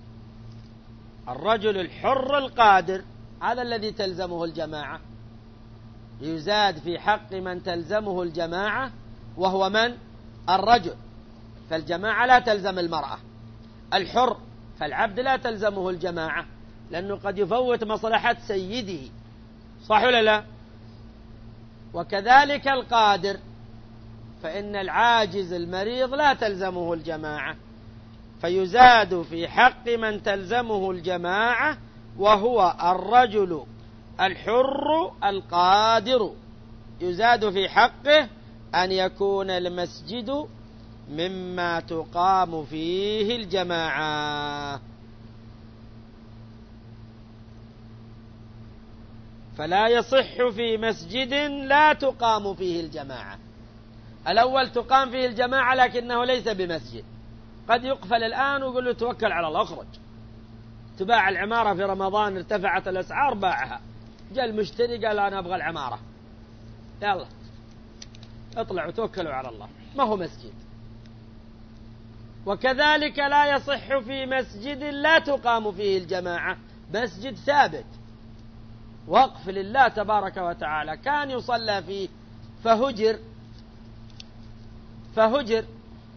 الرجل الحر القادر، هذا الذي تلزمه الجماعة. يزاد في حق من تلزمه الجماعة وهو من؟ الرجل، فالجماعة لا تلزم المرأة. الحر فالعبد لا تلزمه الجماعة، لأنه قد يفوت مصلحة سيده، صح ولا لا؟ وكذلك القادر، فإن العاجز المريض لا تلزمه الجماعة. فيزاد في حق من تلزمه الجماعة وهو الرجل الحر القادر، يزاد في حقه أن يكون المسجد مما تقام فيه الجماعة، فلا يصح في مسجد لا تقام فيه الجماعة. الأول تقام فيه الجماعة لكنه ليس بمسجد، قد يقفل الآن ويقول له توكل على الله اخرج، تباع العمارة في رمضان، ارتفعت الأسعار باعها، جاء المشتري قال أنا أبغى العمارة، يلا اطلعوا توكلوا على الله، ما هو مسجد. وكذلك لا يصح في مسجد لا تقام فيه الجماعة، مسجد ثابت وقف لله تبارك وتعالى كان يصلى فيه فهجر،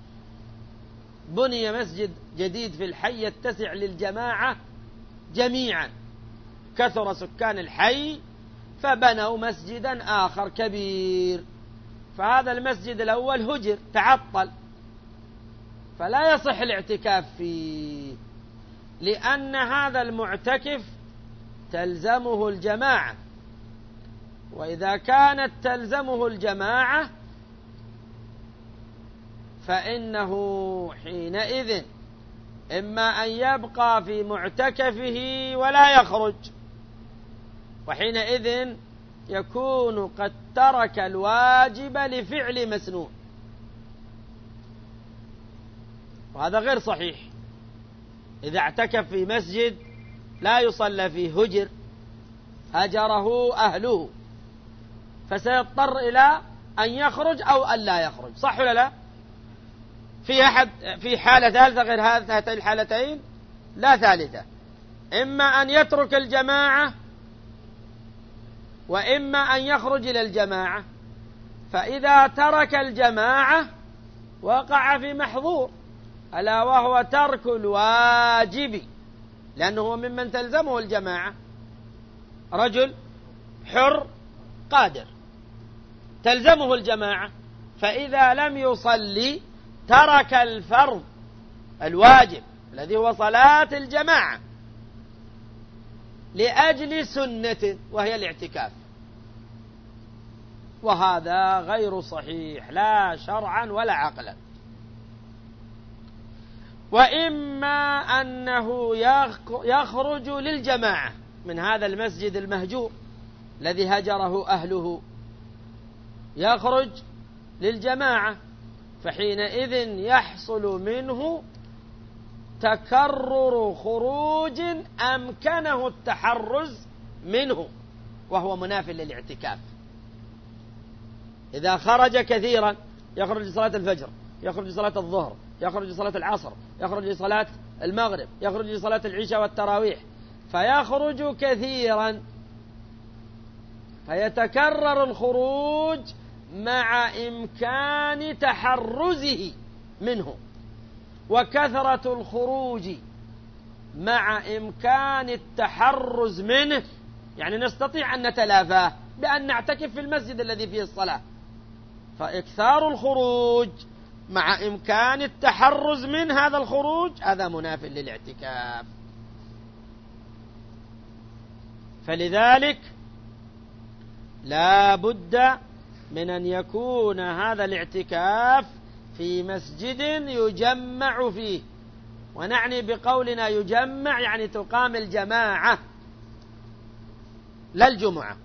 بني مسجد جديد في الحي يتسع للجماعة جميعا، كثر سكان الحي فبنوا مسجدا آخر كبير، فهذا المسجد الأول هجر تعطل، فلا يصح الاعتكاف فيه، لأن هذا المعتكف تلزمه الجماعة، وإذا كانت تلزمه الجماعة فإنه حينئذ إما أن يبقى في معتكفه ولا يخرج، وحينئذ يكون قد ترك الواجب لفعل مسنون، وهذا غير صحيح. إذا اعتكف في مسجد لا يصلى فيه هجره أهله، فسيضطر إلى أن يخرج أو أن لا يخرج، صح ولا لا؟ في حالة ثالثة غير هاتين الحالتين، لا ثالثة، إما أن يترك الجماعة وإما أن يخرج إلى الجماعة، فإذا ترك الجماعة وقع في محظور، ألا وهو ترك الواجب، لأنه هو ممن تلزمه الجماعة، رجل حر قادر تلزمه الجماعة، فإذا لم يصلي ترك الفرض الواجب الذي هو صلاة الجماعة لأجل سنة وهي الاعتكاف، وهذا غير صحيح لا شرعا ولا عقلا. وإما أنه يخرج للجماعة من هذا المسجد المهجور الذي هجره أهله، يخرج للجماعة، فحينئذ يحصل منه تكرر خروج أمكنه التحرز منه، وهو مناف للاعتكاف. إذا خرج كثيرا، يخرج لصلاة الفجر، يخرج لصلاة الظهر، يخرج لصلاة العصر، يخرج لصلاة المغرب، يخرج لصلاة العشاء والتراويح، فيخرج كثيرا، فيتكرر الخروج مع إمكان تحرزه منه. وكثرة الخروج مع إمكان التحرز منه يعني نستطيع أن نتلافاه بأن نعتكف في المسجد الذي فيه الصلاة، فإكثار الخروج مع إمكان التحرز من هذا الخروج هذا مناف للاعتكاف. فلذلك لا بد من أن يكون هذا الاعتكاف في مسجد يجمع فيه، ونعني بقولنا يجمع يعني تقام الجماعة لا الجمعة،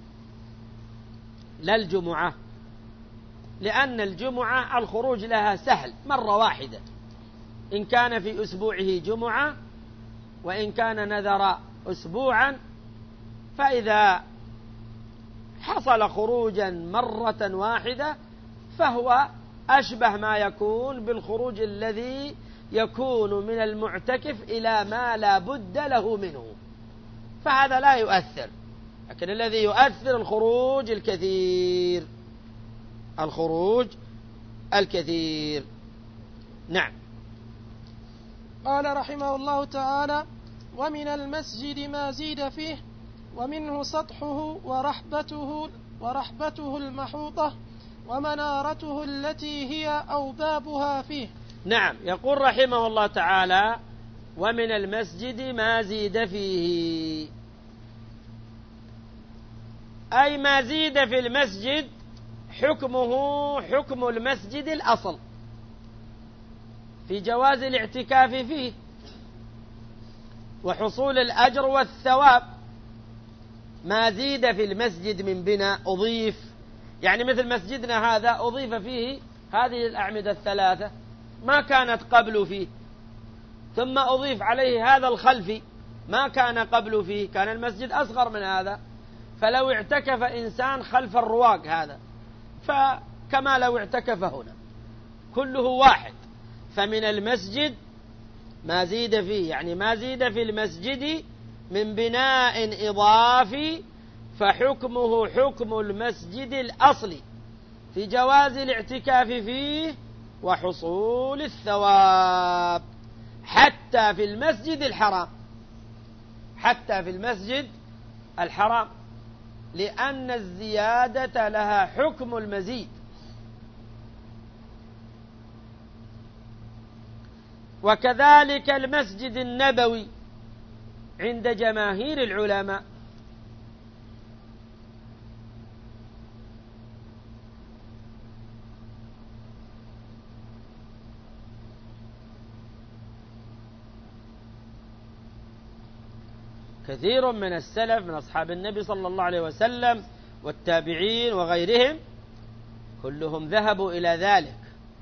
لا الجمعة، لأن الجمعة الخروج لها سهل مرة واحدة إن كان في أسبوعه جمعة، وإن كان نذر أسبوعا، فإذا حصل خروجا مرة واحدة فهو أشبه ما يكون بالخروج الذي يكون من المعتكف إلى ما لا بد له منه، فهذا لا يؤثر. لكن الذي يؤثر الخروج الكثير، الخروج الكثير. نعم. قال رحمه الله تعالى: ومن المسجد ما زيد فيه، ومنه سطحه ورحبته المحوطة ومنارته التي هي أوبابها فيه. نعم. يقول رحمه الله تعالى: ومن المسجد ما زيد فيه، أي ما زيد في المسجد حكمه حكم المسجد الأصل في جواز الاعتكاف فيه وحصول الأجر والثواب. ما زيد في المسجد من بناء أضيف، يعني مثل مسجدنا هذا أضيف فيه هذه الأعمدة الثلاثة ما كانت قبل فيه، ثم أضيف عليه هذا الخلفي ما كان قبل فيه، كان المسجد أصغر من هذا، فلو اعتكف إنسان خلف الرواق هذا فكما لو اعتكف هنا، كله واحد. فمن المسجد ما زيد فيه، يعني ما زيد في المسجد من بناء إضافي، فحكمه حكم المسجد الأصلي في جواز الاعتكاف فيه وحصول الثواب، حتى في المسجد الحرام، حتى في المسجد الحرام، لأن الزيادة لها حكم المزيد. وكذلك المسجد النبوي عند جماهير العلماء، كثير من السلف من أصحاب النبي صلى الله عليه وسلم والتابعين وغيرهم كلهم ذهبوا إلى ذلك،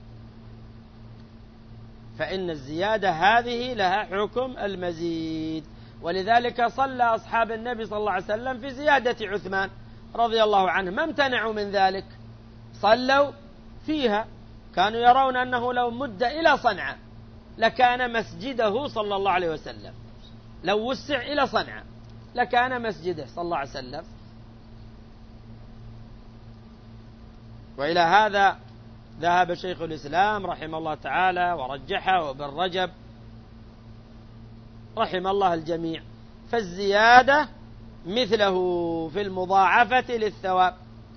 فإن الزيادة هذه لها حكم المزيد. ولذلك صلى أصحاب النبي صلى الله عليه وسلم في زيادة عثمان رضي الله عنه، ما امتنعوا من ذلك، صلوا فيها، كانوا يرون أنه لو مد إلى صنعاء لكان مسجده صلى الله عليه وسلم، لو وسع إلى صنعاء لكان مسجده صلى الله عليه وسلم. وإلى هذا ذهب شيخ الإسلام رحمه الله تعالى ورجحه، وابن رجب رحم الله الجميع. فالزيادة مثله في المضاعفة للثواب،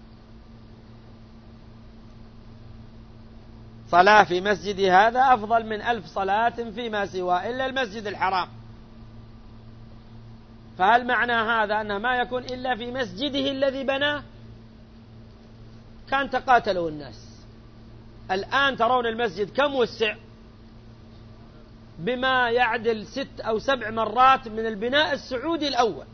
صلاة في مسجد هذا أفضل من 1000 صلاة فيما سواه إلا المسجد الحرام. فهل معنى هذا أنه ما يكون إلا في مسجده الذي بناه؟ كان تقاتلوا الناس. الآن ترون المسجد كم وسع، بما يعدل 6 أو 7 مرات من البناء السعودي الأول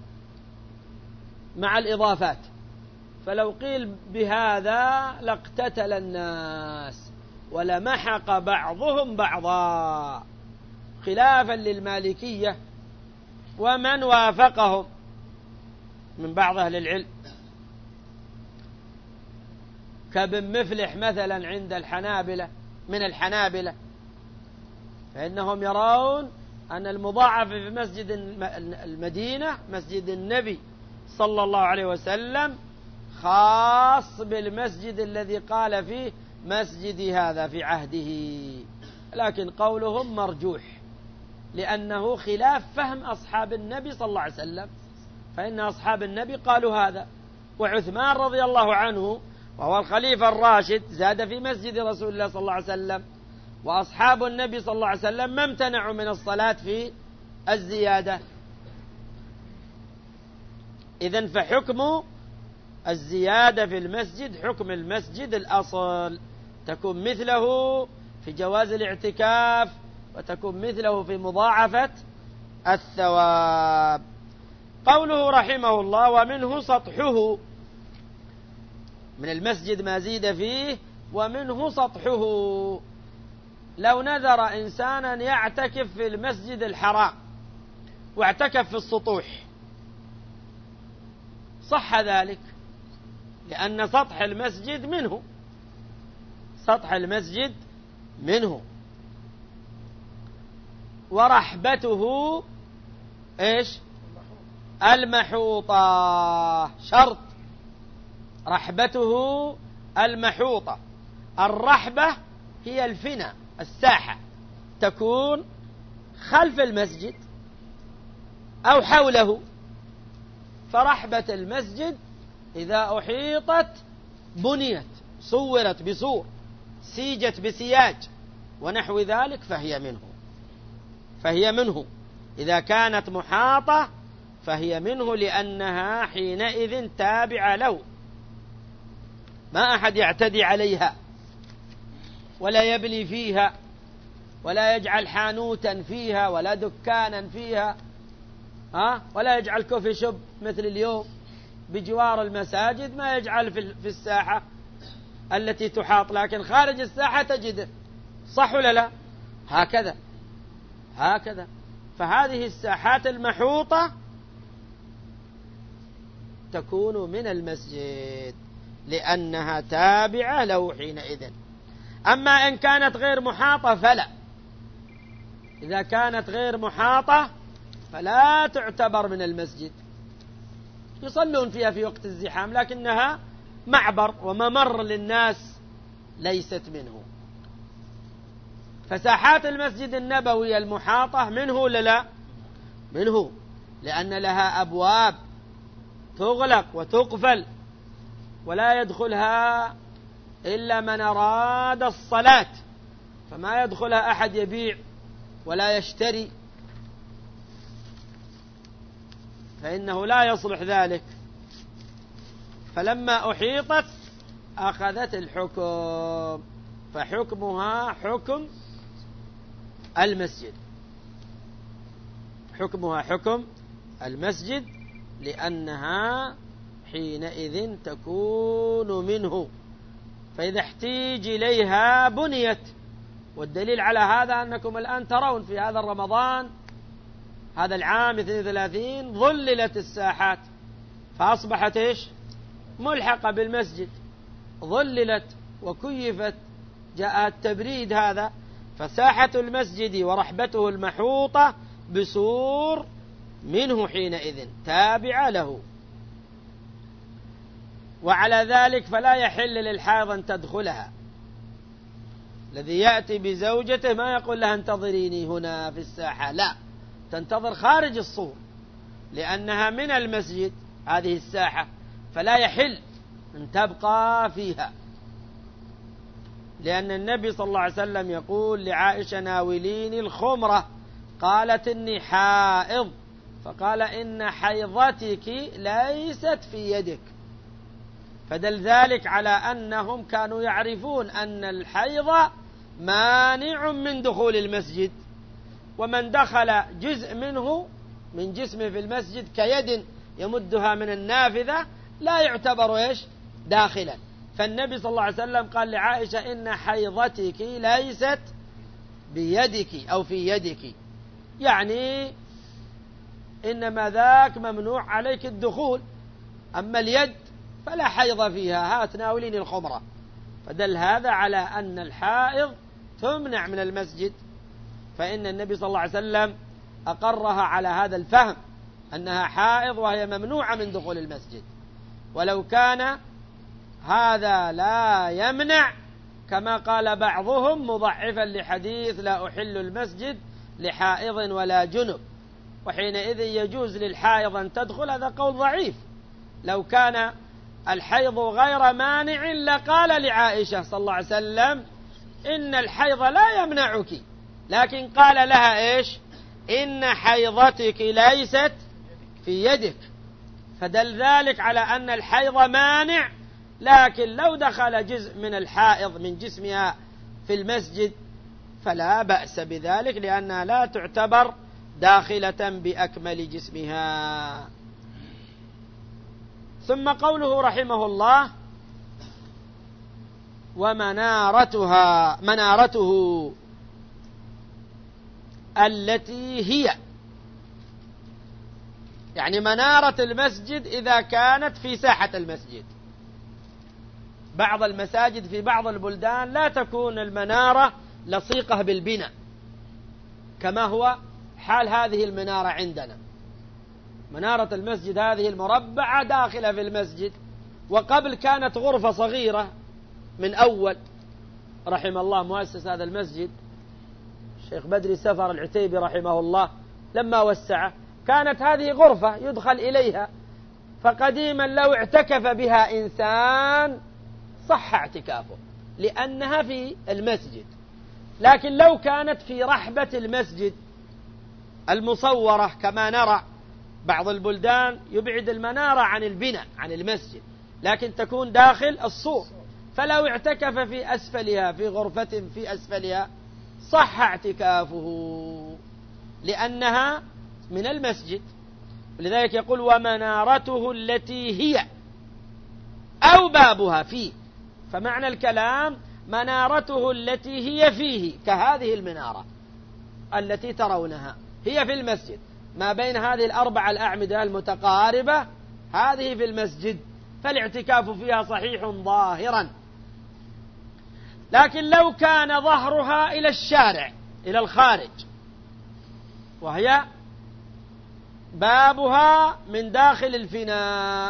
مع الإضافات. فلو قيل بهذا لاقتتل الناس ولمحق بعضهم بعضا، خلافا للمالكية ومن وافقهم من بعض أهل العلم كابن مفلح مثلا عند الحنابلة من الحنابلة، فإنهم يرون أن المضاعف في مسجد المدينة مسجد النبي صلى الله عليه وسلم خاص بالمسجد الذي قال فيه مسجدي هذا في عهده، لكن قولهم مرجوح لأنه خلاف فهم أصحاب النبي صلى الله عليه وسلم، فإن أصحاب النبي قالوا هذا. وعثمان رضي الله عنه وهو الخليفة الراشد زاد في مسجد رسول الله صلى الله عليه وسلم، وأصحاب النبي صلى الله عليه وسلم ما امتنعوا من الصلاة في الزيادة. إذن فحكم الزيادة في المسجد حكم المسجد الأصل، تكون مثله في جواز الاعتكاف وتكون مثله في مضاعفة الثواب. قوله رحمه الله ومنه سطحه، من المسجد ما زيد فيه ومنه سطحه. لو نذر إنسانا يعتكف في المسجد الحرام واعتكف في السطوح صح ذلك، لأن سطح المسجد منه، سطح المسجد منه. ورحبته إيش؟ المحوطة، شرط رحبته المحوطة. الرحبة هي الفنى الساحة، تكون خلف المسجد أو حوله. فرحبة المسجد إذا أحيطت بنيت، صورت بصور، سيجت بسياج ونحو ذلك فهي منه. إذا كانت محاطة فهي منه، لأنها حينئذ تابعة له، ما أحد يعتدي عليها ولا يبني فيها ولا يجعل حانوتا فيها ولا دكانا فيها، ولا يجعل كوفي شوب مثل اليوم بجوار المساجد، ما يجعل في الساحة التي تحاط، لكن خارج الساحة تجده، صح ولا لا؟ هكذا. فهذه الساحات المحوطة تكون من المسجد لأنها تابعة له حينئذ. أما إن كانت غير محاطة فلا، إذا كانت غير محاطة فلا تعتبر من المسجد، يصلون فيها في وقت الزحام لكنها معبر وممر للناس ليست منه. فساحات المسجد النبوي المحاطة منه ولا لا؟ منه، لأن لها أبواب تغلق وتقفل ولا يدخلها إلا من أراد الصلاة، فما يدخلها أحد يبيع ولا يشتري، فإنه لا يصلح ذلك. فلما أحيطت أخذت الحكم، فحكمها حكم المسجد، حكمها حكم المسجد، لأنها حينئذ تكون منه. فإذا احتيج إليها بنيت. والدليل على هذا أنكم الآن ترون في هذا رمضان هذا العام 32 ظللت الساحات فأصبحت إيش؟ ملحقة بالمسجد، ظللت وكيفت، جاء التبريد هذا. فساحة المسجد ورحبته المحوطة بسور منه حينئذ تابعة له. وعلى ذلك فلا يحل للحائض أن تدخلها. الذي يأتي بزوجته ما يقول لها انتظريني هنا في الساحة، لا، تنتظر خارج السور، لأنها من المسجد هذه الساحة، فلا يحل أن تبقى فيها. لأن النبي صلى الله عليه وسلم يقول لعائشة ناوليني الخمرة، قالت إني حائض، فقال إن حيضتك ليست في يدك، فدل ذلك على أنهم كانوا يعرفون أن الحيض مانع من دخول المسجد، ومن دخل جزء منه من جسمه في المسجد كيد يمدها من النافذة لا يعتبر داخلا. فالنبي صلى الله عليه وسلم قال لعائشة إن حيضتك ليست بيدك أو في يدك، يعني إنما ذاك ممنوع عليك الدخول، أما اليد فلا حيض فيها، تناولين الخمرة. فدل هذا على أن الحائض تمنع من المسجد، فإن النبي صلى الله عليه وسلم أقرها على هذا الفهم أنها حائض وهي ممنوعة من دخول المسجد. ولو كان هذا لا يمنع كما قال بعضهم مضعفا لحديث لا أحل المسجد لحائض ولا جنب، وحينئذ يجوز للحائض أن تدخل، هذا قول ضعيف. لو كان الحيض غير مانع لقال لعائشة صلى الله عليه وسلم إن الحيض لا يمنعك، لكن قال لها إن حيضتك ليست في يدك، فدل ذلك على أن الحيض مانع. لكن لو دخل جزء من الحائض من جسمها في المسجد فلا بأس بذلك، لأنها لا تعتبر داخلة بأكمل جسمها. ثم قوله رحمه الله منارته التي هي، يعني منارة المسجد إذا كانت في ساحة المسجد. بعض المساجد في بعض البلدان لا تكون المنارة لصيقة بالبناء كما هو حال هذه المنارة عندنا. منارة المسجد هذه المربعة داخلة في المسجد، وقبل كانت غرفة صغيرة من أول رحم الله مؤسس هذا المسجد الشيخ بدري سفر العتيبي رحمه الله، لما وسعه كانت هذه غرفة يدخل إليها، فقديما لو اعتكف بها إنسان صح اعتكافه لأنها في المسجد. لكن لو كانت في رحبة المسجد المصورة كما نرى بعض البلدان يبعد المنارة عن البناء عن المسجد، لكن تكون داخل السور، فلو اعتكف في أسفلها في غرفة في أسفلها صح اعتكافه لأنها من المسجد. ولذلك يقول ومنارته التي هي أو بابها فيه، فمعنى الكلام منارته التي هي فيه كهذه المنارة التي ترونها هي في المسجد، ما بين هذه الأربع الأعمدة المتقاربة هذه في المسجد، فالاعتكاف فيها صحيح ظاهرا. لكن لو كان ظهرها إلى الشارع إلى الخارج، وهي بابها من داخل الفناء،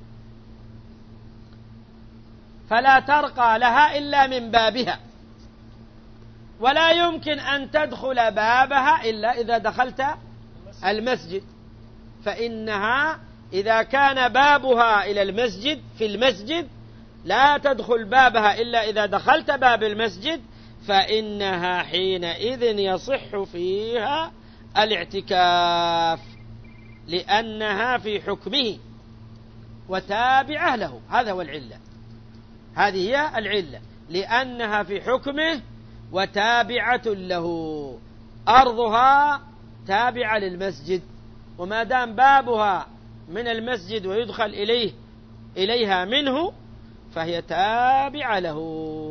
فلا ترقى لها إلا من بابها، ولا يمكن أن تدخل بابها إلا إذا دخلت المسجد، فإنها إذا كان بابها إلى المسجد في المسجد لا تدخل بابها إلا إذا دخلت باب المسجد، فإنها حينئذ يصح فيها الاعتكاف لأنها في حكمه وتابعة له. هذا هو العلة، هذه هي العلة، لأنها في حكمه وتابعة له، أرضها تابعة للمسجد، وما دام بابها من المسجد ويدخل إليها منه فهي تابعة له.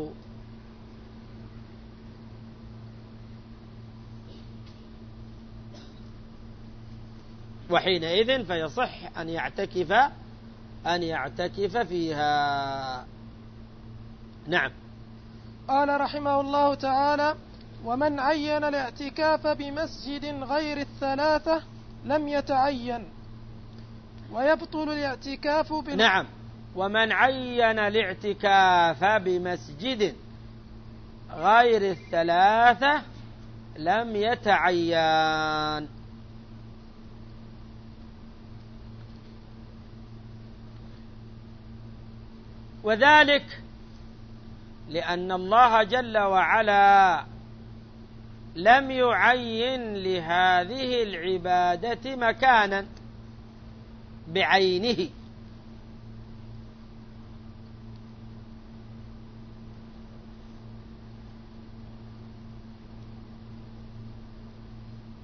وحينئذ فيصح أن يعتكف فيها. نعم. قال رحمه الله تعالى ومن عين الاعتكاف بمسجد غير الثلاثة لم يتعين ويبطل الاعتكاف نعم. ومن عين الاعتكاف بمسجد غير الثلاثة لم يتعين. وذلك لأن الله جل وعلا لم يعين لهذه العبادة مكانا بعينه،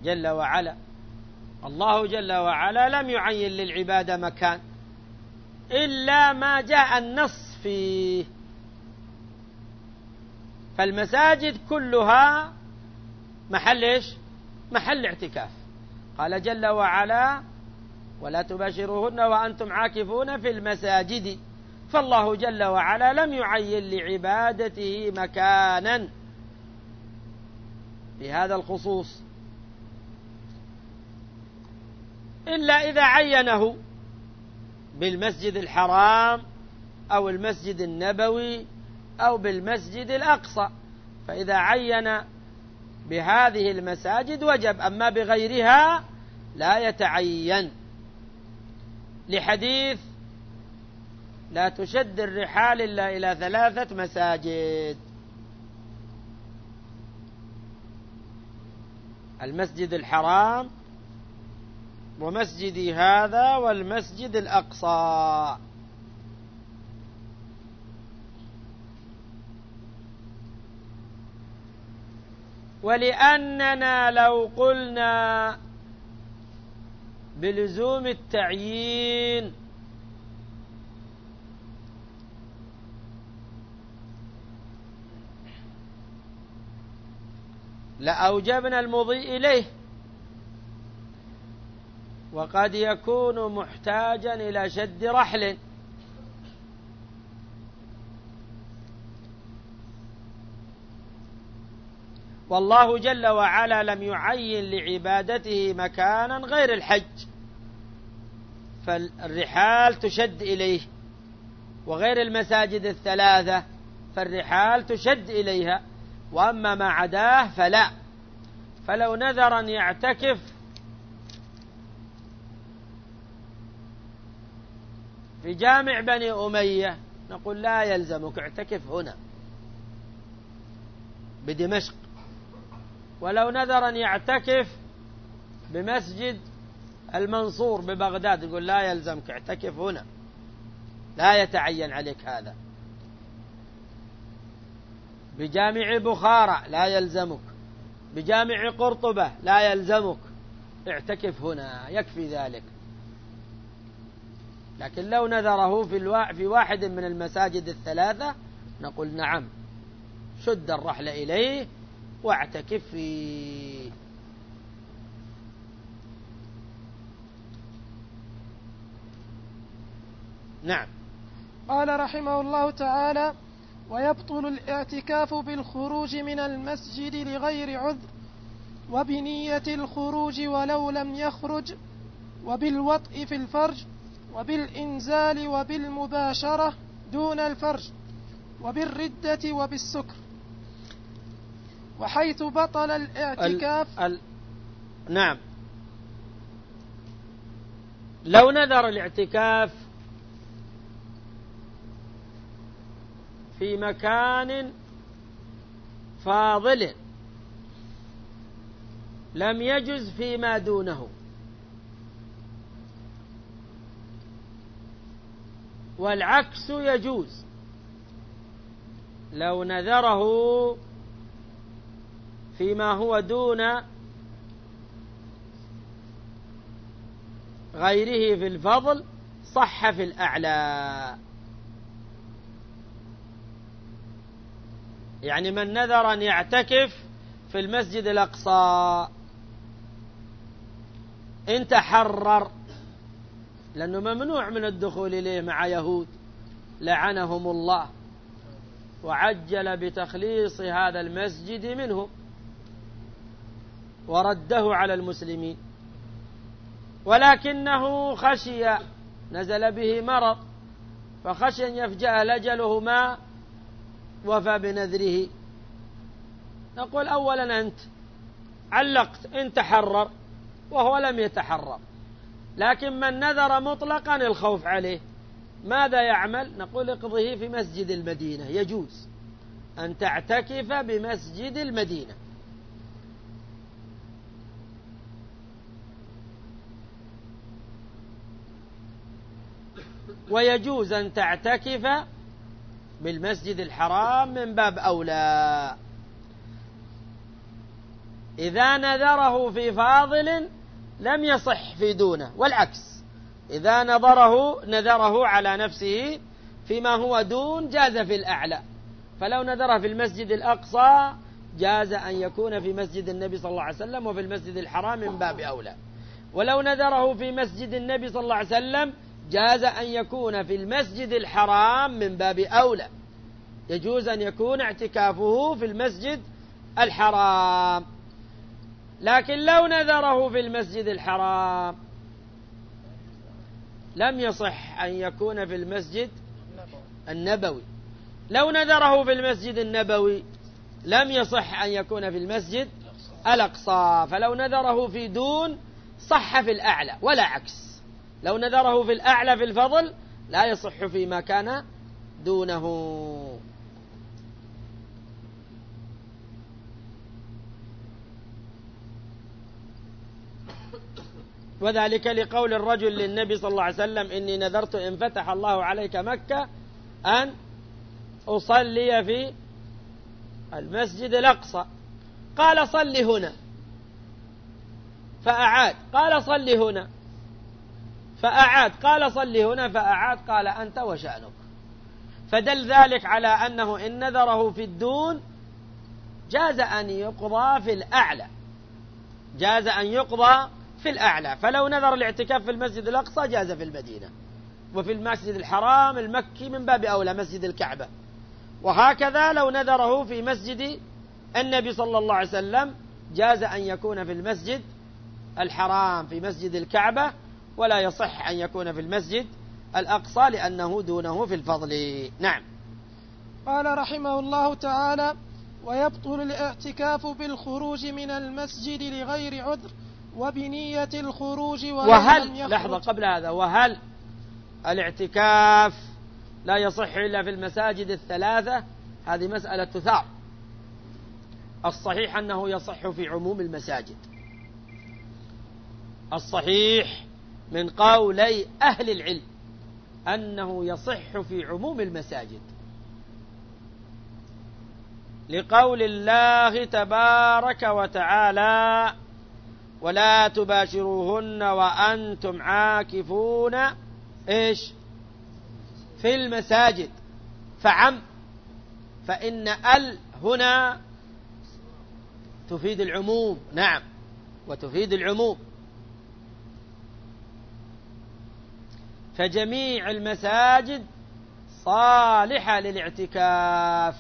جل وعلا. الله جل وعلا لم يعين للعبادة مكان إلا ما جاء النص فيه، فالمساجد كلها محل إيش؟ محل اعتكاف. قال جل وعلا: ولا تباشروهن وأنتم عاكفون في المساجد. فالله جل وعلا لم يعين لعبادته مكانا بهذا الخصوص، إلا إذا عينه بالمسجد الحرام أو المسجد النبوي أو بالمسجد الأقصى، فإذا عين بهذه المساجد وجب، أما بغيرها لا يتعين، لحديث: لا تشد الرحال إلا إلى 3 مساجد: المسجد الحرام ومسجدي هذا والمسجد الأقصى. ولأننا لو قلنا بلزوم التعيين لأوجبنا المضي إليه، وقد يكون محتاجا إلى شد رحل، والله جل وعلا لم يعين لعبادته مكانا غير الحج، فالرحال تشد إليه، وغير المساجد ال3 فالرحال تشد إليها، وأما ما عداه فلا. فلو نذر أن يعتكف في جامع بني أمية نقول: لا يلزمك، اعتكف هنا بدمشق. ولو نذر أن يعتكف بمسجد المنصور ببغداد نقول: لا يلزمك، اعتكف هنا، لا يتعين عليك هذا. بجامع بخارى لا يلزمك، بجامع قرطبة لا يلزمك، اعتكف هنا، يكفي ذلك. لكن لو نذره في واحد من المساجد ال3 نقول: نعم، شد الرحل إليه واعتكف فيه. نعم. قال رحمه الله تعالى: ويبطل الاعتكاف بالخروج من المسجد لغير عذر، وبنية الخروج ولو لم يخرج، وبالوطء في الفرج، وبالإنزال، وبالمباشرة دون الفرج، وبالردة، وبالسكر. وحيث بطل الاعتكاف نعم، لو نذر الاعتكاف في مكان فاضل لم يجز فيما دونه، والعكس يجوز. لو نذره فيما هو دون غيره في الفضل صح في الأعلى. يعني من نذر أن يعتكف في المسجد الأقصى إن تحرر، لأنه ممنوع من الدخول إليه مع يهود لعنهم الله، وعجل بتخليص هذا المسجد منه ورده على المسلمين، ولكنه خشي، نزل به مرض، فخشي أن يفجأ الأجله ما وفى بنذره. نقول: أولا أنت علقت إن تحرر، وهو لم يتحرر. لكن من نذر مطلقا الخوف عليه ماذا يعمل؟ نقول: اقضه في مسجد المدينة، يجوز أن تعتكف بمسجد المدينة. ويجوز أن تعتكف بالمسجد الحرام من باب أولى. إذا نذره في فاضل لم يصح في دونه، والعكس إذا نذره على نفسه فيما هو دون جاز في الأعلى. فلو نذره في المسجد الأقصى جاز أن يكون في مسجد النبي صلى الله عليه وسلم وفي المسجد الحرام من باب أولى. ولو نذره في مسجد النبي صلى الله عليه وسلم جاز أن يكون في المسجد الحرام من باب أولى. يجوز أن يكون اعتكافه في المسجد الحرام. لكن لو نذره في المسجد الحرام لم يصح أن يكون في المسجد النبوي. لو نذره في المسجد النبوي لم يصح أن يكون في المسجد الأقصى. فلو نذره في دون صح في الأعلى، ولا عكس. لو نذره في الأعلى في الفضل لا يصح فيما كان دونه. وذلك لقول الرجل للنبي صلى الله عليه وسلم: إني نذرت إن فتح الله عليك مكة أن أصلي في المسجد الأقصى. قال: صل هنا. فأعاد. قال: صل هنا. فأعاد. قال: صل هنا. فأعاد. قال: أنت وشأنك. فدل ذلك على أنه إن نذره في الدون جاز أن يقضى في الأعلى. جاز أن يقضى في الأعلى. فلو نذر الاعتكاف في المسجد الأقصى جاز في المدينة، وفي المسجد الحرام المكي من باب أولى مسجد الكعبة. وهكذا لو نذره في مسجد النبي صلى الله عليه وسلم جاز أن يكون في المسجد الحرام في مسجد الكعبة، ولا يصح أن يكون في المسجد الأقصى لأنه دونه في الفضل. نعم. قال رحمه الله تعالى: ويبطل الاعتكاف بالخروج من المسجد لغير عذر وبنية الخروج وهل لحظة قبل هذا، وهل الاعتكاف لا يصح إلا في المساجد الثلاثة؟ هذه مسألة تثار. الصحيح أنه يصح في عموم المساجد. الصحيح من قولي أهل العلم أنه يصح في عموم المساجد، لقول الله تبارك وتعالى: ولا تباشروهن وأنتم عاكفون إيش في المساجد. فعم، فإن ال هنا تفيد العموم. نعم، وتفيد العموم. فجميع المساجد صالحة للاعتكاف.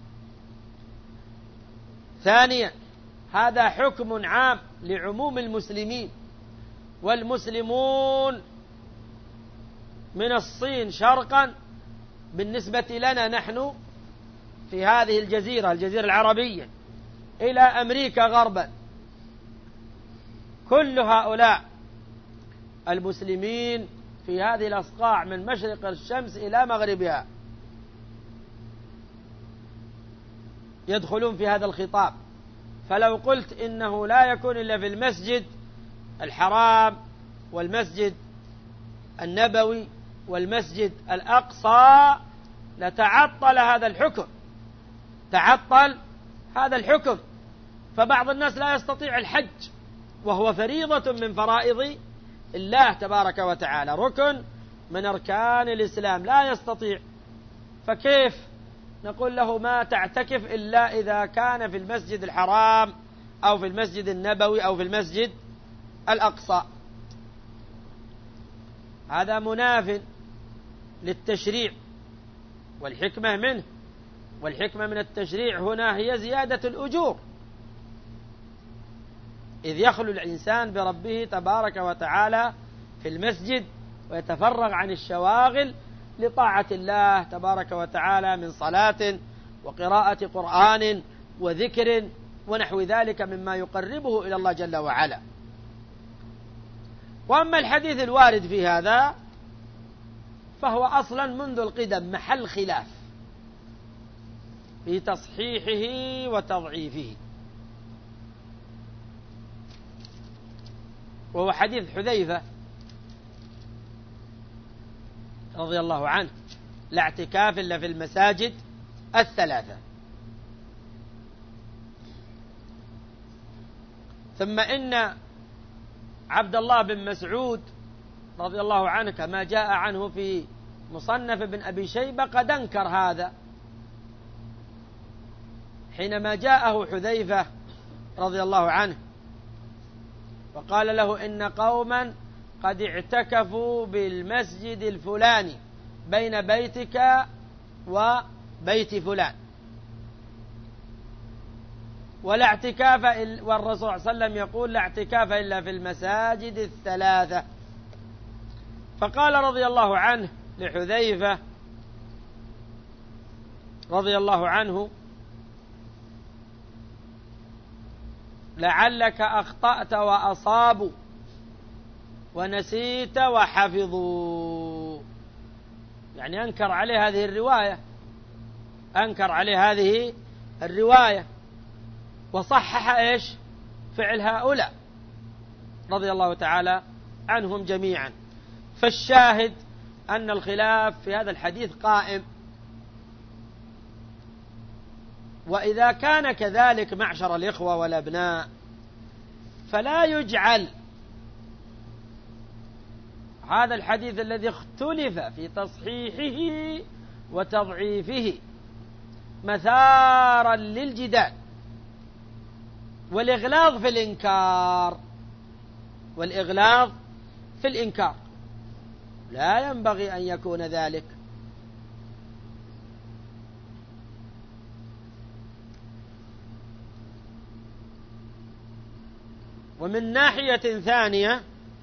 ثانيا، هذا حكم عام لعموم المسلمين، والمسلمون من الصين شرقا بالنسبة لنا نحن في هذه الجزيرة العربية إلى أمريكا غربا، كل هؤلاء المسلمين في هذه الأصقاع من مشرق الشمس إلى مغربها يدخلون في هذا الخطاب. فلو قلت إنه لا يكون إلا في المسجد الحرام والمسجد النبوي والمسجد الأقصى لتعطل هذا الحكم، تعطل هذا الحكم. فبعض الناس لا يستطيع الحج وهو فريضة من فرائض الله تبارك وتعالى، ركن من أركان الإسلام، لا يستطيع. فكيف نقول له ما تعتكف إلا إذا كان في المسجد الحرام أو في المسجد النبوي أو في المسجد الأقصى؟ هذا مناف للتشريع والحكمة منه. والحكمة من التشريع هنا هي زيادة الأجور، إذ يخلو الإنسان بربه تبارك وتعالى في المسجد ويتفرغ عن الشواغل لطاعة الله تبارك وتعالى من صلاة وقراءة قرآن وذكر ونحو ذلك مما يقربه إلى الله جل وعلا. وأما الحديث الوارد في هذا فهو أصلا منذ القدم محل خلاف في تصحيحه وتضعيفه، وهو حديث حذيفة رضي الله عنه: لا اعتكاف إلا في المساجد الثلاثة. ثم إن عبد الله بن مسعود رضي الله عنه كما جاء عنه في مصنف ابن أبي شيبة قد أنكر هذا حينما جاءه حذيفة رضي الله عنه وقال له إن قوما قد اعتكفوا بالمسجد الفلاني بين بيتك وبيت فلان ولا اعتكاف والرسول صلى الله عليه وسلم يقول لا اعتكاف إلا في المساجد الثلاثة. فقال رضي الله عنه لحذيفة رضي الله عنه لعلك أخطأت وأصابوا ونسيت وحفظوا، يعني أنكر عليه هذه الرواية، أنكر عليه هذه الرواية وصحح إيش فعل هؤلاء رضي الله تعالى عنهم جميعا. فالشاهد أن الخلاف في هذا الحديث قائم، وإذا كان كذلك معشر الإخوة والأبناء فلا يجعل هذا الحديث الذي اختلف في تصحيحه وتضعيفه مثارا للجدال والإغلاظ في الإنكار، والإغلاظ في الإنكار لا ينبغي أن يكون ذلك. ومن ناحية ثانية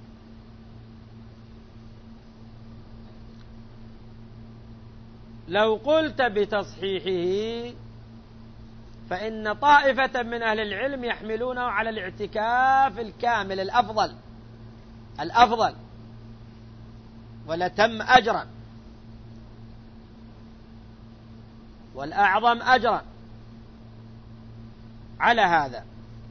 لو قلت بتصحيحه فإن طائفة من أهل العلم يحملونه على الاعتكاف الكامل الأفضل ولتم أجرا والأعظم أجرا على هذا.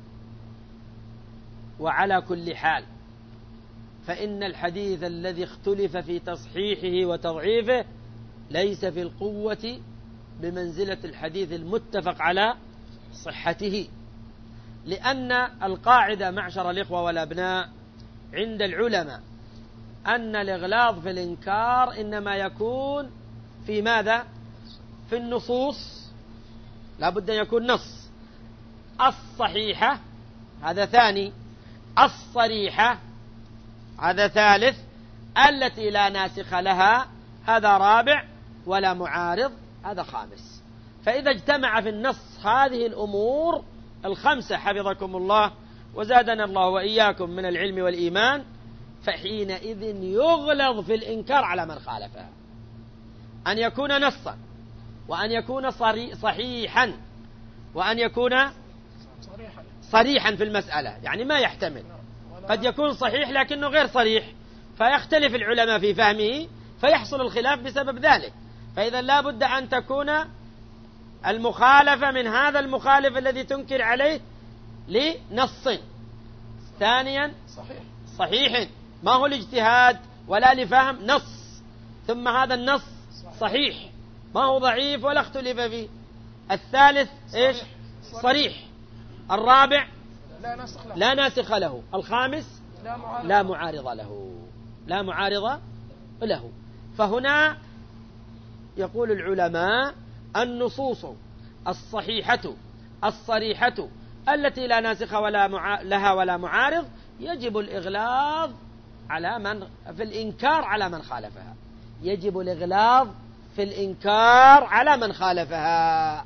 وعلى كل حال فإن الحديث الذي اختلف في تصحيحه وتضعيفه ليس في القوة بمنزلة الحديث المتفق على صحته، لأن القاعدة معشر الإخوة والأبناء عند العلماء أن الإغلاظ في الإنكار إنما يكون في ماذا؟ في النصوص، لا بد أن يكون نص الصحيحة هذا ثاني، الصريحة هذا ثالث، التي لا ناسخ لها هذا رابع، ولا معارض هذا خامس. فإذا اجتمع في النص هذه الأمور الخمسة حفظكم الله وزادنا الله وإياكم من العلم والإيمان، فحينئذ يغلظ في الإنكار على من خالفها، أن يكون نصا وأن يكون صحيحا وأن يكون صريحا في المسألة، يعني ما يحتمل، قد يكون صحيح لكنه غير صريح فيختلف العلماء في فهمه فيحصل الخلاف بسبب ذلك. فإذا لا بد أن تكون المخالفة من هذا المخالف الذي تنكر عليه لنص. ثانيا صحيح ما هو الاجتهاد ولا لفهم نص، ثم هذا النص صحيح ما هو ضعيف ولا اختلف فيه. الثالث إيش؟ صريح. الرابع لا ناسخ له. الخامس لا معارض له، لا معارض له. فهنا يقول العلماء النصوص الصحيحة الصريحة التي لا ناسخ لها ولا معارض يجب الإغلاظ على من في الإنكار على من خالفها، يجب الإغلاظ في الإنكار على من خالفها.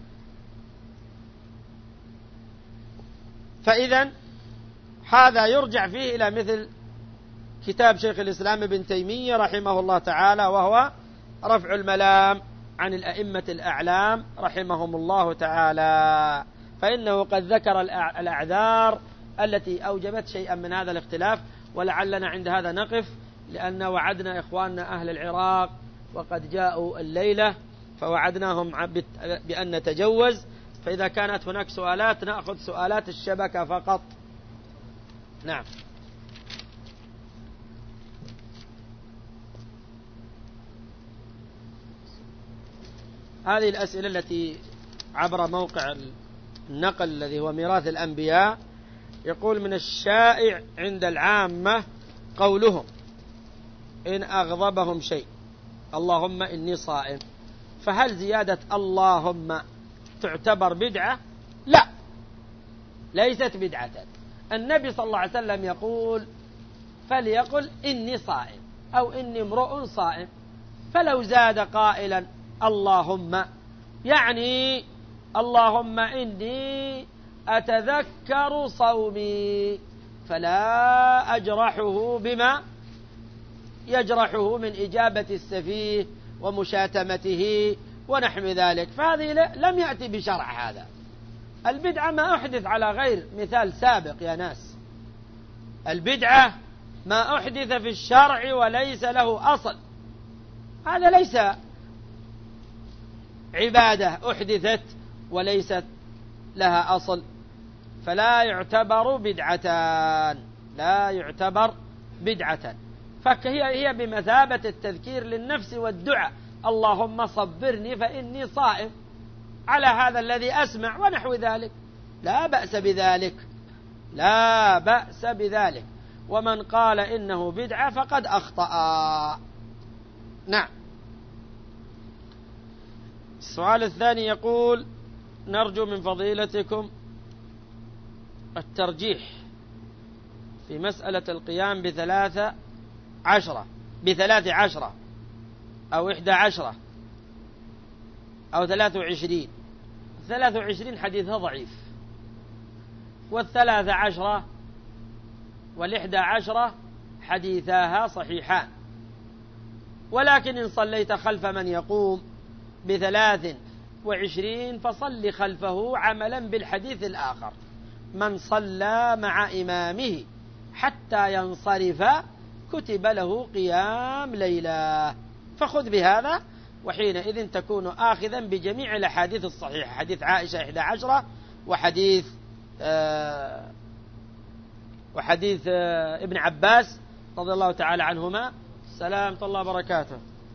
فإذا هذا يرجع فيه إلى مثل كتاب شيخ الإسلام ابن تيمية رحمه الله تعالى، وهو رفع الملام عن الأئمة الأعلام رحمهم الله تعالى، فإنه قد ذكر الأعذار التي أوجبت شيئا من هذا الاختلاف. ولعلنا عند هذا نقف، لأن وعدنا إخواننا أهل العراق وقد جاءوا الليلة فوعدناهم بأن نتجوز، فإذا كانت هناك سؤالات نأخذ سؤالات الشبكة فقط. نعم. هذه الأسئلة التي عبر موقع النقل الذي هو ميراث الأنبياء يقول من الشائع عند العامة قولهم إن أغضبهم شيء اللهم إني صائم، فهل زيادة اللهم تعتبر بدعة؟ لا، ليست بدعة. النبي صلى الله عليه وسلم يقول فليقل إني صائم أو إني امرؤ صائم، فلو زاد قائلا اللهم يعني اللهم إني أتذكر صومي، فلا أجرحه بما يجرحه من إجابة السفيه ومشاتمته ونحو ذلك، فهذه لم يأتي بشرع. هذا البدعة ما أحدث على غير مثال سابق يا ناس، البدعة ما أحدث في الشرع وليس له أصل، هذا ليس عبادة أحدثت وليست لها أصل، فلا يعتبر بدعتان، لا يعتبر بدعة، فهي بمثابة التذكير للنفس والدعاء، اللهم صبرني فإني صائم على هذا الذي أسمع ونحو ذلك، لا بأس بذلك، لا بأس بذلك. ومن قال إنه بدعة فقد أخطأ. نعم. السؤال الثاني يقول نرجو من فضيلتكم الترجيح في مسألة القيام ب13 أو 11 أو 23. 23 حديثها ضعيف، 13 و11 حديثاها صحيحان، ولكن إن صليت خلف من يقوم ب23 فصل خلفه عملا بالحديث الآخر، من صلى مع إمامه حتى ينصرف كتب له قيام ليلة، فخذ بهذا، وحينئذ تكون آخذا بجميع الأحاديث الصحيحة، حديث عائشة 11 وحديث ابن عباس رضي الله تعالى عنهما. سلام الله وبركاته.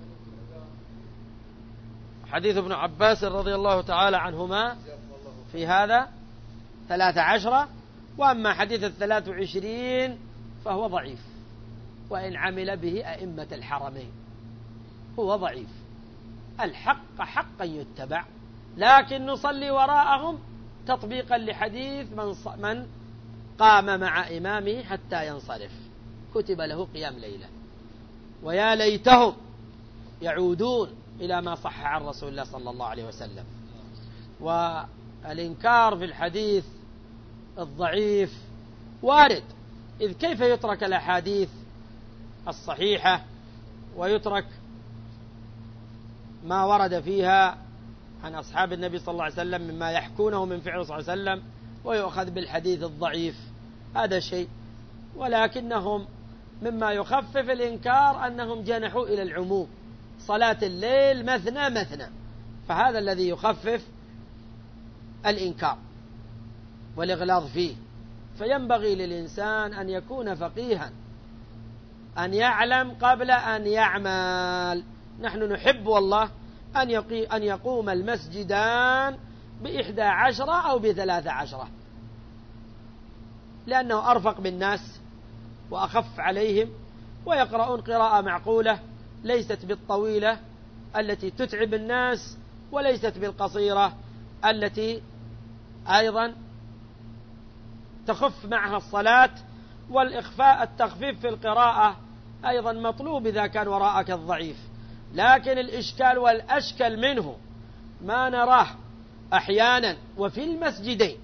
حديث ابن عباس رضي الله تعالى عنهما في هذا 13، وأما حديث 23 فهو ضعيف، وإن عمل به أئمة الحرمين هو ضعيف، الحق حقا يتبع، لكن نصلي وراءهم تطبيقا لحديث من قام مع إمامه حتى ينصرف كتب له قيام ليلة. ويا ليتهم يعودون إلى ما صح عن رسول الله صلى الله عليه وسلم. والإنكار في الحديث الضعيف وارد، إذ كيف يترك الأحاديث الصحيحة ويترك ما ورد فيها عن أصحاب النبي صلى الله عليه وسلم مما يحكونه من فعل صلى الله عليه وسلم، ويؤخذ بالحديث الضعيف؟ هذا شيء. ولكنهم مما يخفف الإنكار أنهم جنحوا إلى العموم، صلاة الليل مثنى مثنى، فهذا الذي يخفف الإنكار والإغلاظ فيه. فينبغي للإنسان أن يكون فقيها، أن يعلم قبل أن يعمل. نحن نحب والله أن يقوم المسجدان ب11 أو ب13، لأنه أرفق بالناس وأخف عليهم، ويقرؤون قراءة معقولة ليست بالطويلة التي تتعب الناس، وليست بالقصيرة التي أيضا تخف معها الصلاة. التخفيف في القراءة أيضا مطلوب إذا كان وراءك الضعيف، لكن الإشكال والأشكل منه ما نراه أحيانا وفي المسجدين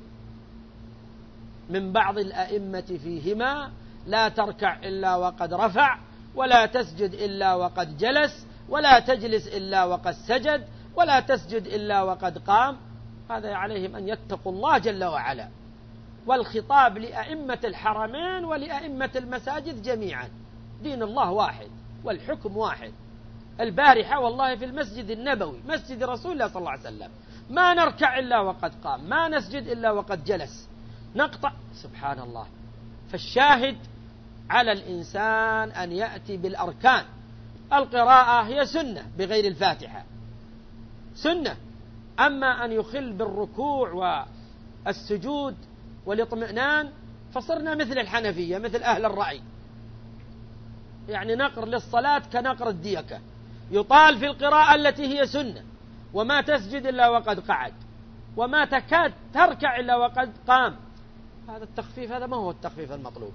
من بعض الأئمة فيهما: لا تركع إلا وقد رفع، ولا تسجد إلا وقد جلس، ولا تجلس إلا وقد سجد، ولا تسجد إلا وقد قام. هذا عليهم أن يتقوا الله جل وعلا. والخطاب لأئمة الحرمين ولأئمة المساجد جميعا، دين الله واحد والحكم واحد. البارحة والله في المسجد النبوي مسجد رسول الله صلى الله عليه وسلم ما نركع إلا وقد قام، ما نسجد إلا وقد جلس، نقطع، سبحان الله. فالشاهد على الإنسان أن يأتي بالأركان. القراءة هي سنة بغير الفاتحة، سنة. أما أن يخل بالركوع والسجود والاطمئنان فصرنا مثل الحنفية، مثل أهل الرأي، يعني نقر للصلاة كنقر الديكة، يطال في القراءة التي هي سنة، وما تسجد إلا وقد قعد، وما تكاد تركع إلا وقد قام. هذا التخفيف، هذا ما هو التخفيف المطلوب.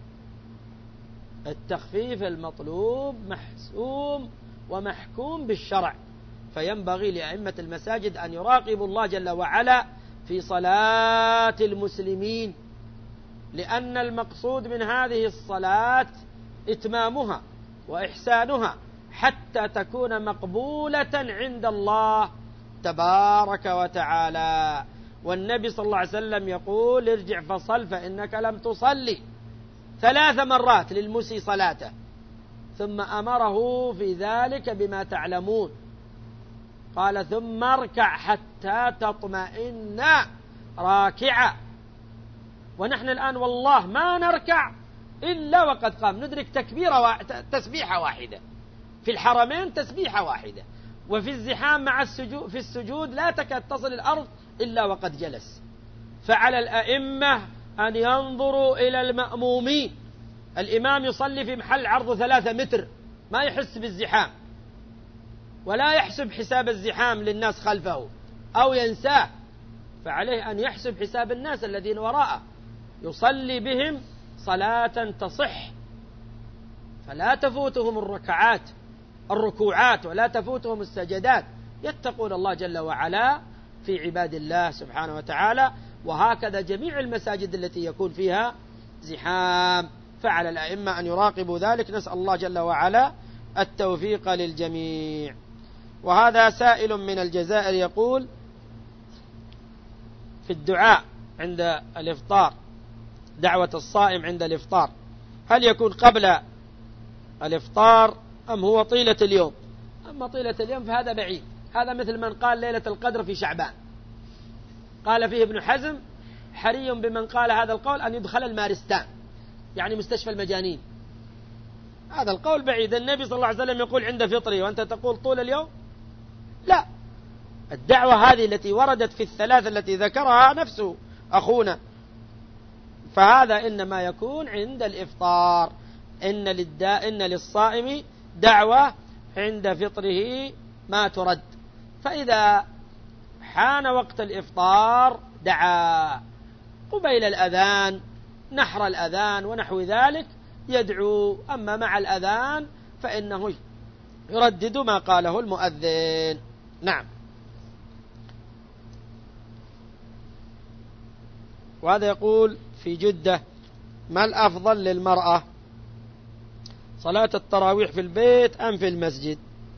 التخفيف المطلوب محسوم ومحكوم بالشرع، فينبغي لأئمة المساجد أن يراقبوا الله جل وعلا في صلاة المسلمين، لأن المقصود من هذه الصلاة إتمامها وإحسانها حتى تكون مقبولة عند الله تبارك وتعالى. والنبي صلى الله عليه وسلم يقول: ارجع فصل فإنك لم تصلي 3 مرات للمسيء صلاته، ثم أمره في ذلك بما تعلمون، قال: ثم اركع حتى تطمئن راكعا. ونحن الآن والله ما نركع إلا وقد قام، ندرك تسبيحة واحدة في الحرمين، تسبيحة واحدة، وفي الزحام مع السجود في السجود لا تكاد تصل الأرض إلا وقد جلس. فعلى الأئمة أن ينظروا إلى المأمومين. الإمام يصلي في محل عرض 3 متر، ما يحس بالزحام ولا يحسب حساب الزحام للناس خلفه أو ينساه، فعليه أن يحسب حساب الناس الذين وراءه، يصلي بهم صلاة تصح، فلا تفوتهم الركوعات ولا تفوتهم السجدات، يتقون الله جل وعلا في عباد الله سبحانه وتعالى. وهكذا جميع المساجد التي يكون فيها زحام، فعلى الأئمة أن يراقبوا ذلك. نسأل الله جل وعلا التوفيق للجميع. وهذا سائل من الجزائر يقول: في الدعاء عند الإفطار، دعوة الصائم عند الإفطار، هل يكون قبل الإفطار أم هو طيلة اليوم؟ أما طيلة اليوم فهذا بعيد، هذا مثل من قال ليلة القدر في شعبان. قال فيه ابن حزم: حري بمن قال هذا القول أن يدخل المارستان، يعني مستشفى المجانين. هذا القول بعيد. النبي صلى الله عليه وسلم يقول عند فطري، وأنت تقول طول اليوم؟ لا، الدعوة هذه التي وردت في الثلاث التي ذكرها نفسه أخونا، فهذا إنما يكون عند الإفطار. إن للصائم دعوة عند فطره ما ترد، فإذا حان وقت الإفطار دعا قبيل الأذان، نحر الأذان ونحو ذلك يدعو، أما مع الأذان فإنه يردد ما قاله المؤذن. نعم. وهذا يقول: في جدة ما الأفضل للمرأة، صلاة التراويح في البيت أم في المسجد؟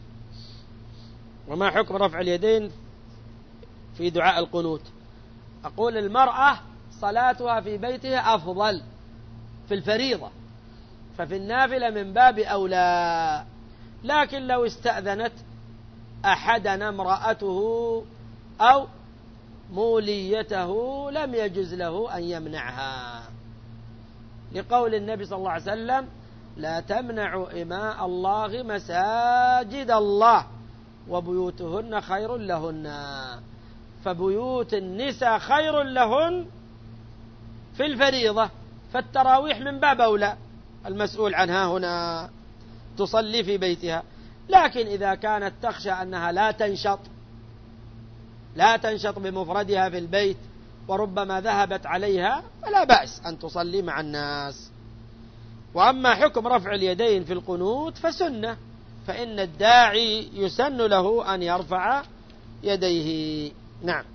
وما حكم رفع اليدين في دعاء القنوت؟ أقول المرأة صلاتها في بيتها أفضل في الفريضة، ففي النافلة من باب أولى، لكن لو استأذنت أحدنا امرأته أو موليته لم يجز له أن يمنعها، لقول النبي صلى الله عليه وسلم: لا تمنعوا إماء الله مساجد الله وبيوتهن خير لهن. فبيوت النساء خير لهن في الفريضة، فالتراويح من باب أولى، المسؤول عنها هنا تصلي في بيتها. لكن إذا كانت تخشى أنها لا تنشط بمفردها في البيت وربما ذهبت عليها، فلا بأس أن تصلي مع الناس. وأما حكم رفع اليدين في القنوت فسنة، فإن الداعي يسن له أن يرفع يديه. نعم.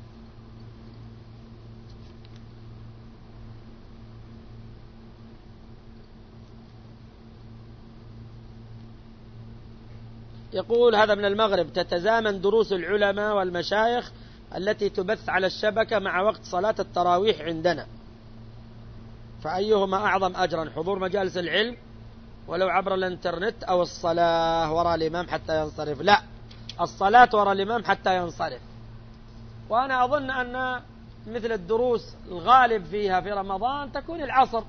يقول هذا من المغرب: تتزامن دروس العلماء والمشايخ التي تبث على الشبكة مع وقت صلاة التراويح عندنا، فأيهما أعظم أجرا، حضور مجالس العلم ولو عبر الانترنت أو الصلاة وراء الإمام حتى ينصرف؟ لا، الصلاة وراء الإمام حتى ينصرف. وأنا أظن أن مثل الدروس الغالب فيها في رمضان تكون العصر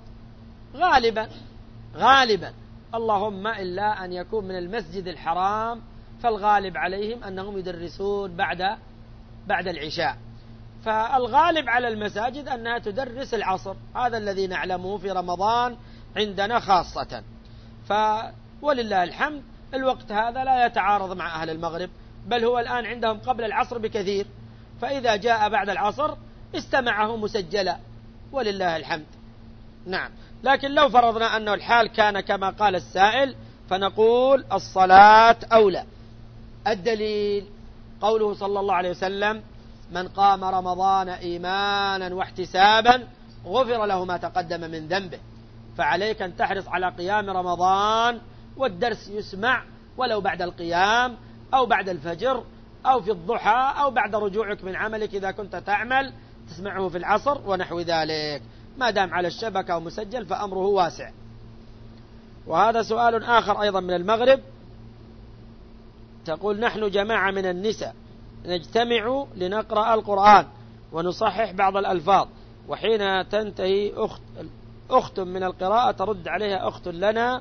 غالبا، اللهم إلا أن يكون من المسجد الحرام، فالغالب عليهم أنهم يدرسون بعد العشاء. فالغالب على المساجد أنها تدرس العصر، هذا الذي نعلمه في رمضان عندنا خاصة. ولله الحمد الوقت هذا لا يتعارض مع أهل المغرب، بل هو الآن عندهم قبل العصر بكثير، فإذا جاء بعد العصر استمعه مسجلا ولله الحمد. نعم، لكن لو فرضنا أنه الحال كان كما قال السائل فنقول الصلاة أولى. الدليل قوله صلى الله عليه وسلم: من قام رمضان إيمانا واحتسابا غفر له ما تقدم من ذنبه. فعليك أن تحرص على قيام رمضان، والدرس يسمع ولو بعد القيام أو بعد الفجر أو في الضحى أو بعد رجوعك من عملك إذا كنت تعمل تسمعه في العصر ونحو ذلك، ما دام على الشبكة ومسجل فأمره واسع. وهذا سؤال آخر أيضا من المغرب، تقول: نحن جماعة من النساء نجتمع لنقرأ القرآن ونصحح بعض الألفاظ، وحين تنتهي أخت من القراءة ترد عليها أخت لنا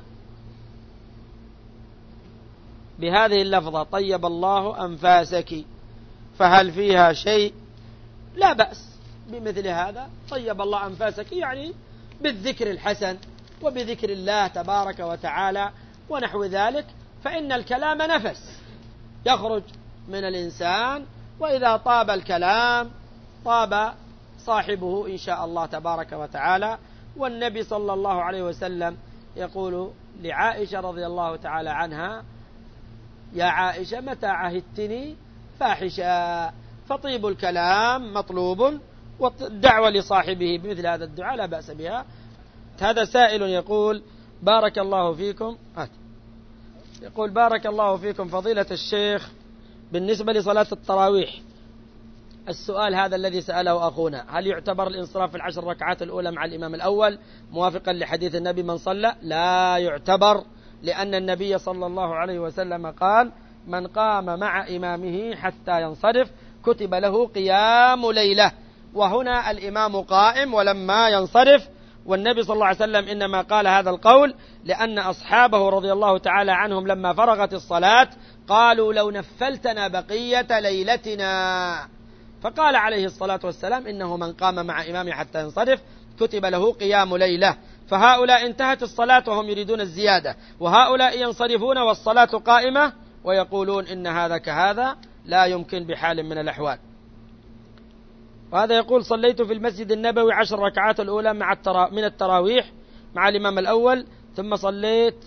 بهذه اللفظة: طيب الله أنفاسك، فهل فيها شيء؟ لا بأس بمثل هذا، طيب الله أنفاسك يعني بالذكر الحسن وبذكر الله تبارك وتعالى ونحو ذلك، فإن الكلام نفس يخرج من الإنسان، وإذا طاب الكلام طاب صاحبه إن شاء الله تبارك وتعالى. والنبي صلى الله عليه وسلم يقول لعائشة رضي الله تعالى عنها: يا عائشة متى عهدتني فاحشا؟ فطيب الكلام مطلوب، والدعوة لصاحبه بمثل هذا الدعاء لا بأس بها. هذا سائل يقول: بارك الله فيكم، يقول: بارك الله فيكم فضيلة الشيخ، بالنسبة لصلاة التراويح، السؤال هذا الذي سأله أخونا: هل يعتبر الانصراف في 10 ركعات الأولى مع الإمام الأول موافقا لحديث النبي من صلى؟ لا يعتبر، لأن النبي صلى الله عليه وسلم قال: من قام مع إمامه حتى ينصرف كتب له قيام ليلة، وهنا الإمام قائم ولما ينصرف. والنبي صلى الله عليه وسلم إنما قال هذا القول لأن أصحابه رضي الله تعالى عنهم لما فرغت الصلاة قالوا: لو نفلتنا بقية ليلتنا، فقال عليه الصلاة والسلام: إنه من قام مع إمامه حتى ينصرف كتب له قيام ليلة. فهؤلاء انتهت الصلاة وهم يريدون الزيادة، وهؤلاء ينصرفون والصلاة قائمة ويقولون إن هذا كهذا، لا يمكن بحال من الأحوال. وهذا يقول: صليت في المسجد النبوي 10 ركعات الأولى من التراويح مع الإمام الأول، ثم صليت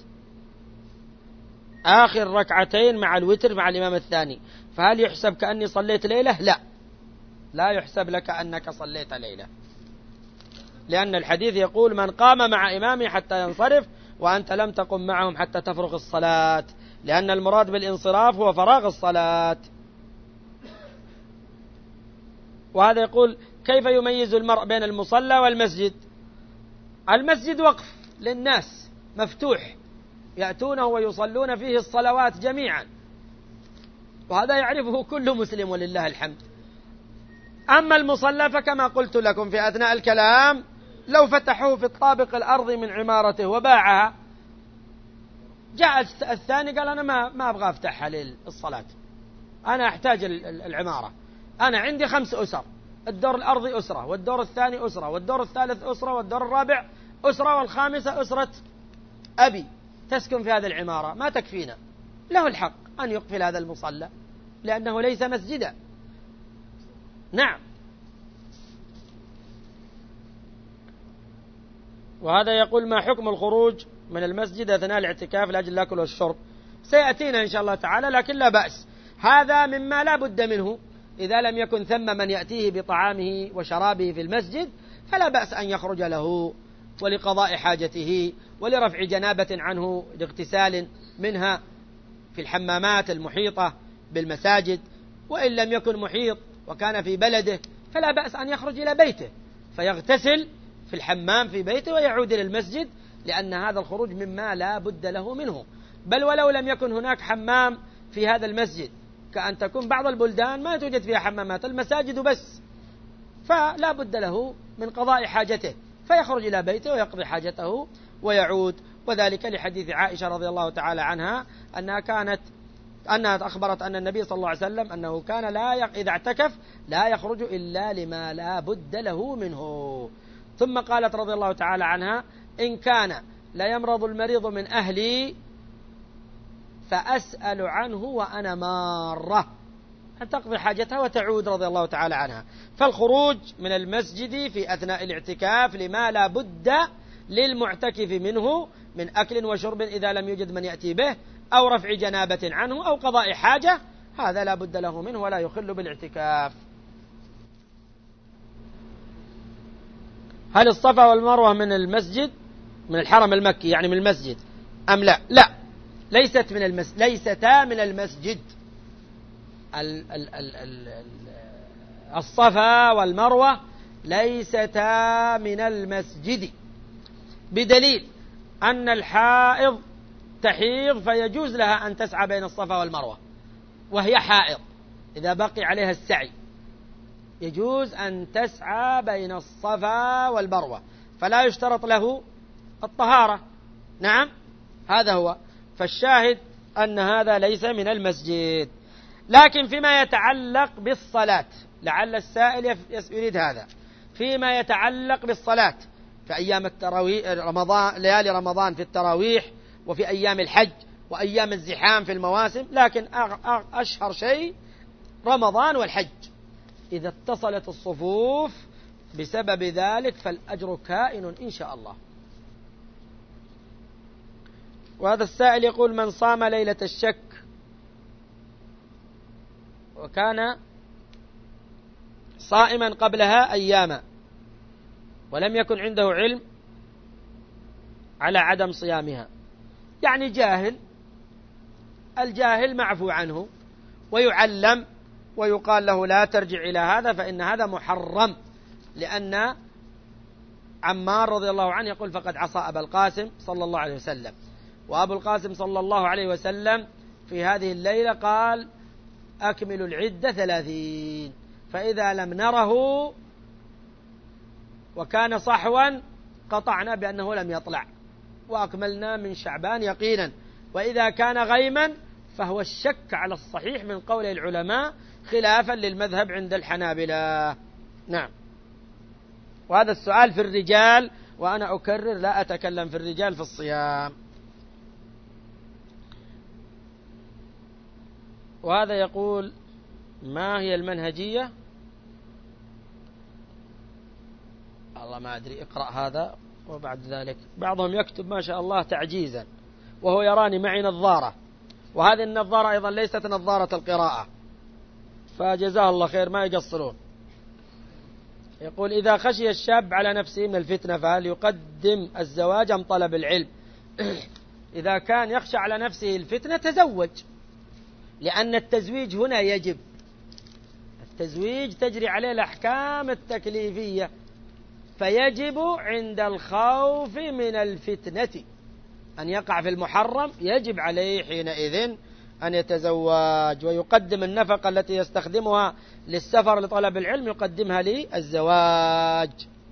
آخر ركعتين مع الوتر مع الإمام الثاني، فهل يحسب كأني صليت ليلة؟ لا، لا يحسب لك أنك صليت ليلة، لأن الحديث يقول: من قام مع إمامه حتى ينصرف، وأنت لم تقم معهم حتى تفرغ الصلاة، لأن المراد بالانصراف هو فراغ الصلاة. وهذا يقول: كيف يميز المرء بين المصلى والمسجد؟ المسجد وقف للناس مفتوح يأتونه ويصلون فيه الصلوات جميعا، وهذا يعرفه كل مسلم ولله الحمد. أما المصلى فكما قلت لكم في أثناء الكلام، لو فتحوه في الطابق الأرضي من عمارته وباعها، جاء الثاني قال: أنا ما أبغى أفتحها للصلاة، أنا أحتاج العمارة، أنا عندي 5 أسر، الدور الأرضي أسرة، والدور الثاني أسرة، والدور الثالث أسرة، والدور الرابع أسرة، والخامسة أسرة أبي تسكن في هذه العمارة، ما تكفينا. له الحق أن يقفل هذا المصلى لأنه ليس مسجدا. نعم. وهذا يقول: ما حكم الخروج من المسجد أثناء الاعتكاف لأجل الأكل والشرب؟ سيأتينا إن شاء الله تعالى، لكن لا بأس، هذا مما لا بد منه. إذا لم يكن ثم من يأتيه بطعامه وشرابه في المسجد فلا بأس أن يخرج له ولقضاء حاجته ولرفع جنابة عنه لاغتسال منها في الحمامات المحيطة بالمساجد. وإن لم يكن محيط وكان في بلده فلا بأس أن يخرج إلى بيته فيغتسل في الحمام في بيته ويعود إلى المسجد، لأن هذا الخروج مما لا بد له منه. بل ولو لم يكن هناك حمام في هذا المسجد، كأن تكون بعض البلدان ما توجد فيها حمامات، المساجد بس، فلا بد له من قضاء حاجته فيخرج إلى بيته ويقضي حاجته ويعود. وذلك لحديث عائشة رضي الله تعالى عنها أنها كانت أنها أخبرت أن النبي صلى الله عليه وسلم أنه كان إذا اعتكف لا يخرج إلا لما لا بد له منه. ثم قالت رضي الله تعالى عنها: إن كان لا يمرض المريض من أهلي فأسأل عنه وأنا مارة، أن تقضي حاجتها وتعود رضي الله تعالى عنها. فالخروج من المسجد في أثناء الاعتكاف لما لا بد للمعتكف منه من أكل وشرب إذا لم يوجد من يأتي به، أو رفع جنابة عنه، أو قضاء حاجة، هذا لا بد له منه ولا يخل بالاعتكاف. هل الصفا والمروة من المسجد، من الحرم المكي يعني من المسجد أم لا؟ لا، ليستا من المسجد. الصفا والمروة ليستا من المسجد، بدليل أن الحائض تحيض فيجوز لها أن تسعى بين الصفا والمروة وهي حائض، إذا بقي عليها السعي يجوز أن تسعى بين الصفا والمروة، فلا يشترط له الطهارة. نعم، هذا هو. فالشاهد أن هذا ليس من المسجد. لكن فيما يتعلق بالصلاة، لعل السائل يريد هذا، فيما يتعلق بالصلاة في أيام التراويح، ليالي رمضان في التراويح، وفي أيام الحج وأيام الزحام في المواسم، لكن أشهر شيء رمضان والحج. إذا اتصلت الصفوف بسبب ذلك فالأجر كائن إن شاء الله. وهذا السائل يقول: من صام ليلة الشك وكان صائما قبلها أياما ولم يكن عنده علم على عدم صيامها، يعني جاهل، الجاهل معفو عنه ويعلم ويقال له لا ترجع إلى هذا، فإن هذا محرم، لأن عمار رضي الله عنه يقول: فقد عصى أبا القاسم صلى الله عليه وسلم. وأبو القاسم صلى الله عليه وسلم في هذه الليلة قال: أكملوا العدة 30، فإذا لم نره وكان صحوا قطعنا بأنه لم يطلع وأكملنا من شعبان يقينا، وإذا كان غيما فهو الشك على الصحيح من قول العلماء خلافا للمذهب عند الحنابلة. نعم. وهذا السؤال في الرجال، وأنا أكرر لا أتكلم في الرجال في الصيام. وهذا يقول: ما هي المنهجية؟ الله ما أدري، اقرأ هذا. وبعد ذلك بعضهم يكتب ما شاء الله تعجيزا، وهو يراني معي نظارة، وهذه النظارة أيضا ليست نظارة القراءة، فجزاه الله خير، ما يقصرون. يقول: إذا خشي الشاب على نفسه من الفتنة فهل يقدم الزواج أم طلب العلم؟ إذا كان يخشى على نفسه الفتنة تزوج، لأن التزويج هنا يجب، التزويج تجري عليه الأحكام التكليفية، فيجب عند الخوف من الفتنة أن يقع في المحرم، يجب عليه حينئذ أن يتزوج، ويقدم النفقة التي يستخدمها للسفر لطلب العلم يقدمها للزواج.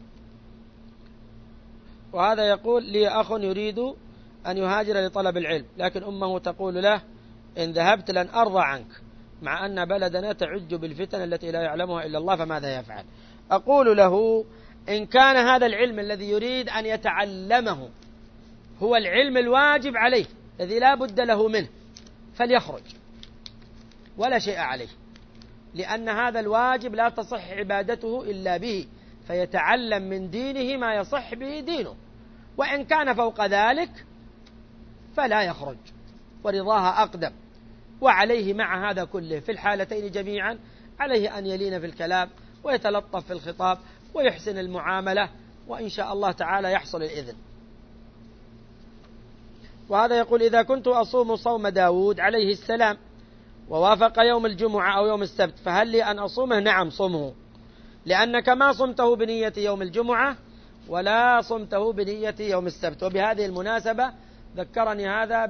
وهذا يقول: لي أخ يريد أن يهاجر لطلب العلم، لكن أمه تقول له: إن ذهبت لن أرضى عنك، مع أن بلدنا تعج بالفتن التي لا يعلمها إلا الله، فماذا يفعل؟ أقول له: إن كان هذا العلم الذي يريد أن يتعلمه هو العلم الواجب عليه الذي لا بد له منه فليخرج ولا شيء عليه، لأن هذا الواجب لا تصح عبادته إلا به، فيتعلم من دينه ما يصح به دينه، وإن كان فوق ذلك فلا يخرج، ورضاها أقدم. وعليه مع هذا كله في الحالتين جميعا عليه أن يلين في الكلام ويتلطف في الخطاب ويحسن المعاملة، وإن شاء الله تعالى يحصل الإذن. وهذا يقول: إذا كنت أصوم صوم داود عليه السلام ووافق يوم الجمعة أو يوم السبت فهل لي أن أصومه؟ نعم صمه، لأنك ما صمته بنية يوم الجمعة ولا صمته بنية يوم السبت. وبهذه المناسبة ذكرني هذا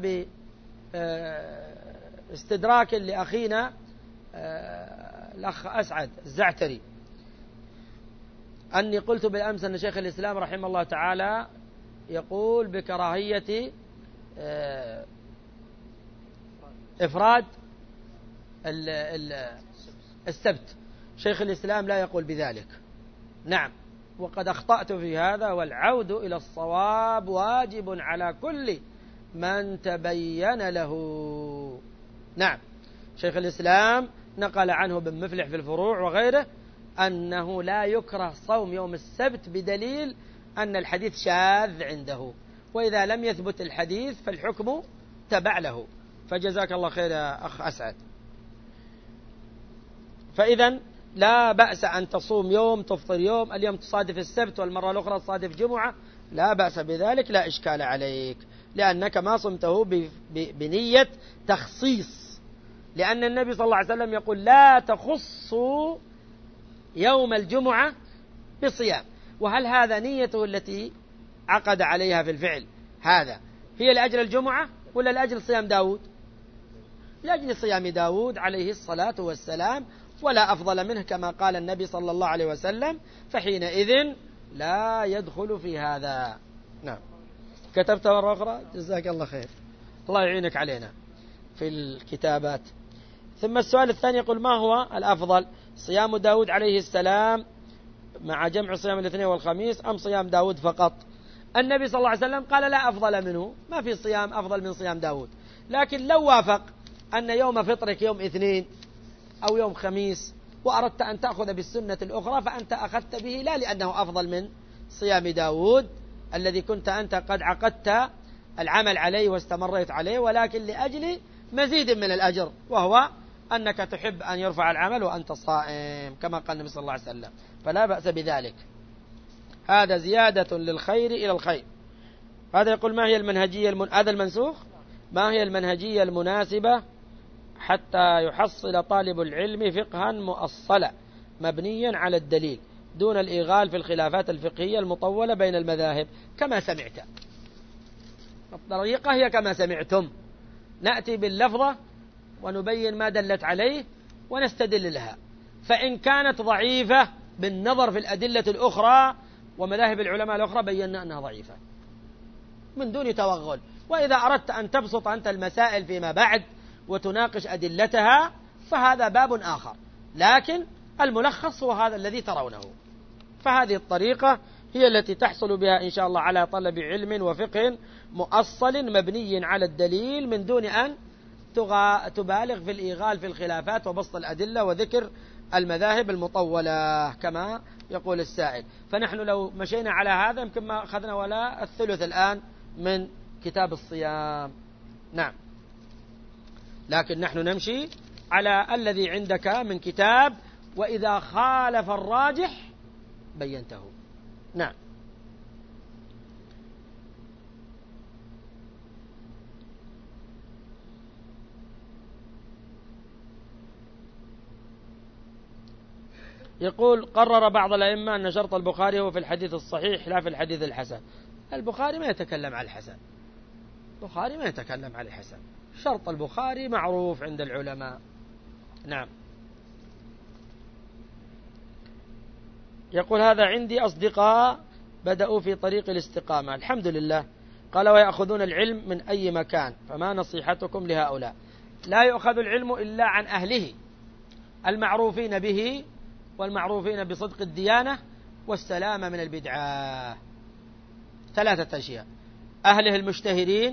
باستدراك لأخينا الأخ أسعد الزعتري، أني قلت بالأمس أن شيخ الإسلام رحمه الله تعالى يقول بكراهية إفراد السبت. شيخ الإسلام لا يقول بذلك. نعم، وقد أخطأت في هذا، والعود إلى الصواب واجب على كل من تبين له. نعم، شيخ الإسلام نقل عنه ابن مفلح في الفروع وغيره أنه لا يكره صوم يوم السبت بدليل أن الحديث شاذ عنده، وإذا لم يثبت الحديث فالحكم تبع له. فجزاك الله خير يا أخ أسعد. فإذا لا بأس أن تصوم يوم تفطر يوم، اليوم تصادف السبت والمرة الأخرى تصادف جمعة، لا بأس بذلك، لا إشكال عليك، لأنك ما صمته بنية تخصيص، لأن النبي صلى الله عليه وسلم يقول لا تخصوا يوم الجمعة بصيام. وهل هذا نيته التي عقد عليها في الفعل؟ هذا هي لأجل الجمعة ولا لأجل صيام داود؟ لأجل صيام داود عليه الصلاة والسلام، ولا أفضل منه كما قال النبي صلى الله عليه وسلم، فحينئذ لا يدخل في هذا. نعم، كتبت مرة أخرى، جزاك الله خير، الله يعينك علينا في الكتابات. ثم السؤال الثاني يقول ما هو الأفضل، صيام داود عليه السلام مع جمع صيام الاثنين والخميس أم صيام داود فقط؟ النبي صلى الله عليه وسلم قال لا أفضل منه، ما في صيام أفضل من صيام داود، لكن لو وافق أن يوم فطرك يوم اثنين أو يوم خميس وأردت أن تأخذ بالسنة الأخرى فأنت أخذت به، لا لأنه أفضل من صيام داود الذي كنت أنت قد عقدت العمل عليه واستمريت عليه، ولكن لأجل مزيد من الأجر، وهو أنك تحب أن يرفع العمل وأنت صائم كما قال النبي صلى الله عليه وسلم، فلا بأس بذلك، هذا زيادة للخير إلى الخير. هذا يقول ما هي المنهجية هذا المنسوخ، ما هي المنهجية المناسبة حتى يحصل طالب العلم فقها مؤصلا مبنيا على الدليل دون الإغال في الخلافات الفقهية المطولة بين المذاهب؟ كما سمعت، الطريقة هي كما سمعتم، نأتي باللفظة ونبين ما دلت عليه ونستدل لها، فإن كانت ضعيفة بالنظر في الأدلة الأخرى ومذاهب العلماء الأخرى بينا أنها ضعيفة من دون توغل، وإذا أردت أن تبسط أنت المسائل فيما بعد وتناقش أدلتها فهذا باب آخر، لكن الملخص هو هذا الذي ترونه. فهذه الطريقة هي التي تحصل بها إن شاء الله على طلب علم وفقه مؤصل مبني على الدليل من دون أن تبالغ في الإيغال في الخلافات وبسط الأدلة وذكر المذاهب المطولة كما يقول السائل. فنحن لو مشينا على هذا يمكن ما أخذنا ولا الثلث الآن من كتاب الصيام. نعم، لكن نحن نمشي على الذي عندك من كتاب، وإذا خالف الراجح بينته. نعم. يقول قرر بعض الأئمة أن شرط البخاري هو في الحديث الصحيح لا في الحديث الحسن. البخاري ما يتكلم عن الحسن، البخاري ما يتكلم عن الحسن، شرط البخاري معروف عند العلماء. نعم. يقول هذا عندي أصدقاء بدأوا في طريق الاستقامة الحمد لله، قال ويأخذون العلم من أي مكان، فما نصيحتكم لهؤلاء؟ لا يؤخذ العلم إلا عن أهله المعروفين به والمعروفين بصدق الديانة والسلامة من البدعة. ثلاثة أشياء: أهله المشتهرين،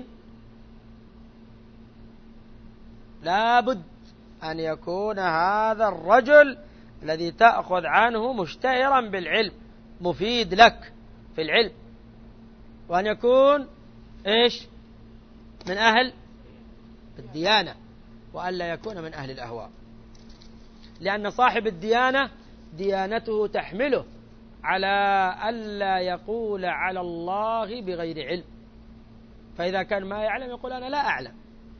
لابد أن يكون هذا الرجل الذي تأخذ عنه مشتهرا بالعلم مفيد لك في العلم، وأن يكون إيش من أهل الديانة، وألا يكون من أهل الأهواء، لأن صاحب الديانة ديانته تحمله على ألا يقول على الله بغير علم، فإذا كان ما يعلم يقول أنا لا أعلم،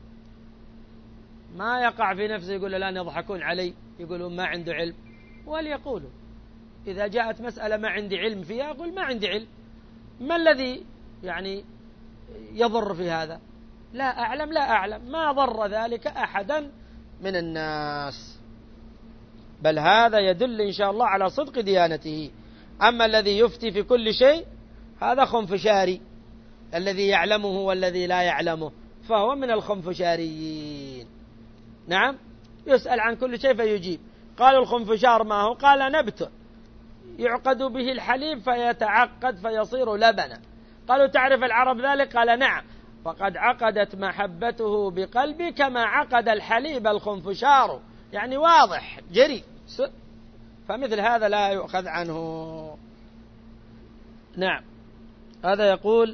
ما يقع في نفسه يقول الآن يضحكون علي يقولون ما عنده علم، وليقولوا إذا جاءت مسألة ما عندي علم فيها أقول ما عندي علم، ما الذي يعني يضر في هذا؟ لا أعلم لا أعلم، ما ضر ذلك أحدا من الناس، بل هذا يدل إن شاء الله على صدق ديانته. أما الذي يفتي في كل شيء هذا خنفشاري، الذي يعلمه والذي لا يعلمه فهو من الخنفشاريين. نعم، يسأل عن كل شيء فيجيب. قالوا الخنفشار ما هو؟ قال نبت يعقد به الحليب فيتعقد فيصير لبنا. قالوا تعرف العرب ذلك؟ قال نعم. فقد عقدت محبته بقلبي كما عقد الحليب الخنفشار، يعني واضح جري. فمثل هذا لا يؤخذ عنه. نعم. هذا يقول: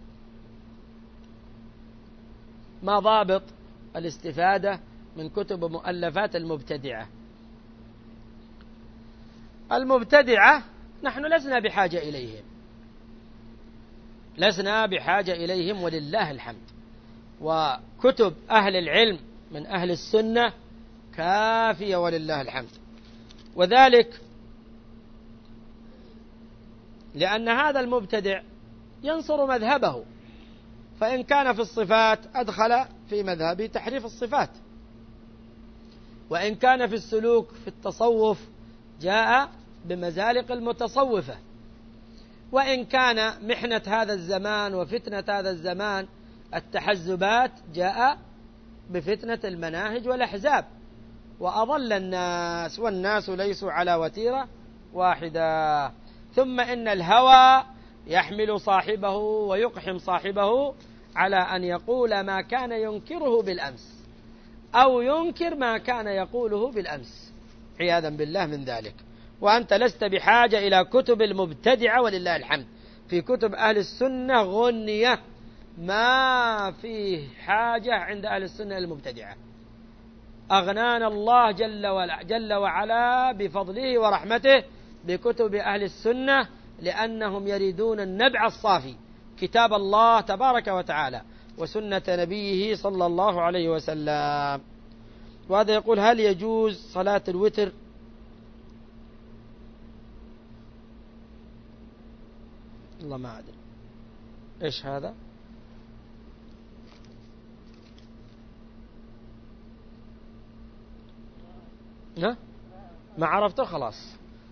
ما ضابط الاستفادة من كتب مؤلفات المبتدعة؟ المبتدعة نحن لسنا بحاجة إليهم، لسنا بحاجة إليهم ولله الحمد. وكتب أهل العلم من أهل السنة كافية ولله الحمد. وذلك لأن هذا المبتدع ينصر مذهبه، فإن كان في الصفات أدخل في مذهبه تحريف الصفات، وإن كان في السلوك في التصوف جاء بمزالق المتصوفة، وإن كان محنة هذا الزمان وفتنة هذا الزمان التحزبات جاء بفتنة المناهج والأحزاب، وأضل الناس، والناس ليسوا على وتيرة واحدة. ثم إن الهوى يحمل صاحبه ويقحم صاحبه على أن يقول ما كان ينكره بالأمس، أو ينكر ما كان يقوله بالأمس، عياذا بالله من ذلك. وأنت لست بحاجة إلى كتب المبتدعة ولله الحمد. في كتب أهل السنة غنية، ما فيه حاجة عند أهل السنة المبتدعة. أغنانا الله جل وعلا بفضله ورحمته بكتب أهل السنة، لأنهم يريدون النبع الصافي، كتاب الله تبارك وتعالى وسنة نبيه صلى الله عليه وسلم. وهذا يقول: هل يجوز صلاة الوتر؟ الله ما أدري إيش هذا. ما عرفته خلاص.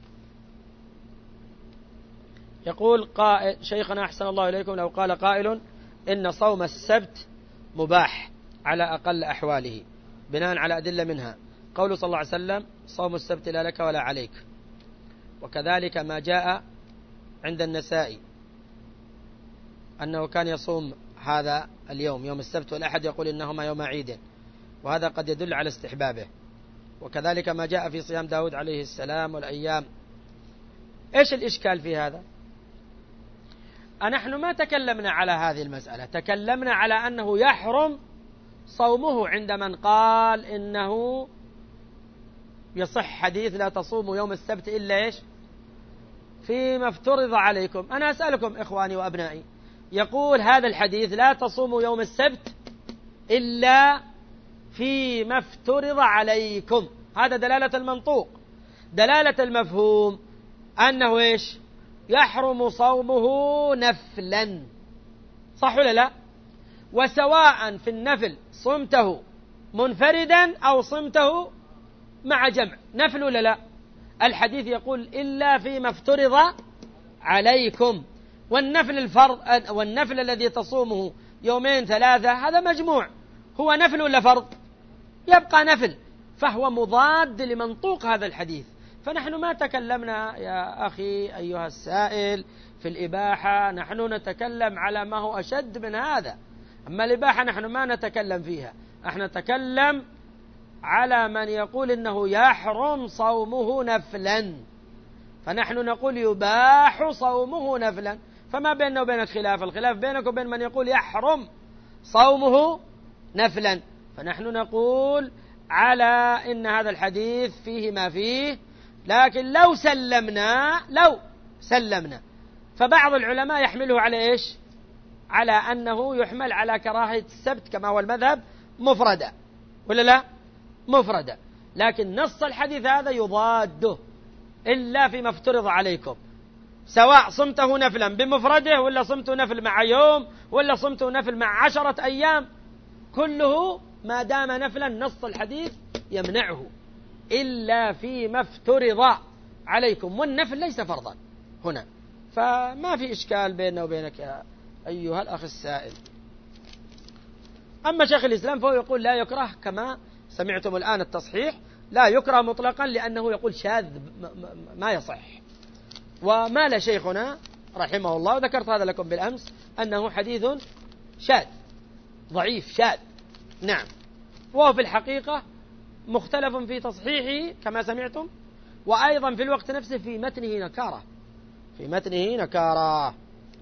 يقول قائل: شيخنا أحسن الله إليكم، لو قال قائل إن صوم السبت مباح على أقل أحواله بناء على أدلة، منها قول صلى الله عليه وسلم: صوم السبت لا لك ولا عليك، وكذلك ما جاء عند النسائي أنه كان يصوم هذا اليوم، يوم السبت والأحد، يقول إنهما يوم عيد، وهذا قد يدل على استحبابه. وكذلك ما جاء في صيام داود عليه السلام والأيام. إيش الإشكال في هذا؟ نحن ما تكلمنا على هذه المسألة، تكلمنا على أنه يحرم صومه عند من قال إنه يصح حديث لا تصوموا يوم السبت إلا إيش؟ فيما افترض عليكم. أنا أسألكم إخواني وأبنائي، يقول هذا الحديث لا تصوموا يوم السبت إلا فيما افترض عليكم، هذا دلالة المنطوق. دلالة المفهوم أنه إيش؟ يحرم صومه نفلا، صح ولا لا؟ وسواء في النفل صمته منفردا أو صمته مع جمع، نفل ولا لا؟ الحديث يقول إلا فيما افترض عليكم. والنفل الفرض، والنفل الذي تصومه يومين ثلاثة هذا مجموع، هو نفل ولا فرض؟ يبقى نفل، فهو مضاد لمنطوق هذا الحديث. فنحن ما تكلمنا يا أخي أيها السائل في الإباحة، نحن نتكلم على ما هو أشد من هذا. أما الإباحة نحن ما نتكلم فيها، احنا نتكلم على من يقول إنه يحرم صومه نفلا، فنحن نقول يباح صومه نفلا. فما بيننا وبينك خلاف، الخلاف بينك وبين من يقول يحرم صومه نفلا. فنحن نقول على إن هذا الحديث فيه ما فيه، لكن لو سلمنا فبعض العلماء يحمله على إيش؟ على أنه يحمل على كراهية السبت كما هو المذهب مفردة، ولا لا؟ مفردة. لكن نص الحديث هذا يضاده، إلا فيما افترض عليكم، سواء صمته نفلا بمفرده ولا صمته نفل مع يوم ولا صمته نفل مع 10 أيام، كله ما دام نفلا نص الحديث يمنعه، إلا فيما افترض عليكم، والنفل ليس فرضا هنا. فما في إشكال بيننا وبينك يا أيها الأخ السائل. أما شيخ الإسلام فهو يقول لا يكره كما سمعتم الآن التصحيح لا يكره مطلقا لأنه يقول شاذ ما يصح. ومال شيخنا رحمه الله، وذكرت هذا لكم بالأمس، أنه حديث شاذ ضعيف شاذ. نعم، وهو في الحقيقة مختلف في تصحيحه كما سمعتم، وأيضا في الوقت نفسه في متنه نكارة، في متنه نكارة،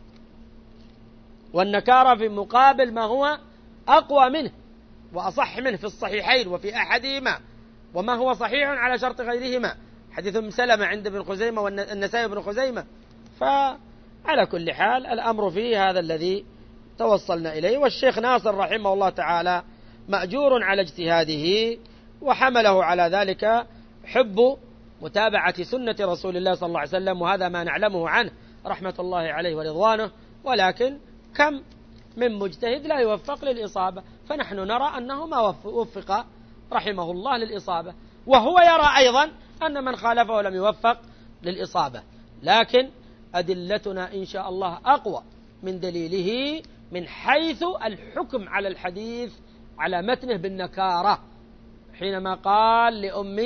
والنكارة في مقابل ما هو أقوى منه وأصح منه في الصحيحين وفي أحدهما، وما هو صحيح على شرط غيرهما، حديث أم سلمة عند ابن خزيمة والنسائي بن خزيمة. فعلى كل حال الأمر فيه هذا الذي توصلنا إليه. والشيخ ناصر رحمه الله تعالى مأجور على اجتهاده، وحمله على ذلك حب متابعة سنة رسول الله صلى الله عليه وسلم، وهذا ما نعلمه عنه رحمة الله عليه ورضوانه. ولكن كم من مجتهد لا يوفق للإصابة، فنحن نرى أنه ما وفق رحمه الله للإصابة، وهو يرى أيضا أن من خالفه لم يوفق للإصابة. لكن أدلتنا إن شاء الله أقوى من دليله من حيث الحكم على الحديث على متنه بالنكارة، حينما قال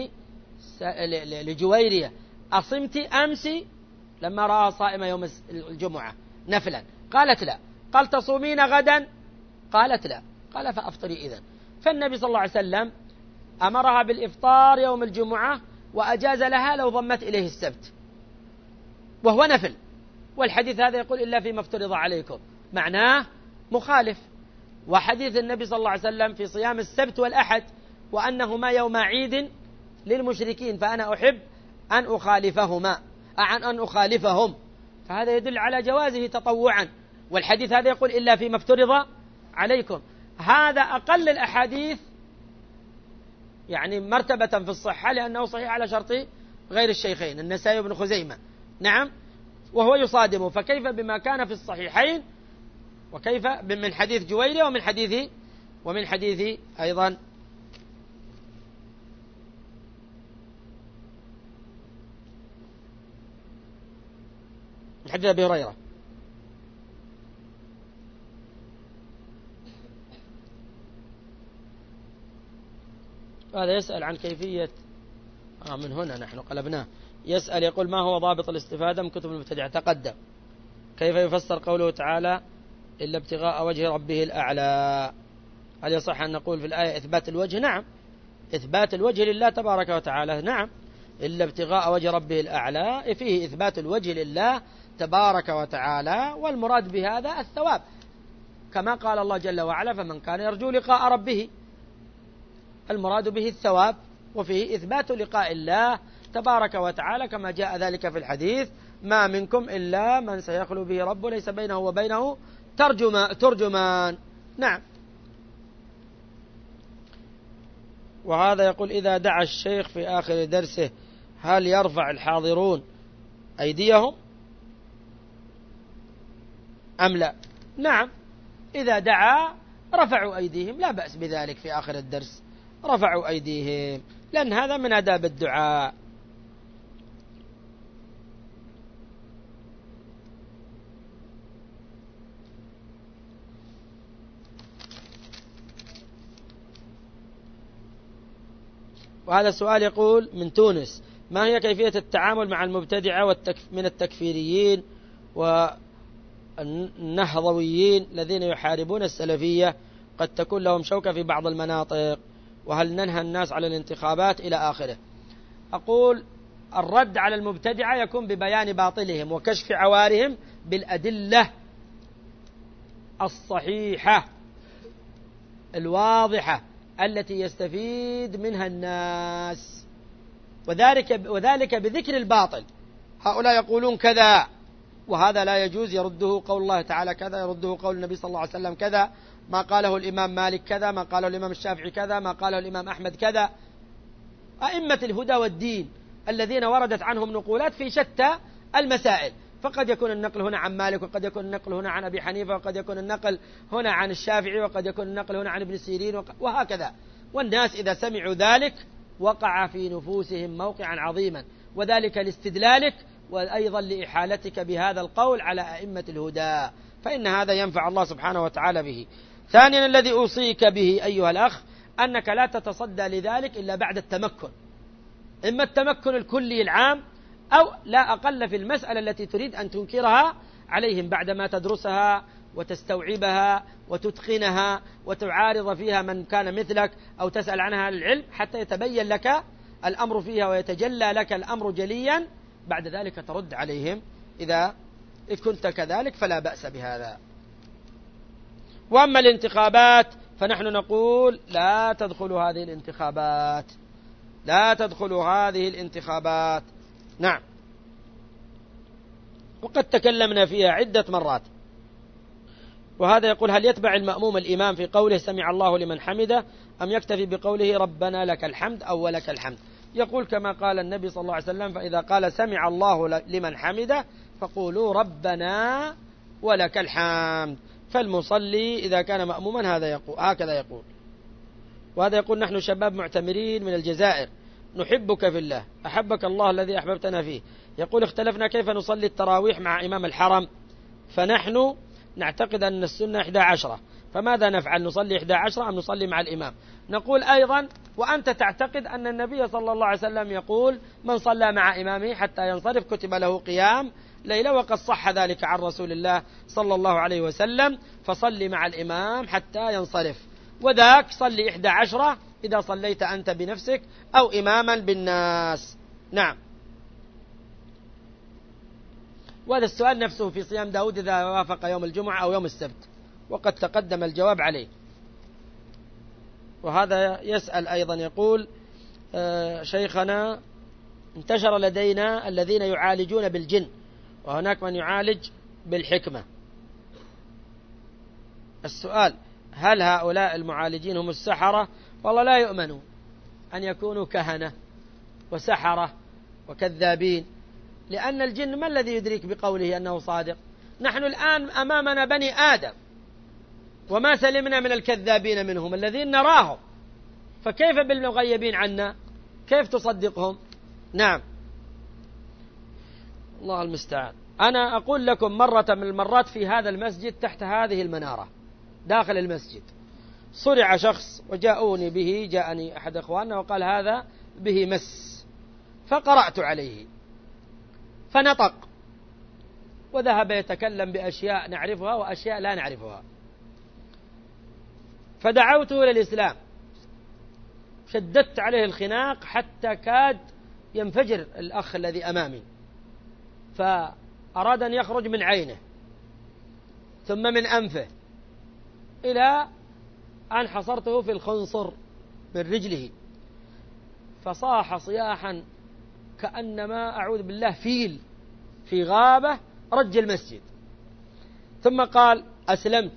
لجويرية أصمت أمس لما رأى صائمة يوم الجمعة نفلا، قالت لا. قال تصومين غدا، قالت لا، قال فأفطري إذن. فالنبي صلى الله عليه وسلم أمرها بالإفطار يوم الجمعة، وأجاز لها لو ضمت إليه السبت وهو نفل. والحديث هذا يقول إلا فيما افترض عليكم، معناه مخالف. وحديث النبي صلى الله عليه وسلم في صيام السبت والأحد وأنهما يوم عيد للمشركين، فأنا أحب أن أخالفهم، فهذا يدل على جوازه تطوعا. والحديث هذا يقول إلا فيما افترض عليكم، هذا أقل الأحاديث يعني مرتبة في الصحة، لأنه صحيح على شرط غير الشيخين النسائي بن خزيمة. نعم، وهو يصادم، فكيف بما كان في الصحيحين، وكيف من حديث جويري ومن حديث أيضا من حديث أبي هريرة. هذا يسأل عن كيفية من هنا نحن قلبناه، يسأل يقول ما هو ضابط الاستفادة من كتب المبتدعة؟ تقدم. كيف يفسر قوله تعالى إلا ابتغاء وجه ربه الأعلى؟ هل يصح أن نقول في الآية إثبات الوجه؟ نعم، إثبات الوجه لله تبارك وتعالى، نعم، إلا ابتغاء وجه ربه الأعلى فيه إثبات الوجه لله تبارك وتعالى، والمراد بهذا الثواب، كما قال الله جل وعلا فمن كان يرجو لقاء ربه، المراد به الثواب، وفيه إثبات لقاء الله تبارك وتعالى، كما جاء ذلك في الحديث ما منكم إلا من سيخلو به رب ليس بينه وبينه ترجمان. نعم. وهذا يقول إذا دعا الشيخ في آخر درسه هل يرفع الحاضرون أيديهم أم لا؟ نعم، إذا دعا رفعوا أيديهم، لا بأس بذلك، في آخر الدرس رفعوا أيديهم، لأن هذا من آداب الدعاء. وهذا السؤال يقول من تونس: ما هي كيفية التعامل مع المبتدعة من التكفيريين والنهضويين الذين يحاربون السلفية، قد تكون لهم شوكة في بعض المناطق، وهل ننهى الناس على الانتخابات إلى آخره؟ أقول الرد على المبتدعة يكون ببيان باطلهم وكشف عوارهم بالأدلة الصحيحة الواضحة التي يستفيد منها الناس، وذلك بذكر الباطل. هؤلاء يقولون كذا وهذا لا يجوز، يرده قول الله تعالى كذا، يرده قول النبي صلى الله عليه وسلم كذا، ما قاله الإمام مالك كذا، ما قاله الإمام الشافعي كذا، ما قاله الإمام أحمد كذا. أئمة الهدى والدين الذين وردت عنهم نقولات في شتى المسائل، فقد يكون النقل هنا عن مالك، وقد يكون النقل هنا عن أبي حنيفة، وقد يكون النقل هنا عن الشافعي، وقد يكون النقل هنا عن ابن سيرين، وهكذا. والناس إذا سمعوا ذلك وقع في نفوسهم موقعا عظيما، وذلك لاستدلالك وأيضا لإحالتك بهذا القول على أئمة الهدى، فإن هذا ينفع الله سبحانه وتعالى به. ثانيا الذي أوصيك به أيها الأخ أنك لا تتصدى لذلك إلا بعد التمكن، إما التمكن الكلي العام أو لا أقل في المسألة التي تريد أن تنكرها عليهم بعدما تدرسها وتستوعبها وتتقنها وتعارض فيها من كان مثلك أو تسأل عنها العلم حتى يتبين لك الأمر فيها ويتجلى لك الأمر جليا، بعد ذلك ترد عليهم إذا كنت كذلك فلا بأس بهذا. وأما الانتخابات فنحن نقول لا تدخلوا هذه الانتخابات، لا تدخلوا هذه الانتخابات. نعم، وقد تكلمنا فيها عدة مرات. وهذا يقول: هل يتبع المأموم الإمام في قوله سمع الله لمن حمده أم يكتفي بقوله ربنا لك الحمد أو ولك الحمد؟ يقول كما قال النبي صلى الله عليه وسلم: فإذا قال سمع الله لمن حمده فقولوا ربنا ولك الحمد. فالمصلي إذا كان مأموما هكذا يقول. وهذا يقول: نحن شباب معتمرين من الجزائر نحبك في الله، أحبك الله الذي أحببتنا فيه. يقول: اختلفنا كيف نصلي التراويح مع إمام الحرم، فنحن نعتقد أن السنة 11، فماذا نفعل؟ نصلي 11 أم نصلي مع الإمام؟ نقول أيضا: وأنت تعتقد أن النبي صلى الله عليه وسلم يقول من صلى مع إمامه حتى ينصرف كتب له قيام ليلة، وقد صح ذلك عن رسول الله صلى الله عليه وسلم، فصلي مع الإمام حتى ينصرف، وذاك صلي 11 إذا صليت أنت بنفسك أو إماما بالناس. نعم. وهذا السؤال نفسه في صيام داود إذا وافق يوم الجمعة أو يوم السبت، وقد تقدم الجواب عليه. وهذا يسأل أيضا يقول: شيخنا انتشر لدينا الذين يعالجون بالجن وهناك من يعالج بالحكمة. السؤال: هل هؤلاء المعالجين هم السحرة؟ والله لا يؤمنوا أن يكونوا كهنة وسحرة وكذابين، لأن الجن ما الذي يدرك بقوله أنه صادق؟ نحن الآن أمامنا بني آدم وما سلمنا من الكذابين منهم الذين نراهم، فكيف بالمغيبين عنا؟ كيف تصدقهم؟ نعم، الله المستعان. أنا أقول لكم مرة من المرات في هذا المسجد تحت هذه المنارة داخل المسجد صرع شخص وجاءوني به، جاءني أحد أخواننا وقال هذا به مس، فقرأت عليه فنطق وذهب يتكلم بأشياء نعرفها وأشياء لا نعرفها، فدعوته إلى الإسلام، شددت عليه الخناق حتى كاد ينفجر الأخ الذي أمامي، فأراد أن يخرج من عينه ثم من أنفه إلى أن حصرته في الخنصر من رجله، فصاح صياحا كأنما أعوذ بالله فيل في غابة رج المسجد، ثم قال أسلمت،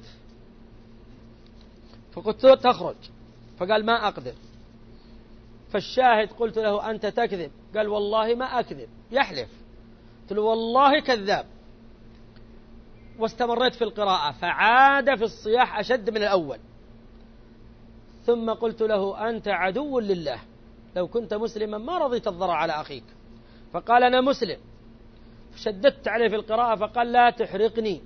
فقلت له تخرج، فقال ما أقدر، فالشاهد قلت له أنت تكذب، قال والله ما أكذب، يحلف، قلت له والله كذاب، واستمريت في القراءة فعاد في الصياح أشد من الأول، ثم قلت له أنت عدو لله، لو كنت مسلما ما رضيت الضرر على أخيك، فقال أنا مسلم، فشددت عليه في القراءة فقال لا تحرقني،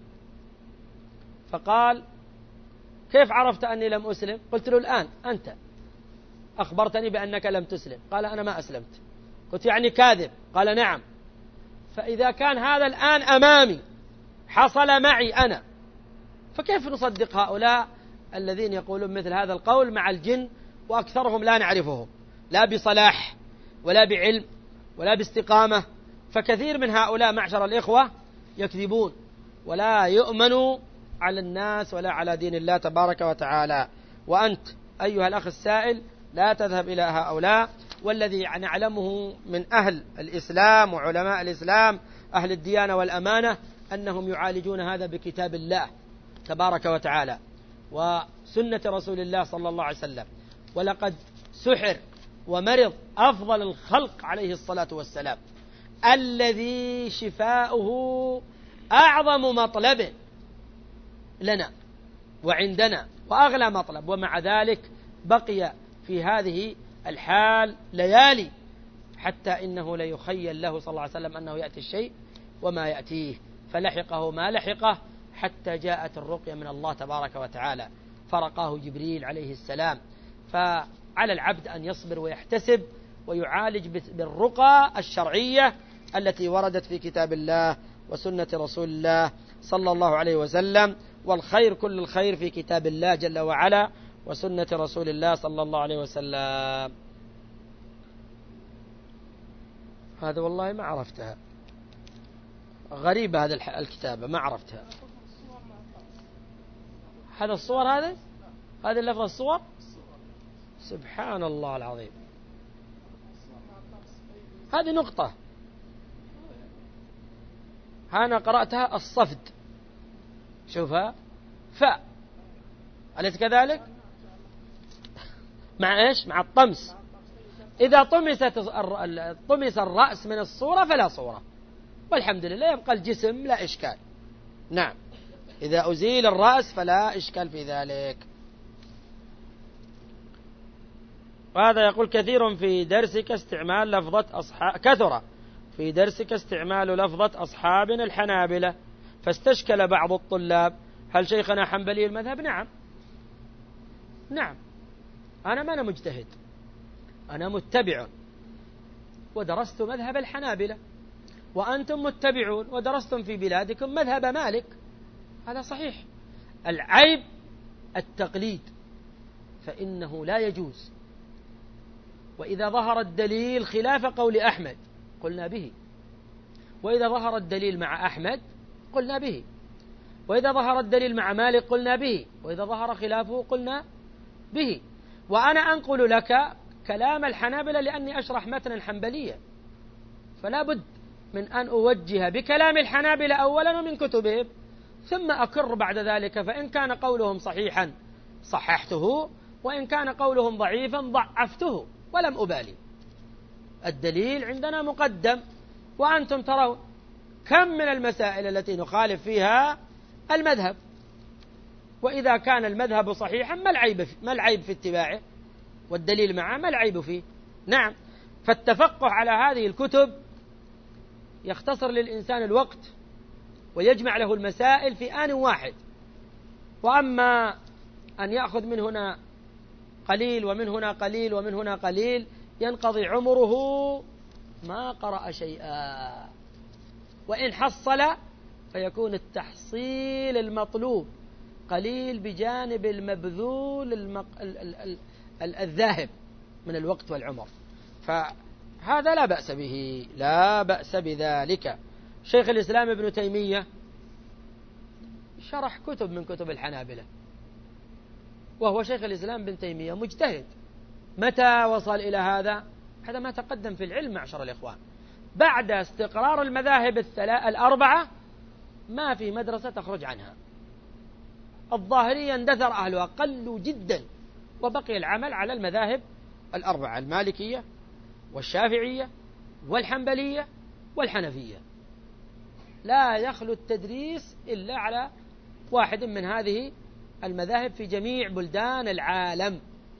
فقال كيف عرفت أني لم أسلم؟ قلت له الآن أنت أخبرتني بأنك لم تسلم، قال أنا ما أسلمت، قلت يعني كاذب، قال نعم، فإذا كان هذا الآن أمامي حصل معي أنا، فكيف نصدق هؤلاء الذين يقولون مثل هذا القول مع الجن وأكثرهم لا نعرفهم لا بصلاح ولا بعلم ولا باستقامة، فكثير من هؤلاء معشر الإخوة يكذبون ولا يؤمنوا على الناس ولا على دين الله تبارك وتعالى. وأنت أيها الأخ السائل لا تذهب إلى هؤلاء، والذي نعلمه من أهل الإسلام وعلماء الإسلام أهل الديانة والأمانة أنهم يعالجون هذا بكتاب الله تبارك وتعالى وسنة رسول الله صلى الله عليه وسلم. ولقد سحر ومرض أفضل الخلق عليه الصلاة والسلام الذي شفاؤه أعظم مطلب لنا وعندنا وأغلى مطلب، ومع ذلك بقي في هذه الحال ليالي حتى إنه ليخيل له صلى الله عليه وسلم أنه يأتي الشيء وما يأتيه، فلحقه ما لحقه حتى جاءت الرقية من الله تبارك وتعالى، فرقاه جبريل عليه السلام فعلى العبد أن يصبر ويحتسب ويعالج بالرقى الشرعية التي وردت في كتاب الله وسنة رسول الله صلى الله عليه وسلم، والخير كل الخير في كتاب الله جل وعلا وسنة رسول الله صلى الله عليه وسلم. هذا والله ما عرفتها، غريبة هذا الكتابة ما عرفتها. هذا الصور، هذه اللفظة الصور، سبحان الله العظيم. هذه نقطة أنا قرأتها الصفد، شوفها فاء، أليس كذلك؟ مع إيش؟ مع الطمس. إذا طمس الرأس من الصورة فلا صورة، والحمد لله يبقى الجسم لا إشكال. نعم، إذا أزيل الرأس فلا إشكال في ذلك. وهذا يقول كثر في درسك استعمال لفظة أصحابنا الحنابلة، فاستشكل بعض الطلاب هل شيخنا حنبلي المذهب؟ نعم، أنا مجتهد، أنا متبع ودرست مذهب الحنابلة، وأنتم متبعون ودرستم في بلادكم مذهب مالك، هذا صحيح. العيب التقليد، فإنه لا يجوز. وإذا ظهر الدليل خلاف قول أحمد قلنا به، وإذا ظهر الدليل مع أحمد قلنا به، وإذا ظهر الدليل مع مالك قلنا به، وإذا ظهر خلافه قلنا به. وأنا أنقل لك كلام الحنابلة لأني أشرح متنا حنبليا، فلا بد من أن أوجه بكلام الحنابلة أولا ومن كتبهم، ثم أكر بعد ذلك، فإن كان قولهم صحيحا صححته، وإن كان قولهم ضعيفا ضعفته، ولم أبالي. الدليل عندنا مقدم، وأنتم ترون كم من المسائل التي نخالف فيها المذهب، وإذا كان المذهب صحيحا ما العيب في اتباعه، والدليل معه ما العيب فيه. نعم، فالتفقه على هذه الكتب يختصر للإنسان الوقت ويجمع له المسائل في آن واحد. وأما أن يأخذ من هنا قليل ومن هنا قليل ومن هنا قليل، ينقضي عمره ما قرأ شيئا، وإن حصل فيكون التحصيل المطلوب قليل بجانب المبذول الذاهب من الوقت والعمر، فهذا لا بأس به، لا بأس بذلك. شيخ الإسلام ابن تيمية شرح كتب من كتب الحنابلة، وهو شيخ الإسلام ابن تيمية مجتهد. متى وصل إلى هذا؟ هذا ما تقدم في العلم معشر الإخوان، بعد استقرار المذاهب الأربعة ما في مدرسة تخرج عنها. الظاهرية اندثر أهلها، قلوا جدا، وبقي العمل على المذاهب الأربعة: المالكية والشافعية والحنبلية والحنفية. لا يخلو التدريس إلا على واحد من هذه المذاهب في جميع بلدان العالم.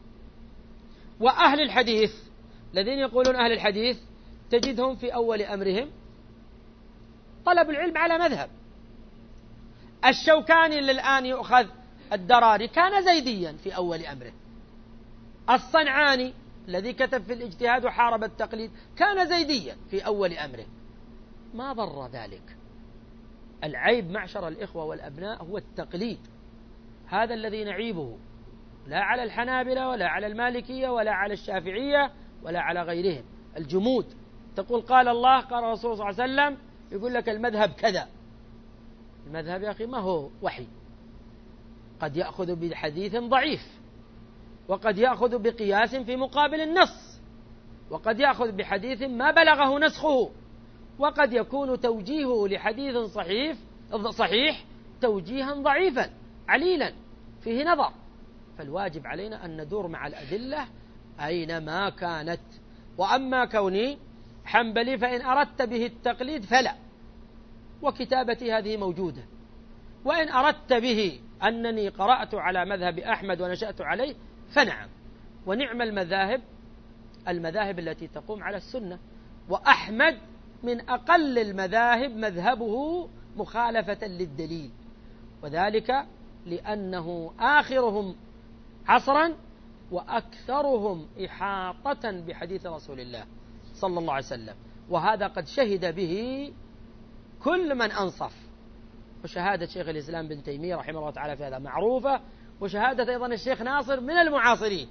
وأهل الحديث الذين يقولون أهل الحديث تجدهم في أول أمرهم طلب العلم على مذهب. الشوكاني اللي الآن يؤخذ الدراري كان زيديا في أول أمره. الصنعاني الذي كتب في الاجتهاد وحارب التقليد كان زيديا في أول أمره. ما ضر ذلك. العيب معشر الإخوة والأبناء هو التقليد، هذا الذي نعيبه، لا على الحنابلة ولا على المالكية ولا على الشافعية ولا على غيرهم. الجمود، تقول قال الله قال الرسول صلى الله عليه وسلم، يقول لك المذهب كذا. المذهب يا أخي ما هو وحي، قد يأخذ بحديث ضعيف، وقد يأخذ بقياس في مقابل النص، وقد يأخذ بحديث ما بلغه نسخه، وقد يكون توجيهه لحديث صحيح توجيها ضعيفا عليلا فيه نظر. فالواجب علينا أن ندور مع الأدلة أينما كانت. وأما كوني حنبلي فإن أردت به التقليد فلا، وكتابتي هذه موجودة. وإن أردت به أنني قرأت على مذهب أحمد ونشأت عليه فنعم، ونعم المذاهب التي تقوم على السنة. وأحمد من أقل المذاهب مذهبه مخالفة للدليل، وذلك لأنه آخرهم عصرا وأكثرهم إحاطة بحديث رسول الله صلى الله عليه وسلم، وهذا قد شهد به كل من أنصف. وشهادة شيخ الإسلام بن تيمية رحمه الله تعالى في هذا معروفة، وشهادة أيضا الشيخ ناصر من المعاصرين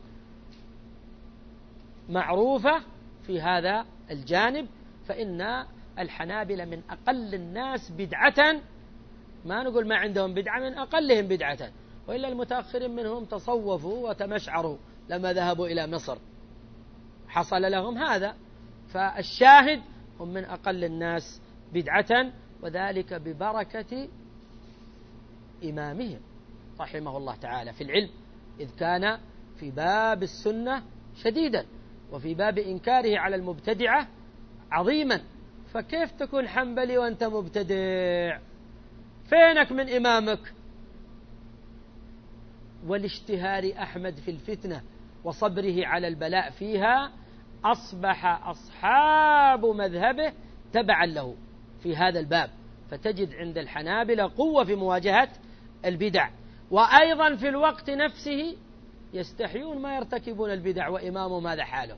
معروفة في هذا الجانب. فإن الحنابلة من أقل الناس بدعة، ما نقول ما عندهم بدعة، من أقلهم بدعة، وإلا المتأخرين منهم تصوفوا وتمشعروا لما ذهبوا إلى مصر حصل لهم هذا. فالشاهد هم من أقل الناس بدعة، وذلك ببركة إمامهم رحمه الله تعالى في العلم، إذ كان في باب السنة شديدا، وفي باب إنكاره على المبتدعة عظيما. فكيف تكون حنبلي وأنت مبتدع؟ فينك من إمامك؟ والاشتهار أحمد في الفتنة وصبره على البلاء فيها أصبح أصحاب مذهبه تبعا له في هذا الباب. فتجد عند الحنابلة قوة في مواجهة البدع، وأيضا في الوقت نفسه يستحيون ما يرتكبون البدع وإمامهم هذا حاله.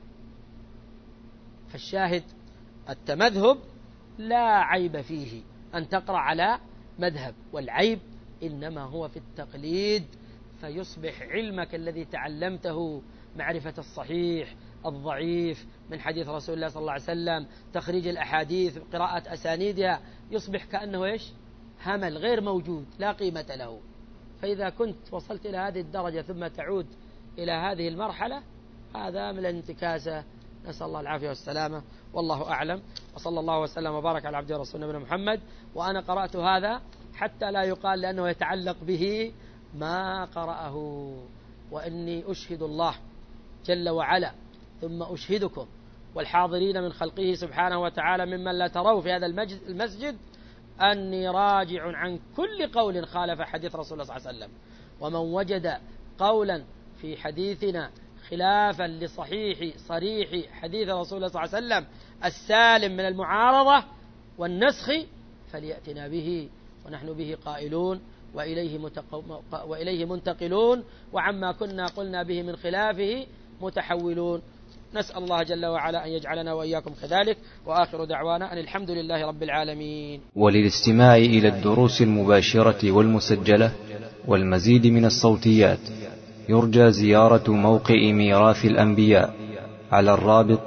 فالشاهد التمذهب لا عيب فيه أن تقرأ على مذهب، والعيب إنما هو في التقليد، فيصبح علمك الذي تعلمته معرفة الصحيح الضعيف من حديث رسول الله صلى الله عليه وسلم، تخريج الأحاديث، قراءة أسانيدها، يصبح كأنه إيش؟ همل غير موجود لا قيمة له. فإذا كنت وصلت إلى هذه الدرجة ثم تعود إلى هذه المرحلة، هذا من الانتكاسة، نسأل الله العافية والسلامة، والله أعلم. وصلى الله وسلم وبارك على عبده ورسوله نبينا محمد. وأنا قرأت هذا حتى لا يقال لأنه يتعلق به ما قرأه، وإني أشهد الله جل وعلا ثم أشهدكم والحاضرين من خلقه سبحانه وتعالى ممن لا تروا في هذا المسجد أني راجع عن كل قول خالف حديث رسول الله صلى الله عليه وسلم. ومن وجد قولا في حديثنا خلافا لصحيح صريح حديث رسول الله صلى الله عليه وسلم السالم من المعارضة والنسخ فليأتنا به، ونحن به قائلون وإليه منتقلون، وعما كنا قلنا به من خلافه متحولون. نسأل الله جل وعلا أن يجعلنا وإياكم كذلك، وآخر دعوانا أن الحمد لله رب العالمين. وللاستماع إلى الدروس المباشرة والمسجلة والمزيد من الصوتيات يرجى زيارة موقع ميراث الأنبياء على الرابط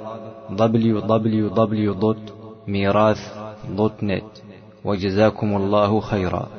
www.mirath.net. وجزاكم الله خيرا.